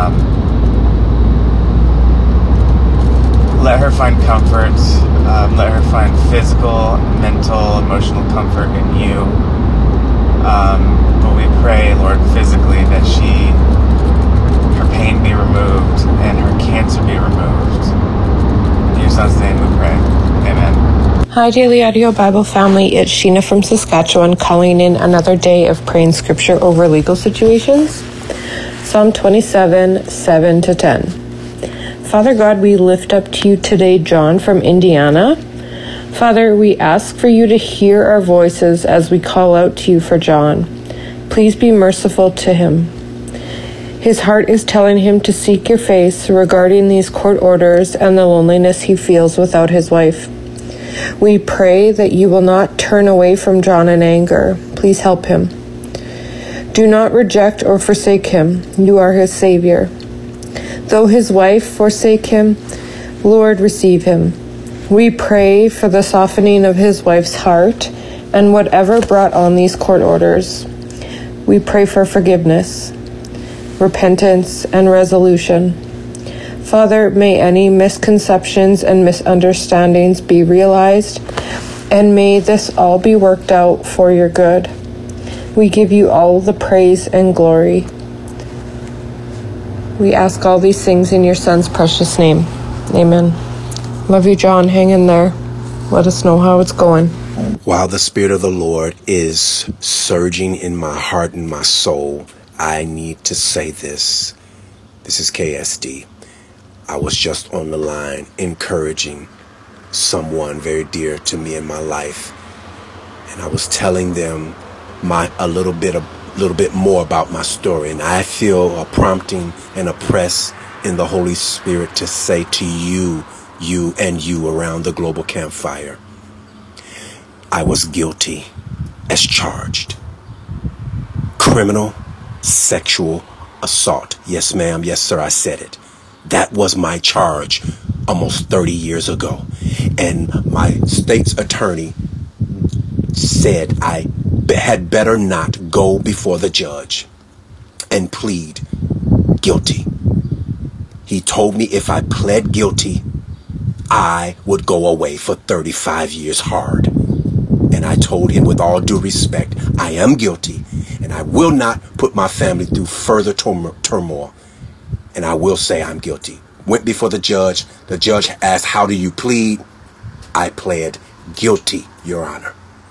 Let her find comfort. Let her find physical, mental, emotional comfort in you. But we pray, Lord, physically that her pain be removed and her cancer be removed. In your son's name we pray. Amen. Hi, Daily Audio Bible family. It's Sheena from Saskatchewan calling in another day of praying scripture over legal situations. Psalm 27, 7-10. Father God, we lift up to you today John from Indiana. Father, we ask for you to hear our voices as we call out to you for John. Please be merciful to him. His heart is telling him to seek your face regarding these court orders and the loneliness he feels without his wife. We pray that you will not turn away from John in anger. Please help him. Do not reject or forsake him. You are his Savior. Though his wife forsake him, Lord, receive him. We pray for the softening of his wife's heart and whatever brought on these court orders. We pray for forgiveness, repentance, and resolution. Father, may any misconceptions and misunderstandings be realized, and may this all be worked out for your good. We give you all the praise and glory. We ask all these things in your son's precious name. Amen. Love you, John. Hang in there. let us know how it's going. While the Spirit of the Lord is surging in my heart and my soul, I need to say this. This is KSD. I was just on the line encouraging someone very dear to me in my life, and I was telling them a little bit more about my story, and I feel a prompting and a press in the Holy Spirit to say to you around the global campfire, I was guilty as charged. Criminal sexual assault. Yes, ma'am. Yes, sir. I said it. That was my charge almost 30 years ago. And my state's attorney said I had better not go before the judge and plead guilty. He told me if I pled guilty, I would go away for 35 years hard. And I told him with all due respect, I am guilty and I will not put my family through further turmoil. And I will say I'm guilty. Went before the judge. The judge asked, how do you plead? I pled guilty, Your Honor.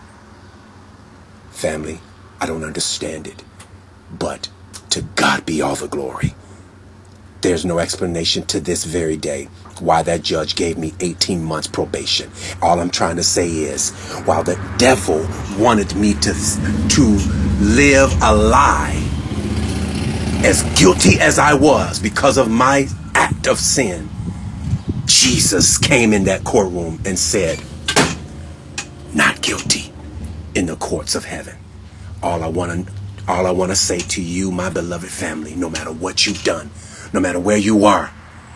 Family, I don't understand it, but to God be all the glory. There's no explanation to this very day why that judge gave me 18 months probation. All I'm trying to say is, while the devil wanted me to live a lie, as guilty as I was because of my act of sin, Jesus came in that courtroom and said, not guilty, in the courts of heaven. All I want to say to you, my beloved family, no matter what you've done, no matter where you are,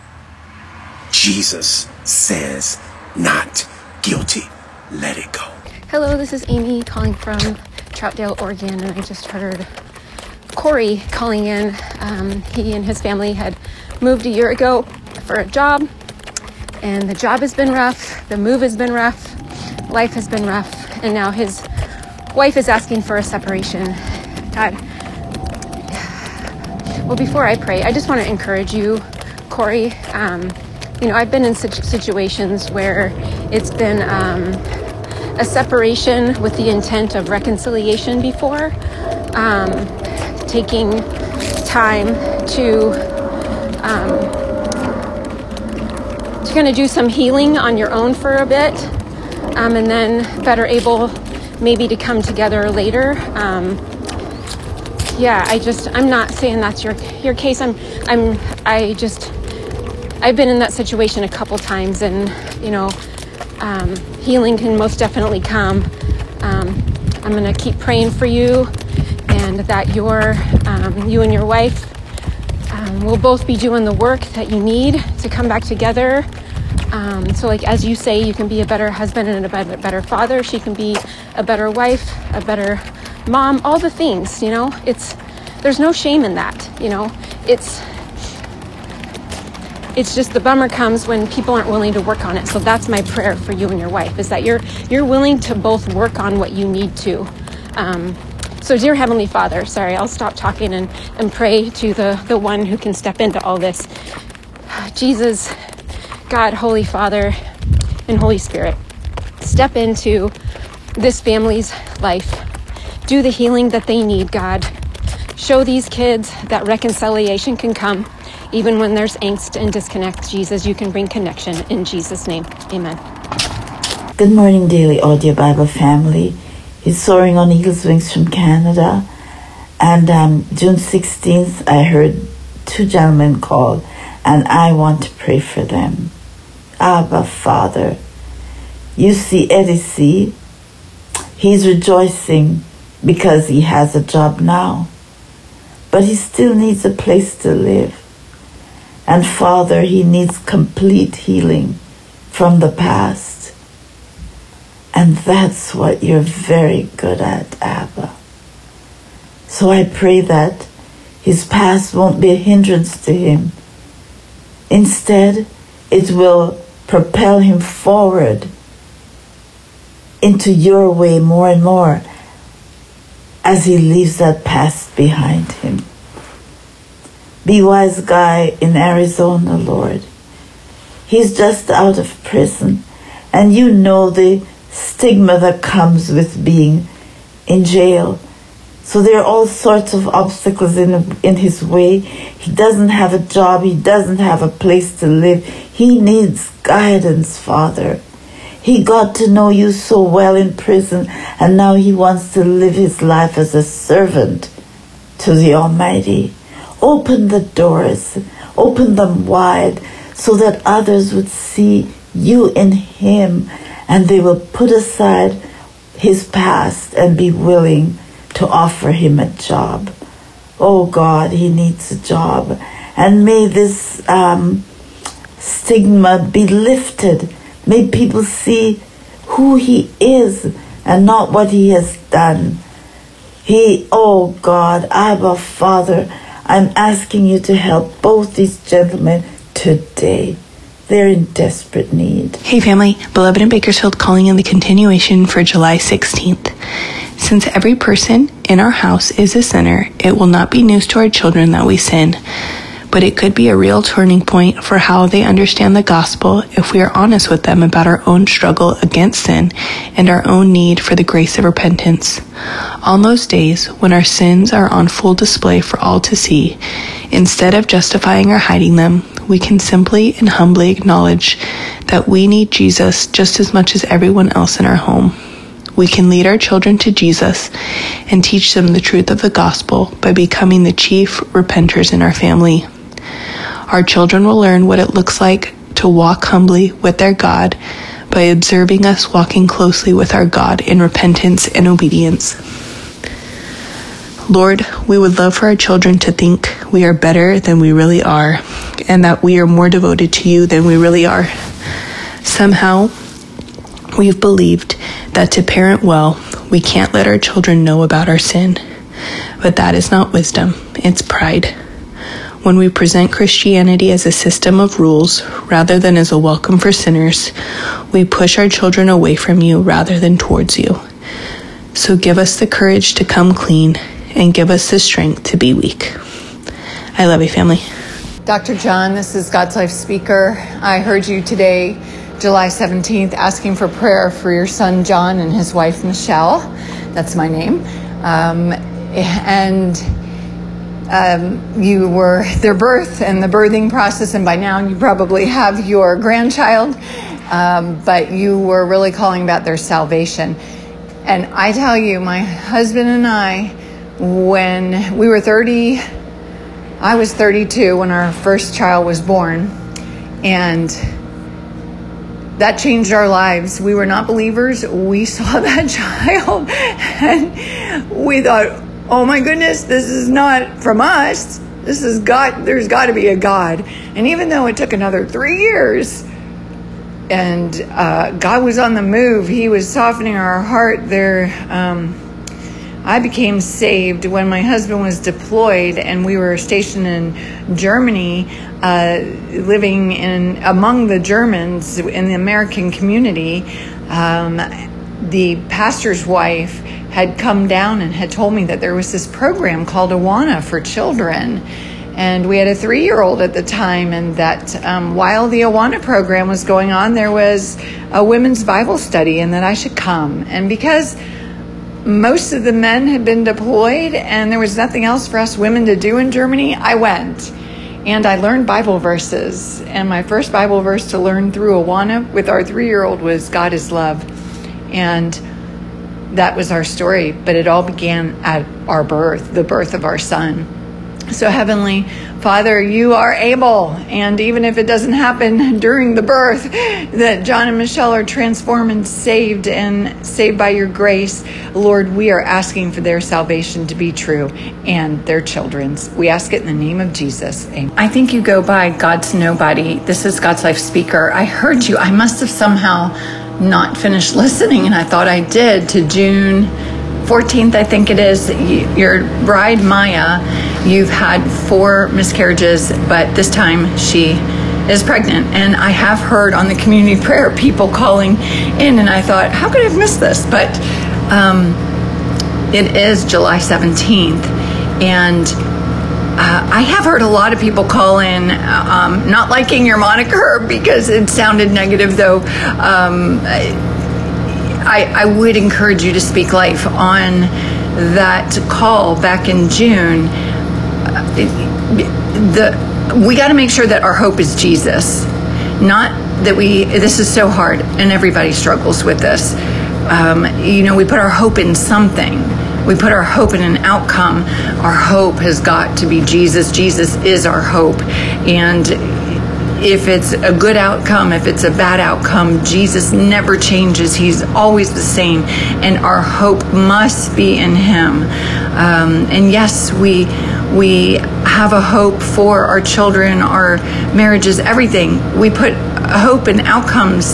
Jesus says not guilty. Let it go. Hello, this is Amy calling from Troutdale, Oregon, and I just heard Corey calling in. He and his family had moved a year ago for a job, and the job has been rough, the move has been rough, life has been rough, and now his wife is asking for a separation. God, well, before I pray, I just want to encourage you, Corey. I've been in situations where it's been a separation with the intent of reconciliation before, taking time to kind of do some healing on your own for a bit, and then better able maybe to come together later. I'm not saying that's your case. I've been in that situation a couple times, and healing can most definitely come. I'm going to keep praying for you, and that you and your wife will both be doing the work that you need to come back together. So as you say, you can be a better husband and a better father. She can be a better wife, a better mom, all the things, there's no shame in that, It's just the bummer comes when people aren't willing to work on it. So that's my prayer for you and your wife, is that you're willing to both work on what you need to. So dear Heavenly Father, I'll stop talking and pray to the one who can step into all this. Jesus, God, Holy Father, and Holy Spirit, step into this family's life. Do the healing that they need, God. Show these kids that reconciliation can come. Even when there's angst and disconnect, Jesus, you can bring connection. In Jesus' name, amen. Good morning, Daily Audio Bible family. It's Soaring on Eagle's Wings from Canada. And June 16th, I heard two gentlemen call, and I want to pray for them. Abba, Father, you see Eddie C. He's rejoicing because he has a job now, but he still needs a place to live. And Father, he needs complete healing from the past. And that's what you're very good at, Abba. So I pray that his past won't be a hindrance to him. Instead, it will propel him forward into your way more and more as he leaves that past behind him. Be Wise Guy in Arizona, Lord. He's just out of prison, And you know the stigma that comes with being in jail. So there are all sorts of obstacles in his way. He doesn't have a job. He doesn't have a place to live. He needs guidance, Father. He got to know you so well in prison, and now he wants to live his life as a servant to the Almighty. Open the doors, open them wide, so that others would see you in him, and they will put aside his past and be willing to offer him a job. Oh God, he needs a job. And may this stigma be lifted. May people see who he is and not what he has done. Oh God, Abba, Father, I'm asking you to help both these gentlemen today. They're in desperate need. Hey family, Beloved in Bakersfield calling in the continuation for July 16th. Since every person in our house is a sinner, it will not be news to our children that we sin, but it could be a real turning point for how they understand the gospel if we are honest with them about our own struggle against sin and our own need for the grace of repentance. On those days when our sins are on full display for all to see, instead of justifying or hiding them, we can simply and humbly acknowledge that we need Jesus just as much as everyone else in our home. We can lead our children to Jesus and teach them the truth of the gospel by becoming the chief repenters in our family. Our children will learn what it looks like to walk humbly with their God by observing us walking closely with our God in repentance and obedience. Lord, we would love for our children to think we are better than we really are, and that we are more devoted to you than we really are. Somehow, we've believed that to parent well, we can't let our children know about our sin. But that is not wisdom, it's pride. When we present Christianity as a system of rules rather than as a welcome for sinners, we push our children away from you rather than towards you. So give us the courage to come clean and give us the strength to be weak. I love you, family. Dr. John, this is God's Life Speaker. I heard you today, July 17th, asking for prayer for your son John and his wife Michelle. That's my name. You were their birth and the birthing process, and by now you probably have your grandchild, but you were really calling about their salvation. And I tell you, my husband and I, when we were 30, I was 32 when our first child was born, and that changed our lives. We were not believers. We saw that child and we thought, oh my goodness, this is not from us. This is God. There's got to be a God. And even though it took another 3 years and God was on the move, he was softening our heart there. I became saved when my husband was deployed and we were stationed in Germany, living among the Germans in the American community. The pastor's wife had come down and had told me that there was this program called Awana for children. And we had a 3-year-old at the time, and that while the Awana program was going on, there was a women's Bible study and that I should come. And because most of the men had been deployed and there was nothing else for us women to do in Germany, I went. And I learned Bible verses. And my first Bible verse to learn through Awana with our 3-year-old was God is love. And that was our story. But it all began at our birth, the birth of our son. So Heavenly Father, you are able, and even if it doesn't happen during the birth, that John and Michelle are transformed and saved by your grace, Lord, we are asking for their salvation to be true and their children's. We ask it in the name of Jesus. Amen. I think you go by God's Nobody. This is God's Life Speaker. I heard you. I must have somehow not finished listening, and I thought I did, to June 14th, I think it is. Your bride, Maya, you've had 4 miscarriages, but this time she is pregnant. And I have heard on the community prayer people calling in, and I thought, how could I have missed this? But it is July 17th, and I have heard a lot of people call in, not liking your moniker because it sounded negative, though. I would encourage you to speak life on that call back in June. We got to make sure that our hope is Jesus, not that this is so hard, and everybody struggles with this. We put our hope in something. We put our hope in an outcome. Our hope has got to be Jesus. Jesus is our hope. And if it's a good outcome, if it's a bad outcome, Jesus never changes. He's always the same. And our hope must be in him. And yes, we have a hope for our children, our marriages, everything. We put hope in outcomes.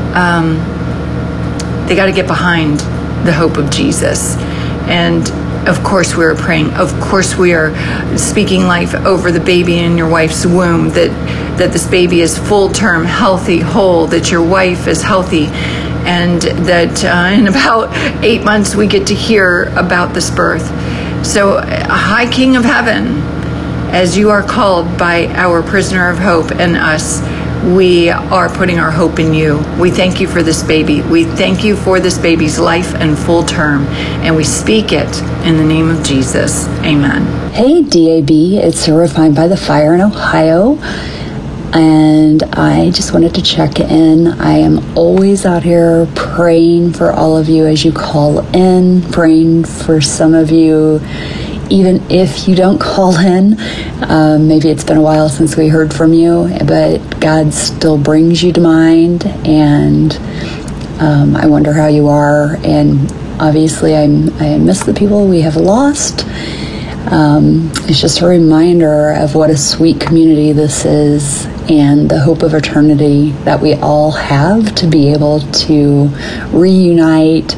They got to get behind the hope of Jesus. And of course we are praying. Of course we are speaking life over the baby in your wife's womb, that this baby is full term, healthy, whole, that your wife is healthy, and that in about 8 months we get to hear about this birth. So, High King of Heaven, as you are called by our prisoner of hope and us, we are putting our hope in you. We thank you for this baby. We thank you for this baby's life and full term. And we speak it in the name of Jesus. Amen. Hey, DAB. It's Sarah Fine by the Fire in Ohio. And I just wanted to check in. I am always out here praying for all of you as you call in, praying for some of you even if you don't call in. Maybe it's been a while since we heard from you, but God still brings you to mind, and I wonder how you are. And obviously I miss the people we have lost. It's just a reminder of what a sweet community this is, and the hope of eternity that we all have to be able to reunite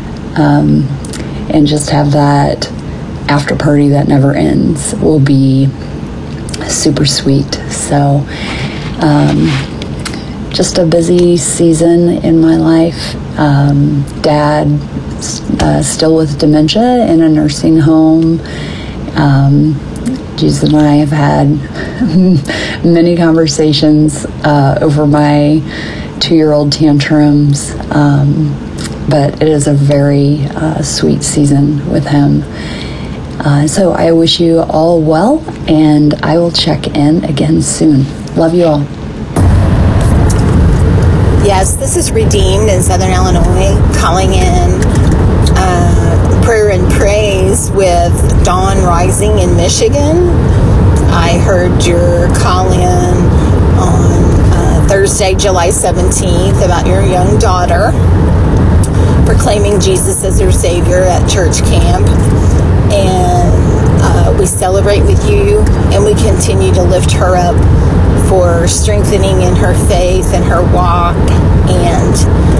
and just have that after party that never ends will be super sweet. So just a busy season in my life. Dad still with dementia in a nursing home. Jesus and I have had many conversations over my 2-year-old tantrums, but it is a very sweet season with him. So I wish you all well, and I will check in again soon. Love you all. Yes, this is Redeemed in Southern Illinois, calling in prayer and praise with Dawn Rising in Michigan. I heard your call in on Thursday, July 17th about your young daughter proclaiming Jesus as her Savior at church camp. And we celebrate with you, and we continue to lift her up for strengthening in her faith and her walk. And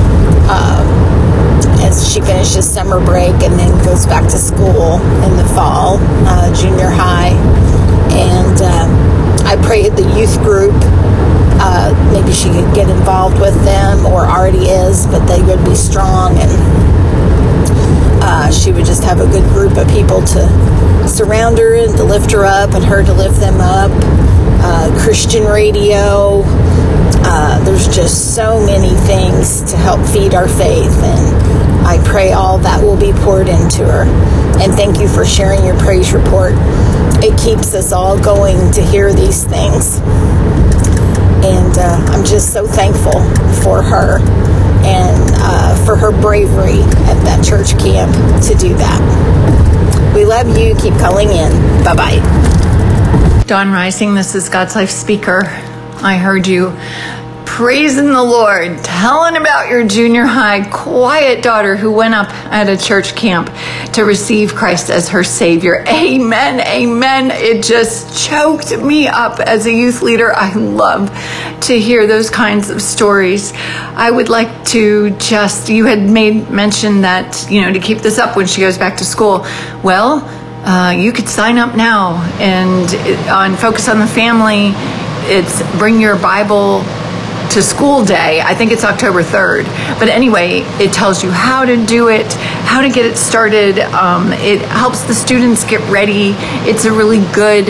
as she finishes summer break and then goes back to school in the fall, junior high. And I pray at the youth group, maybe she could get involved with them, or already is, but they would be strong, and she would just have a good group of people to surround her and to lift her up, and her to lift them up. Christian radio. There's just so many things to help feed our faith, and I pray all that will be poured into her. And thank you for sharing your praise report. It keeps us all going to hear these things. And I'm just so thankful for her and for her bravery at that church camp to do that. We love you. Keep calling in. Bye-bye. Dawn Rising, this is God's Life Speaker. I heard you praising the Lord, telling about your junior high quiet daughter who went up at a church camp to receive Christ as her Savior. Amen, amen. It just choked me up as a youth leader. I love to hear those kinds of stories. I would like to you had made mention that, to keep this up when she goes back to school. Well, you could sign up now, and on Focus on the Family, it's Bring Your Bible to school day. I think it's October 3rd. But anyway, it tells you how to do it, how to get it started. It helps the students get ready. It's a really good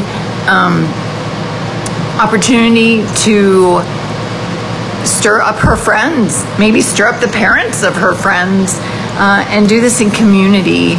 opportunity to stir up her friends, maybe stir up the parents of her friends, and do this in community.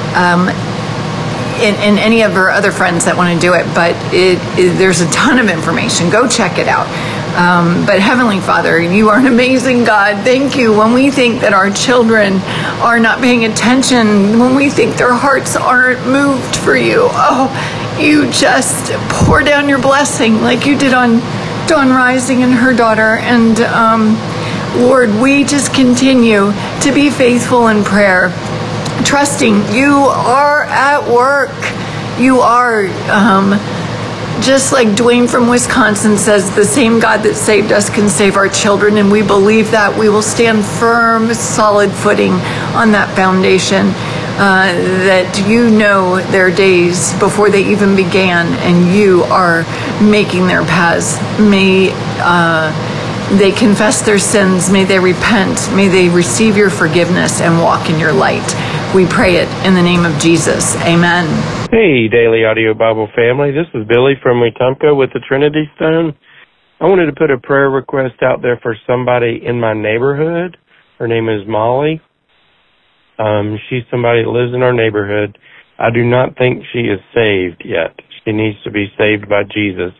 And any of her other friends that want to do it, but there's a ton of information. Go check it out. But Heavenly Father, you are an amazing God. Thank you. When we think that our children are not paying attention, when we think their hearts aren't moved for you, you just pour down your blessing like you did on Dawn Rising and her daughter. And Lord, we just continue to be faithful in prayer, trusting you are at work. You are, just like Dwayne from Wisconsin says, the same God that saved us can save our children, and we believe that. We will stand firm, solid footing on that foundation, that you know their days before they even began, and you are making their paths. May they confess their sins. May they repent. May they receive your forgiveness and walk in your light. We pray it in the name of Jesus. Amen. Hey, Daily Audio Bible family. This is Billy from Wetumpka with the Trinity Stone. I wanted to put a prayer request out there for somebody in my neighborhood. Her name is Molly. She's somebody that lives in our neighborhood. I do not think she is saved yet. She needs to be saved by Jesus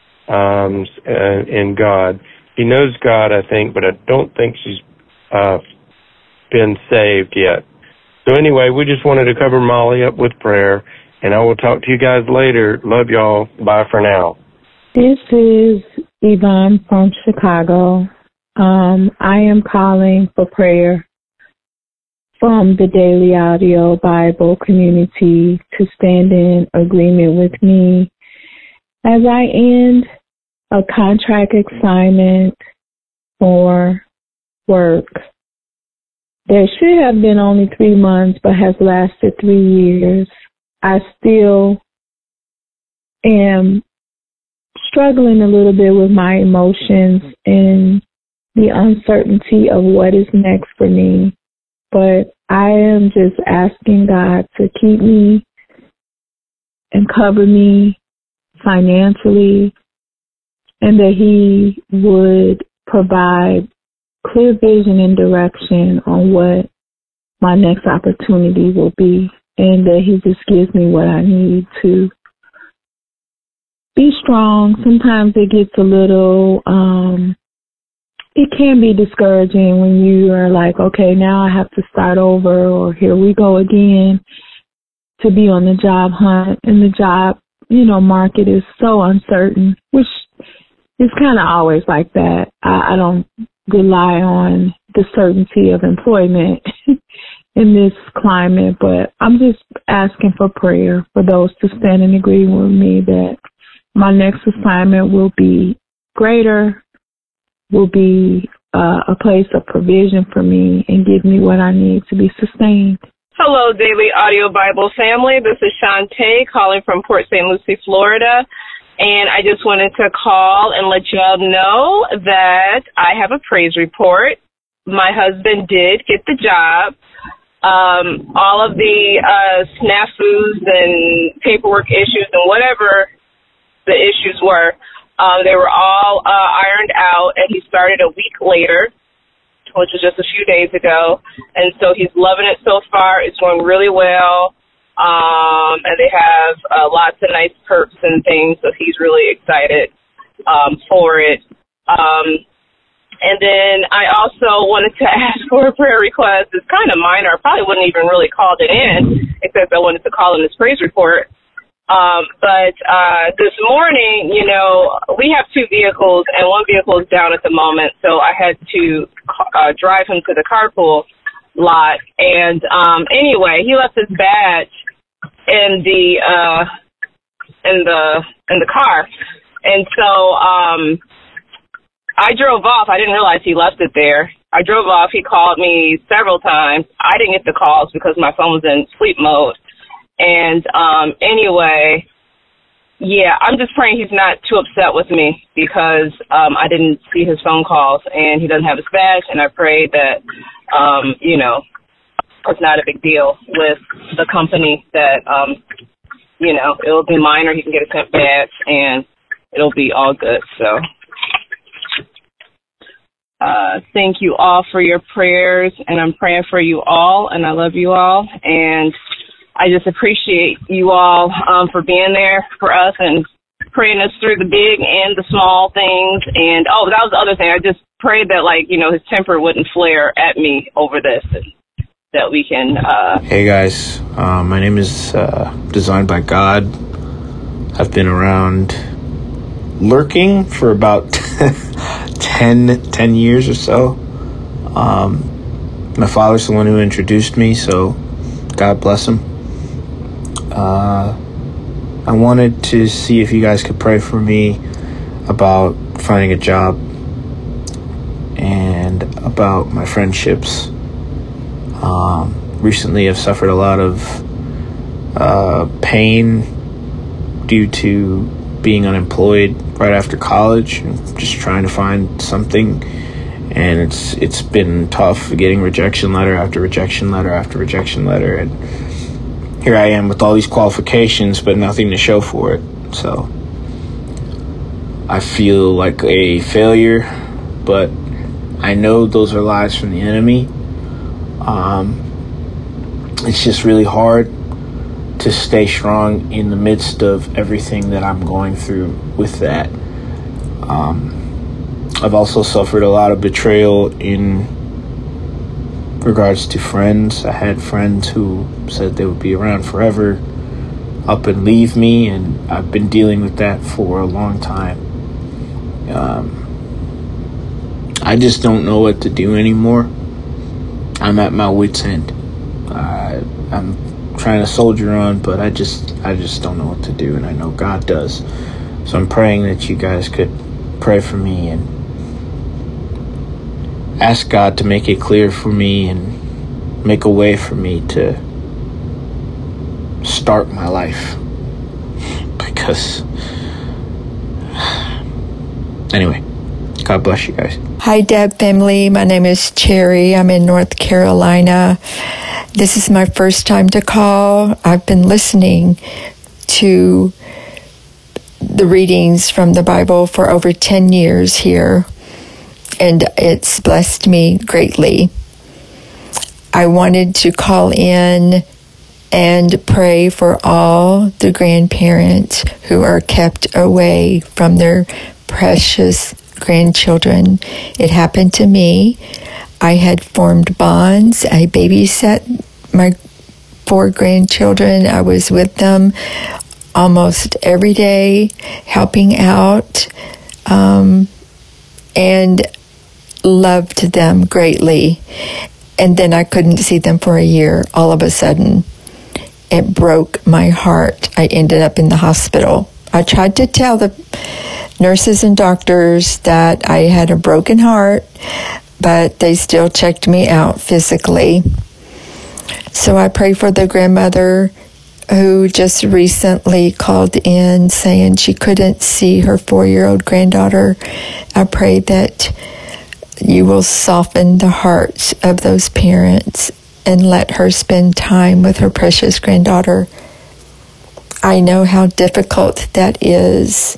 and God. She knows God, I think, but I don't think she's been saved yet. So anyway, we just wanted to cover Molly up with prayer, and I will talk to you guys later. Love y'all. Bye for now. This is Yvonne from Chicago. I am calling for prayer from the Daily Audio Bible community to stand in agreement with me as I end a contract assignment for work that should have been only 3 months but has lasted 3 years. I still am struggling a little bit with my emotions and the uncertainty of what is next for me. But I am just asking God to keep me and cover me financially, and that He would provide clear vision and direction on what my next opportunity will be, and that He just gives me what I need to be strong. Sometimes it gets a little, it can be discouraging when you are like, okay, now I have to start over, or here we go again, to be on the job hunt, and the job, market is so uncertain, which is kind of always like that. I don't rely on the certainty of employment in this climate, but I'm just asking for prayer for those to stand and agree with me that my next assignment will be greater, will be a place of provision for me, and give me what I need to be sustained. Hello, Daily Audio Bible family. This is Shantae calling from Port St. Lucie, Florida. And I just wanted to call and let you all know that I have a praise report. My husband did get the job. All of the snafus and paperwork issues and whatever the issues were, they were all ironed out, and he started a week later, which was just a few days ago. And so he's loving it so far. It's going really well. And they have lots of nice perks and things, so he's really excited for it. And then I also wanted to ask for a prayer request. It's kind of minor. I probably wouldn't even really called it in, except I wanted to call in this praise report. But this morning, we have 2 vehicles, and one vehicle is down at the moment, so I had to drive him to the carpool lot. And anyway, he left his badge in the car, and so I drove off. I didn't realize he left it there. I drove off. He called me several times. I didn't get the calls because my phone was in sleep mode. And anyway, yeah, I'm just praying he's not too upset with me because I didn't see his phone calls and he doesn't have his badge, and I pray that, you know, it's not a big deal with the company, that, you know, it'll be minor, he can get a temp badge, and it'll be all good, so. Thank you all for your prayers, and I'm praying for you all, and I love you all, and I just appreciate you all for being there for us and praying us through the big and the small things. And, oh, that was the other thing. I just prayed that, like, you know, his temper wouldn't flare at me over this, and that we can... Hey, guys. My name is Designed by God. I've been around lurking for about 10 years or so. My father's the one who introduced me, so God bless him. I wanted to see if you guys could pray for me about finding a job and about my friendships. Recently I've suffered a lot of pain due to being unemployed right after college and just trying to find something, and it's been tough getting rejection letter after rejection letter after rejection letter, and here I am with all these qualifications but nothing to show for it. So I feel like a failure, but I know those are lies from the enemy. It's just really hard to stay strong in the midst of everything that I'm going through with that. I've also suffered a lot of betrayal in regards to friends. I had friends who said they would be around forever, up and leave me, and I've been dealing with that for a long time. I just don't know what to do anymore. I'm at my wit's end. I'm trying to soldier on, but I just don't know what to do, and I know God does. So I'm praying that you guys could pray for me and ask God to make it clear for me and make a way for me to start my life. Because anyway, God bless you guys. Hi, Deb family. My name is Cherry. I'm in North Carolina. This is my first time to call. I've been listening to the readings from the Bible for over 10 years here, and it's blessed me greatly. I wanted to call in and pray for all the grandparents who are kept away from their precious grandchildren. It happened to me. I had formed bonds. I babysat my 4 grandchildren. I was with them almost every day, helping out, and loved them greatly. And then I couldn't see them for a year. All of a sudden, it broke my heart. I ended up in the hospital. I tried to tell the nurses and doctors that I had a broken heart, but they still checked me out physically. So I pray for the grandmother who just recently called in saying she couldn't see her 4-year-old granddaughter. I pray that you will soften the hearts of those parents and let her spend time with her precious granddaughter. I know how difficult that is.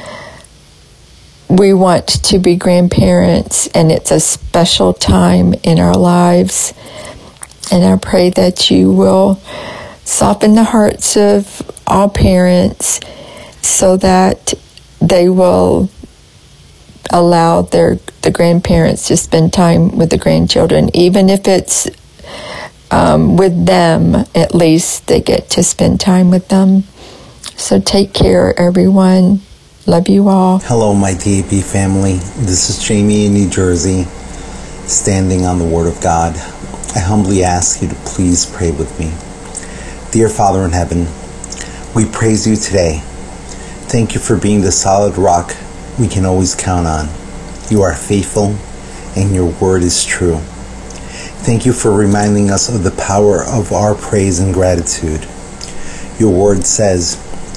We want to be grandparents, and it's a special time in our lives. And I pray that you will soften the hearts of all parents so that they will allow the grandparents to spend time with the grandchildren. Even if it's with them, at least they get to spend time with them. So take care, everyone. Love you all. Hello, my DAB family. This is Jamie in New Jersey, standing on the Word of God. I humbly ask you to please pray with me. Dear Father in heaven, we praise you today. Thank you for being the solid rock we can always count on. You are faithful, and your word is true. Thank you for reminding us of the power of our praise and gratitude. Your word says,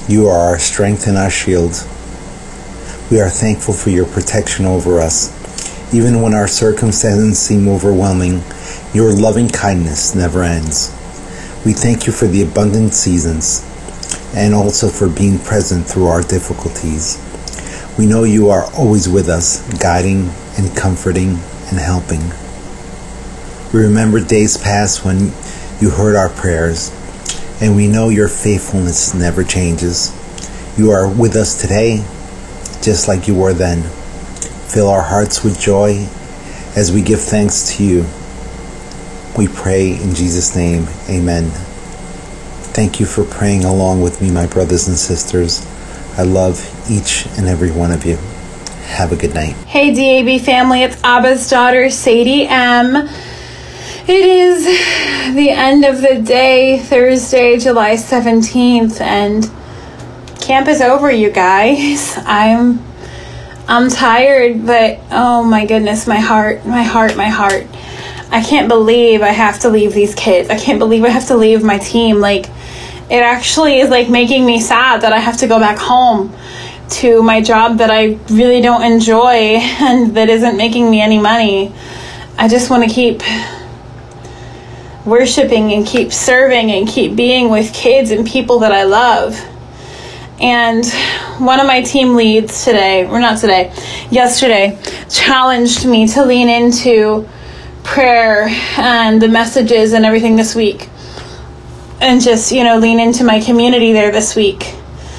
You are our strength and our shield. We are thankful for your protection over us. Even when our circumstances seem overwhelming, your loving kindness never ends. We thank you for the abundant seasons and also for being present through our difficulties. We know you are always with us, guiding and comforting and helping. We remember days past when you heard our prayers, and we know your faithfulness never changes. You are with us today, just like you were then. Fill our hearts with joy as we give thanks to you. We pray in Jesus' name, amen. Thank you for praying along with me, my brothers and sisters. I love each and every one of you. Have a good night. Hey DAB family, it's Abba's daughter, Sadie M. It is the end of the day, Thursday, July 17th, and camp is over, you guys. I'm tired, but oh my goodness, my heart. I can't believe I have to leave these kids. I can't believe I have to leave my team. Like, it actually is like making me sad that I have to go back home to my job that I really don't enjoy and that isn't making me any money. I just want to keep worshiping and keep serving and keep being with kids and people that I love. And one of my team leads yesterday challenged me to lean into prayer and the messages and everything this week, and just, lean into my community there this week.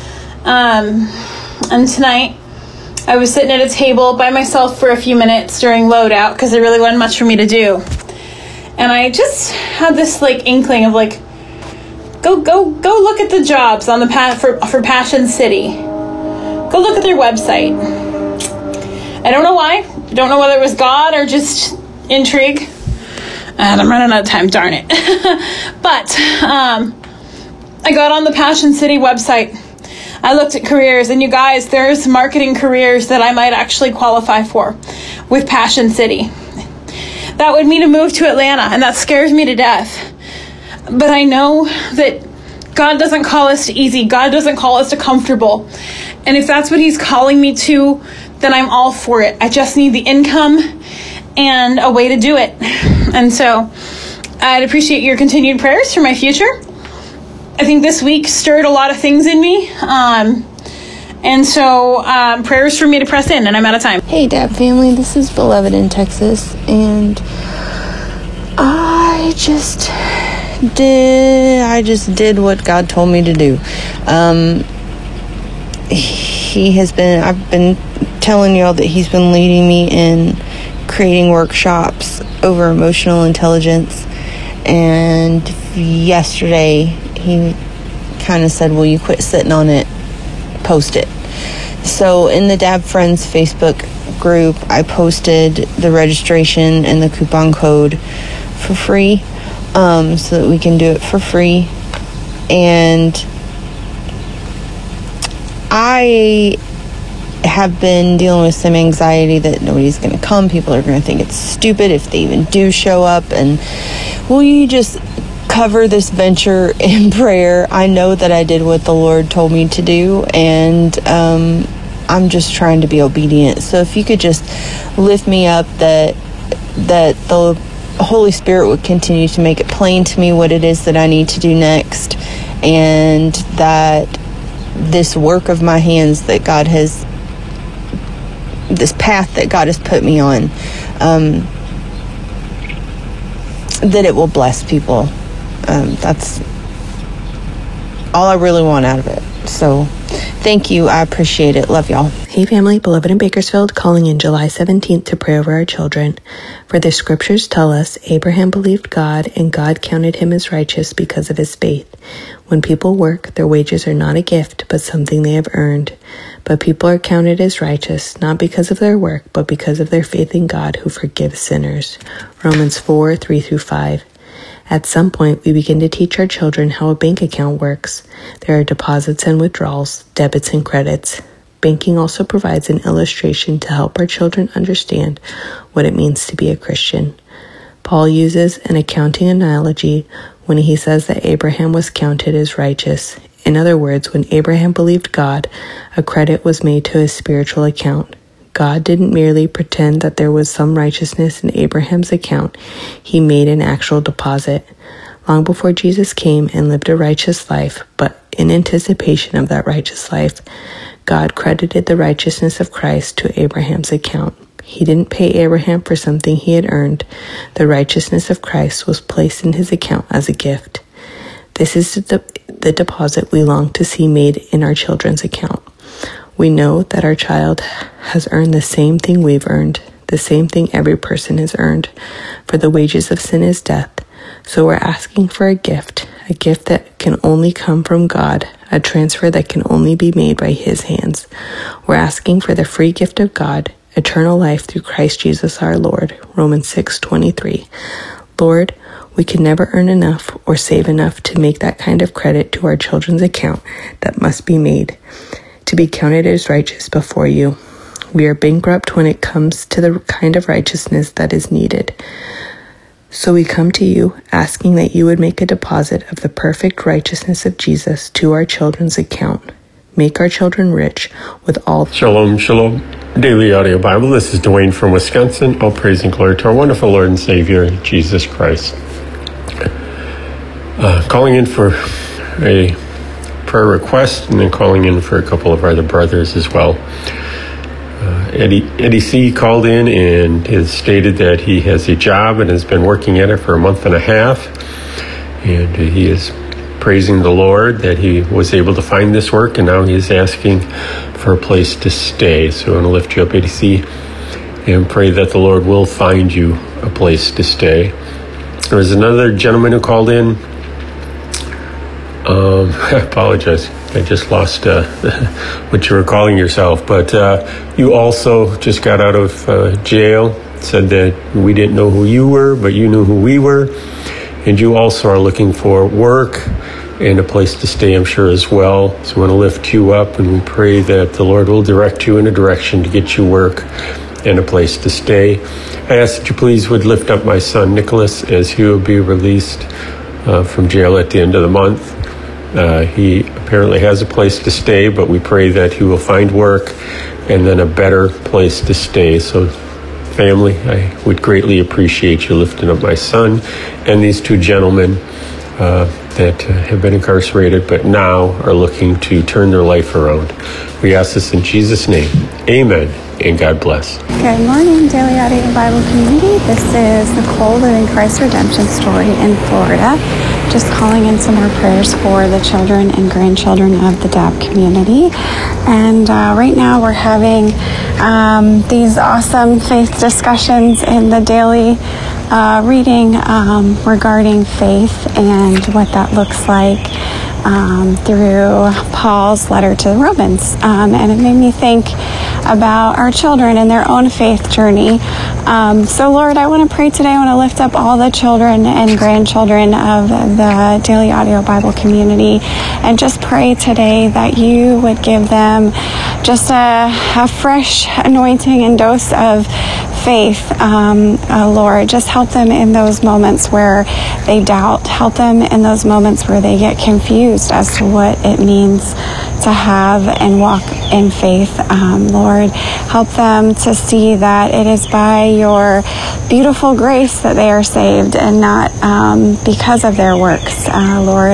And tonight I was sitting at a table by myself for a few minutes during loadout because there really wasn't much for me to do, and I just had this inkling of go look at the jobs on the for Passion City. Go look at their website. I don't know why. I don't know whether it was God or just intrigue. And I'm running out of time, darn it. But I got on the Passion City website. I looked at careers, and you guys, there's marketing careers that I might actually qualify for with Passion City. That would mean to move to Atlanta, and that scares me to death. But I know that God doesn't call us to easy. God doesn't call us to comfortable. And if that's what he's calling me to, then I'm all for it. I just need the income and a way to do it. And so I'd appreciate your continued prayers for my future. I think this week stirred a lot of things in me. And so prayers for me to press in, and I'm out of time. Hey, Dab family, this is Beloved in Texas, and I just did what God told me to do. I've been telling y'all that he's been leading me in creating workshops over emotional intelligence, and yesterday he kind of said, will you quit sitting on it, post it. So in the Dab Friends Facebook group, I posted the registration and the coupon code for free, so that we can do it for free. And I have been dealing with some anxiety that nobody's going to come. People are going to think it's stupid if they even do show up. And will you just cover this venture in prayer? I know that I did what the Lord told me to do, and I'm just trying to be obedient. So if you could just lift me up, that the Holy Spirit would continue to make it plain to me what it is that I need to do next, and that this work of my hands that God has, this path that God has put me on, that it will bless people. That's all I really want out of it. So thank you. I appreciate it. Love y'all. Hey family, Beloved in Bakersfield, calling in July 17th to pray over our children. For the scriptures tell us Abraham believed God, and God counted him as righteous because of his faith. When people work, their wages are not a gift, but something they have earned. But people are counted as righteous, not because of their work, but because of their faith in God who forgives sinners. Romans 4:3-5. At some point, we begin to teach our children how a bank account works. There are deposits and withdrawals, debits and credits. Banking also provides an illustration to help our children understand what it means to be a Christian. Paul uses an accounting analogy when he says that Abraham was counted as righteous. In other words, when Abraham believed God, a credit was made to his spiritual account. God didn't merely pretend that there was some righteousness in Abraham's account. He made an actual deposit. Long before Jesus came and lived a righteous life, but in anticipation of that righteous life, God credited the righteousness of Christ to Abraham's account. He didn't pay Abraham for something he had earned. The righteousness of Christ was placed in his account as a gift. This is the deposit we long to see made in our children's account. We know that our child has earned the same thing we've earned, the same thing every person has earned. For the wages of sin is death. So we're asking for a gift that can only come from God, a transfer that can only be made by his hands. We're asking for the free gift of God, eternal life through Christ Jesus our Lord. Romans 6:23. Lord, we can never earn enough or save enough to make that kind of credit to our children's account that must be made to be counted as righteous before you. We are bankrupt when it comes to the kind of righteousness that is needed. So we come to you asking that you would make a deposit of the perfect righteousness of Jesus to our children's account. Make our children rich with all... Shalom, shalom. Daily Audio Bible. This is Dwayne from Wisconsin. All praise and glory to our wonderful Lord and Savior, Jesus Christ. Calling in for a prayer request and then calling in for a couple of other brothers as well. Eddie C. called in and has stated that he has a job and has been working at it for a month and a half, and he is praising the Lord that he was able to find this work, and now he is asking for a place to stay. So I want to lift you up, Eddie C., and pray that the Lord will find you a place to stay. There was another gentleman who called in. I apologize. I just lost what you were calling yourself. But you also just got out of jail, said that we didn't know who you were, but you knew who we were. And you also are looking for work and a place to stay, I'm sure, as well. So we want to lift you up, and we pray that the Lord will direct you in a direction to get you work and a place to stay. I ask that you please would lift up my son, Nicholas, as he will be released from jail at the end of the month. He apparently has a place to stay, but we pray that he will find work and then a better place to stay. So, family, I would greatly appreciate you lifting up my son and these two gentlemen that have been incarcerated but now are looking to turn their life around. We ask this in Jesus' name. Amen, and God bless. Good morning, Daily Audio Bible community. This is Nicole living Christ Redemption Story in Florida. Just calling in some more prayers for the children and grandchildren of the DAB community. And right now we're having these awesome faith discussions in the daily reading regarding faith and what that looks like through Paul's letter to the Romans. And it made me think about our children and their own faith journey. So Lord, I want to pray today. I want to lift up all the children and grandchildren of the Daily Audio Bible community and just pray today that you would give them just a fresh anointing and dose of faith, Lord. Just help them in those moments where they doubt. Help them in those moments where they get confused as to what it means to have and walk in faith, Lord. Help them to see that it is by your beautiful grace that they are saved and not because of their works, Lord.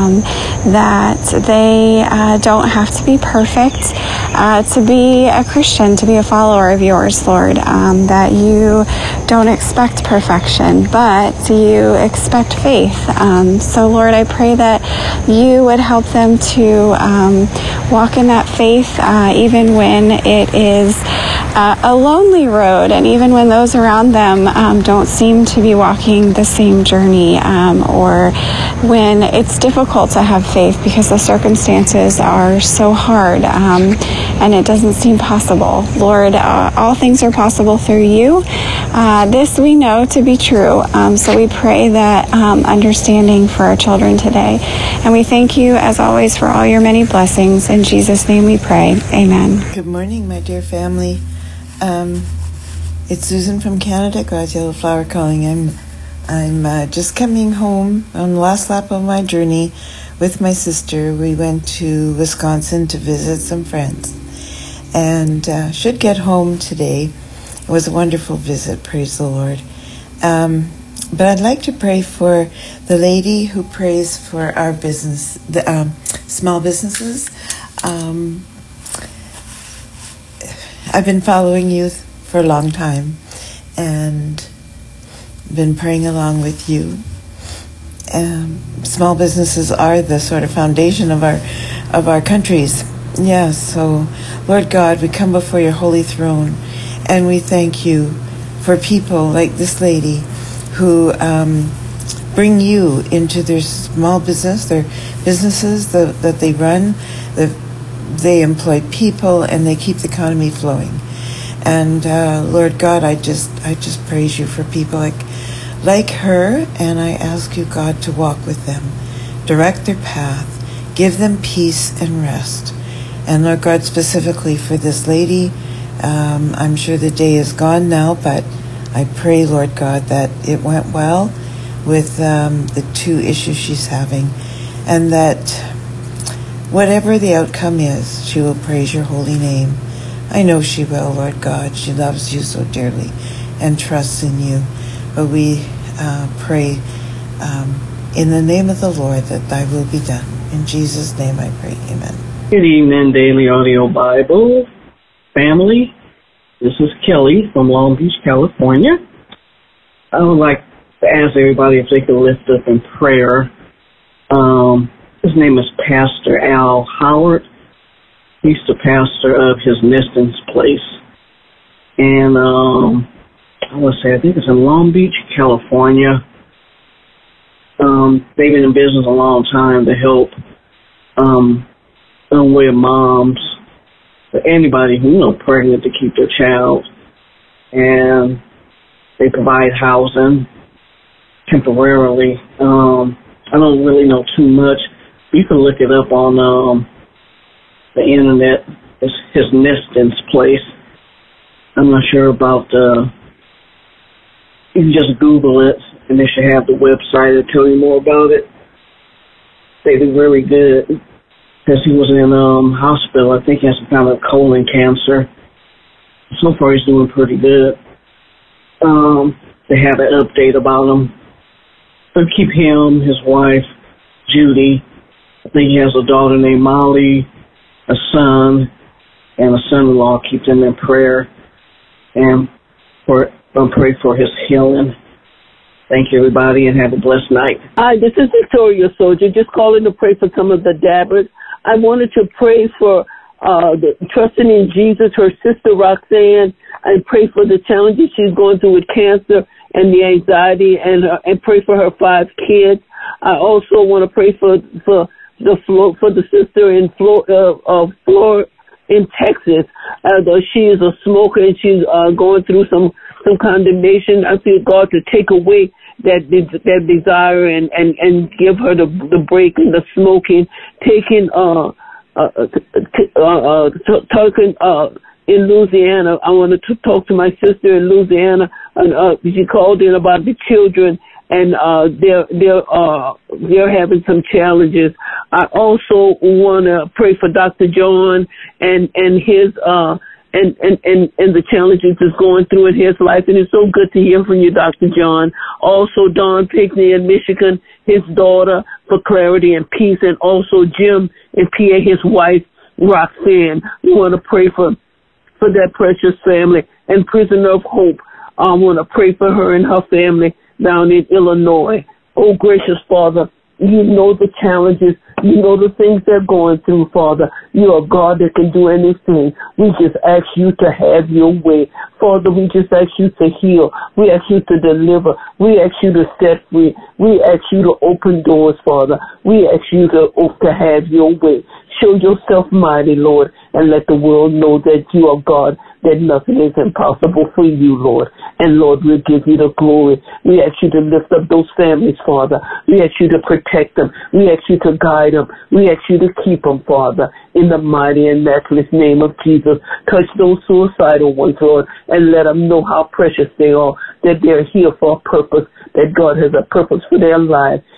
That they don't have to be perfect to be a Christian, to be a follower of yours, Lord. That you don't expect perfection, but you expect faith. So, Lord, I pray that you would help them to walk in that faith even when it is a lonely road, and even when those around them don't seem to be walking the same journey, or when it's difficult to have faith because the circumstances are so hard and it doesn't seem possible. Lord, all things are possible through you. This we know to be true. So we pray that understanding for our children today. And we thank you, as always, for all your many blessings. In Jesus' name we pray. Amen. Good morning, my dear family. It's Susan from Canada, God's Yellow Flower calling. I'm just coming home on the last lap of my journey with my sister. We went to Wisconsin to visit some friends and should get home today. It was a wonderful visit, praise the Lord. But I'd like to pray for the lady who prays for our business, the small businesses. I've been following you for a long time and been praying along with you. Small businesses are the sort of foundation of our countries. Yes, so Lord God, we come before your holy throne and we thank you for people like this lady who bring you into their small business, their businesses that they run. They employ people and they keep the economy flowing. And Lord God, I just praise you for people like her, and I ask you, God, to walk with them, direct their path, give them peace and rest. And Lord God, specifically for this lady, I'm sure the day is gone now, but I pray, Lord God, that it went well with the 2 issues she's having, and that whatever the outcome is, she will praise your holy name. I know she will, Lord God. She loves you so dearly and trusts in you. But we pray in the name of the Lord that thy will be done. In Jesus' name I pray. Amen. Good evening, Daily Audio Bible family. This is Kelly from Long Beach, California. I would like to ask everybody if they could lift up in prayer. His name is Pastor Al Howard. He's the pastor of his Nestins Place. And I think it's in Long Beach, California. They've been in business a long time to help unwed moms, anybody pregnant to keep their child. And they provide housing temporarily. I don't really know too much. You can look it up on the internet. It's his Nestins Place. I'm not sure about you can just Google it, and they should have the website to tell you more about it. They do really good, because he was in hospital. I think he has some kind of colon cancer. So far, he's doing pretty good. They have an update about him. So keep him, his wife, Judy. I think he has a daughter named Molly, a son, and a son-in-law. Keep them in prayer, and pray for his healing. Thank you, everybody, and have a blessed night. Hi, this is Victoria Soldier, just calling to pray for some of the dabbers. I wanted to pray for trusting in Jesus, her sister Roxanne, and pray for the challenges she's going through with cancer and the anxiety, and pray for her 5 kids. I also want to pray for the sister in Florida, in Texas. She is a smoker and she's going through some condemnation. I feel God to take away that desire and give her the break in the smoking, taking in Louisiana. I wanted to talk to my sister in Louisiana, and she called in about the children, and they're having some challenges. I also want to pray for Dr. John and his and the challenges he's going through in his life. And it's so good to hear from you, Dr. John. Also, Don Pickney in Michigan, his daughter, for clarity and peace. And also Jim in PA, his wife, Roxanne. We want to pray for that precious family. And Prisoner of Hope, I want to pray for her and her family down in Illinois. Oh, gracious Father, you know the challenges. You know the things they're going through, Father. You are God that can do anything. We just ask you to have your way. Father, we just ask you to heal. We ask you to deliver. We ask you to set free. We ask you to open doors, Father. We ask you to have your way. Show yourself mighty, Lord, and let the world know that you are God, that nothing is impossible for you, Lord. And, Lord, we'll give you the glory. We ask you to lift up those families, Father. We ask you to protect them. We ask you to guide them. We ask you to keep them, Father, in the mighty and matchless name of Jesus. Touch those suicidal ones, Lord, and let them know how precious they are, that they're here for a purpose, that God has a purpose for their lives.